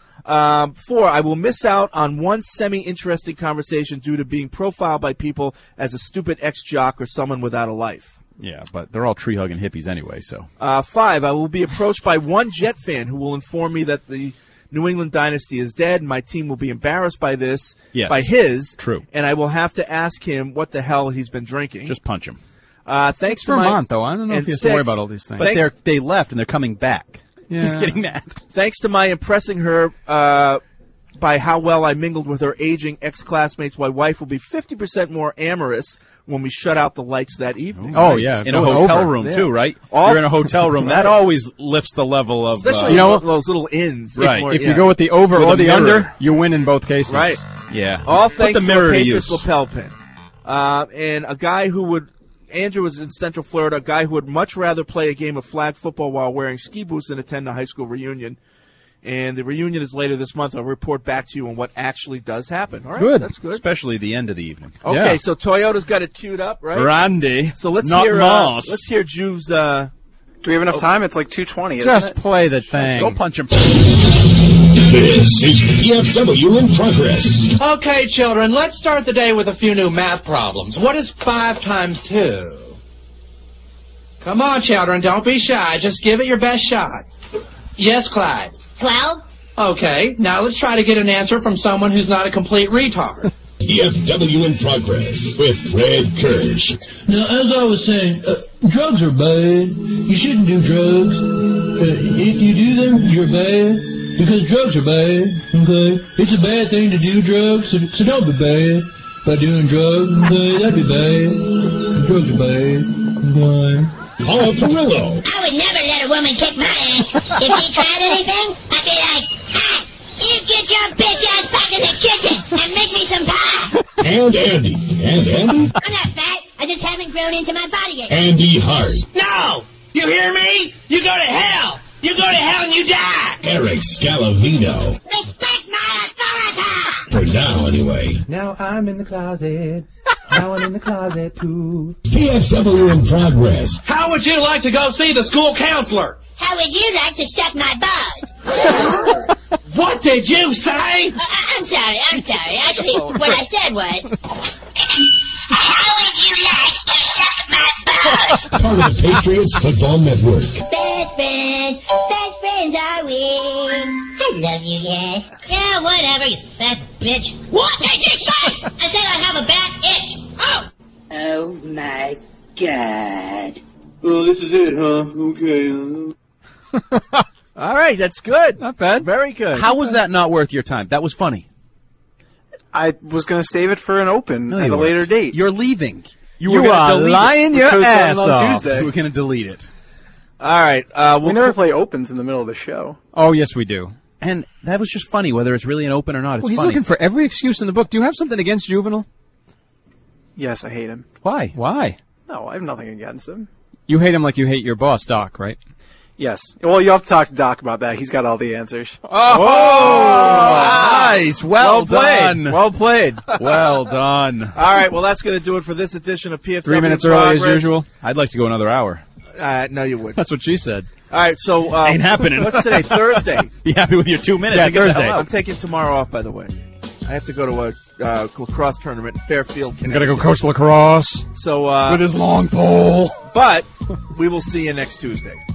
Um, four, I will miss out on one semi-interesting conversation due to being profiled by people as a stupid ex-jock or someone without a life. Yeah, but they're all tree-hugging hippies anyway, so. Uh, five, I will be approached by one Jet fan who will inform me that the New England dynasty is dead, and my team will be embarrassed by this, Yes. by his, True. and I will have to ask him what the hell he's been drinking. Just punch him. uh, thanks It's to my- Vermont, though. I don't know if and you have to worry six, about all these things. But Thanks- they're, they left and they're coming back. Yeah. He's getting mad. Thanks to my impressing her uh, by how well I mingled with her aging ex-classmates, my wife will be fifty percent more amorous when we shut out the lights that evening. Oh, yeah. In a Going hotel over. room, Yeah. too, right? All- You're in a hotel room. That always lifts the level of... Especially uh, You know- those little inns. Right. More- If yeah. you go with the over With or a the mirror. under, you win in both cases. Right. yeah. All Put thanks the to mirror a to Patriots use. lapel pin. Uh, and a guy who would Andrew is in Central Florida, a guy who would much rather play a game of flag football while wearing ski boots than attend a high school reunion. And the reunion is later this month. I'll report back to you on what actually does happen. All right, Good. that's good. Especially the end of the evening. Okay, Yeah. so Toyota's got it queued up, right? Randy, So let's not hear. Uh, Moss. let's hear Juve's. Uh, Do we have enough time? It's like two twenty. Just isn't it? play the thing. Go punch him. This is P F W in progress. Okay, children, let's start the day with a few new math problems. What is five times two? Come on, children, don't be shy. Just give it your best shot. Yes, Clyde. Twelve? Okay, now let's try to get an answer from someone who's not a complete retard. P F W in progress with Fred Kirsch. Now, as I was saying, uh, drugs are bad. You shouldn't do drugs. Uh, if you do them, you're bad. Because drugs are bad, okay? It's a bad thing to do drugs, so, so don't be bad by doing drugs, okay? That'd be bad. Drugs are bad, okay? Paul Perillo. I would never let a woman kick my ass. If she tried anything, I'd be like, ah, you get your bitch ass back in the kitchen and make me some pie. And Andy. And Andy? I'm not fat. I just haven't grown into my body yet. Andy Hart. No! You hear me? You go to hell! You go to hell and you die! Eric Scalavino. Respect my authority! For now, anyway. Now I'm in the closet. Now I'm in the closet, too. P F W in progress. How would you like to go see the school counselor? How would you like to suck my balls? What did you say? Uh, I'm sorry, I'm sorry. Actually, what I said was, how would you like to suck my balls? Part of the Patriots Football Network. Best friends, best friends are we. I love you, yeah. Yeah, whatever, you fat bitch. What did you say? I said I have a bad itch. Oh! Oh my God. Oh, this is it, huh? Okay. all right, that's good. Not bad. Very good. How was that not worth your time? That was funny. I was going to save it for an open No, at you a later weren't. date. You're leaving. You, You were gonna are delete lying it. your Because ass on off. Tuesday. You were going to delete it. All right. Uh, we'll We never play opens in the middle of the show. Oh, yes, we do. And that was just funny, whether it's really an open or not. It's Well, he's funny. looking for every excuse in the book. Do you have something against Juvenile? Yes, I hate him. Why? Why? No, I have nothing against him. You hate him like you hate your boss, Doc, right? Yes. Well, you have to talk to Doc about that. He's got all the answers. Oh, nice. Well, Well played. done. Well played. Well done. All right, well, that's going to do it for this edition of P F W Three minutes in early as Progress. usual. I'd like to go another hour. Uh, no, you wouldn't. That's what she said. All right, so uh, Ain't happening. What's today? Thursday. Be happy with your two minutes. Yeah, and get the hell Thursday. out. I'm taking tomorrow off, by the way. I have to go to a uh, lacrosse tournament in Fairfield, I'm Connecticut. gonna go coach lacrosse So, uh, with his long pole. but we will see you next Tuesday.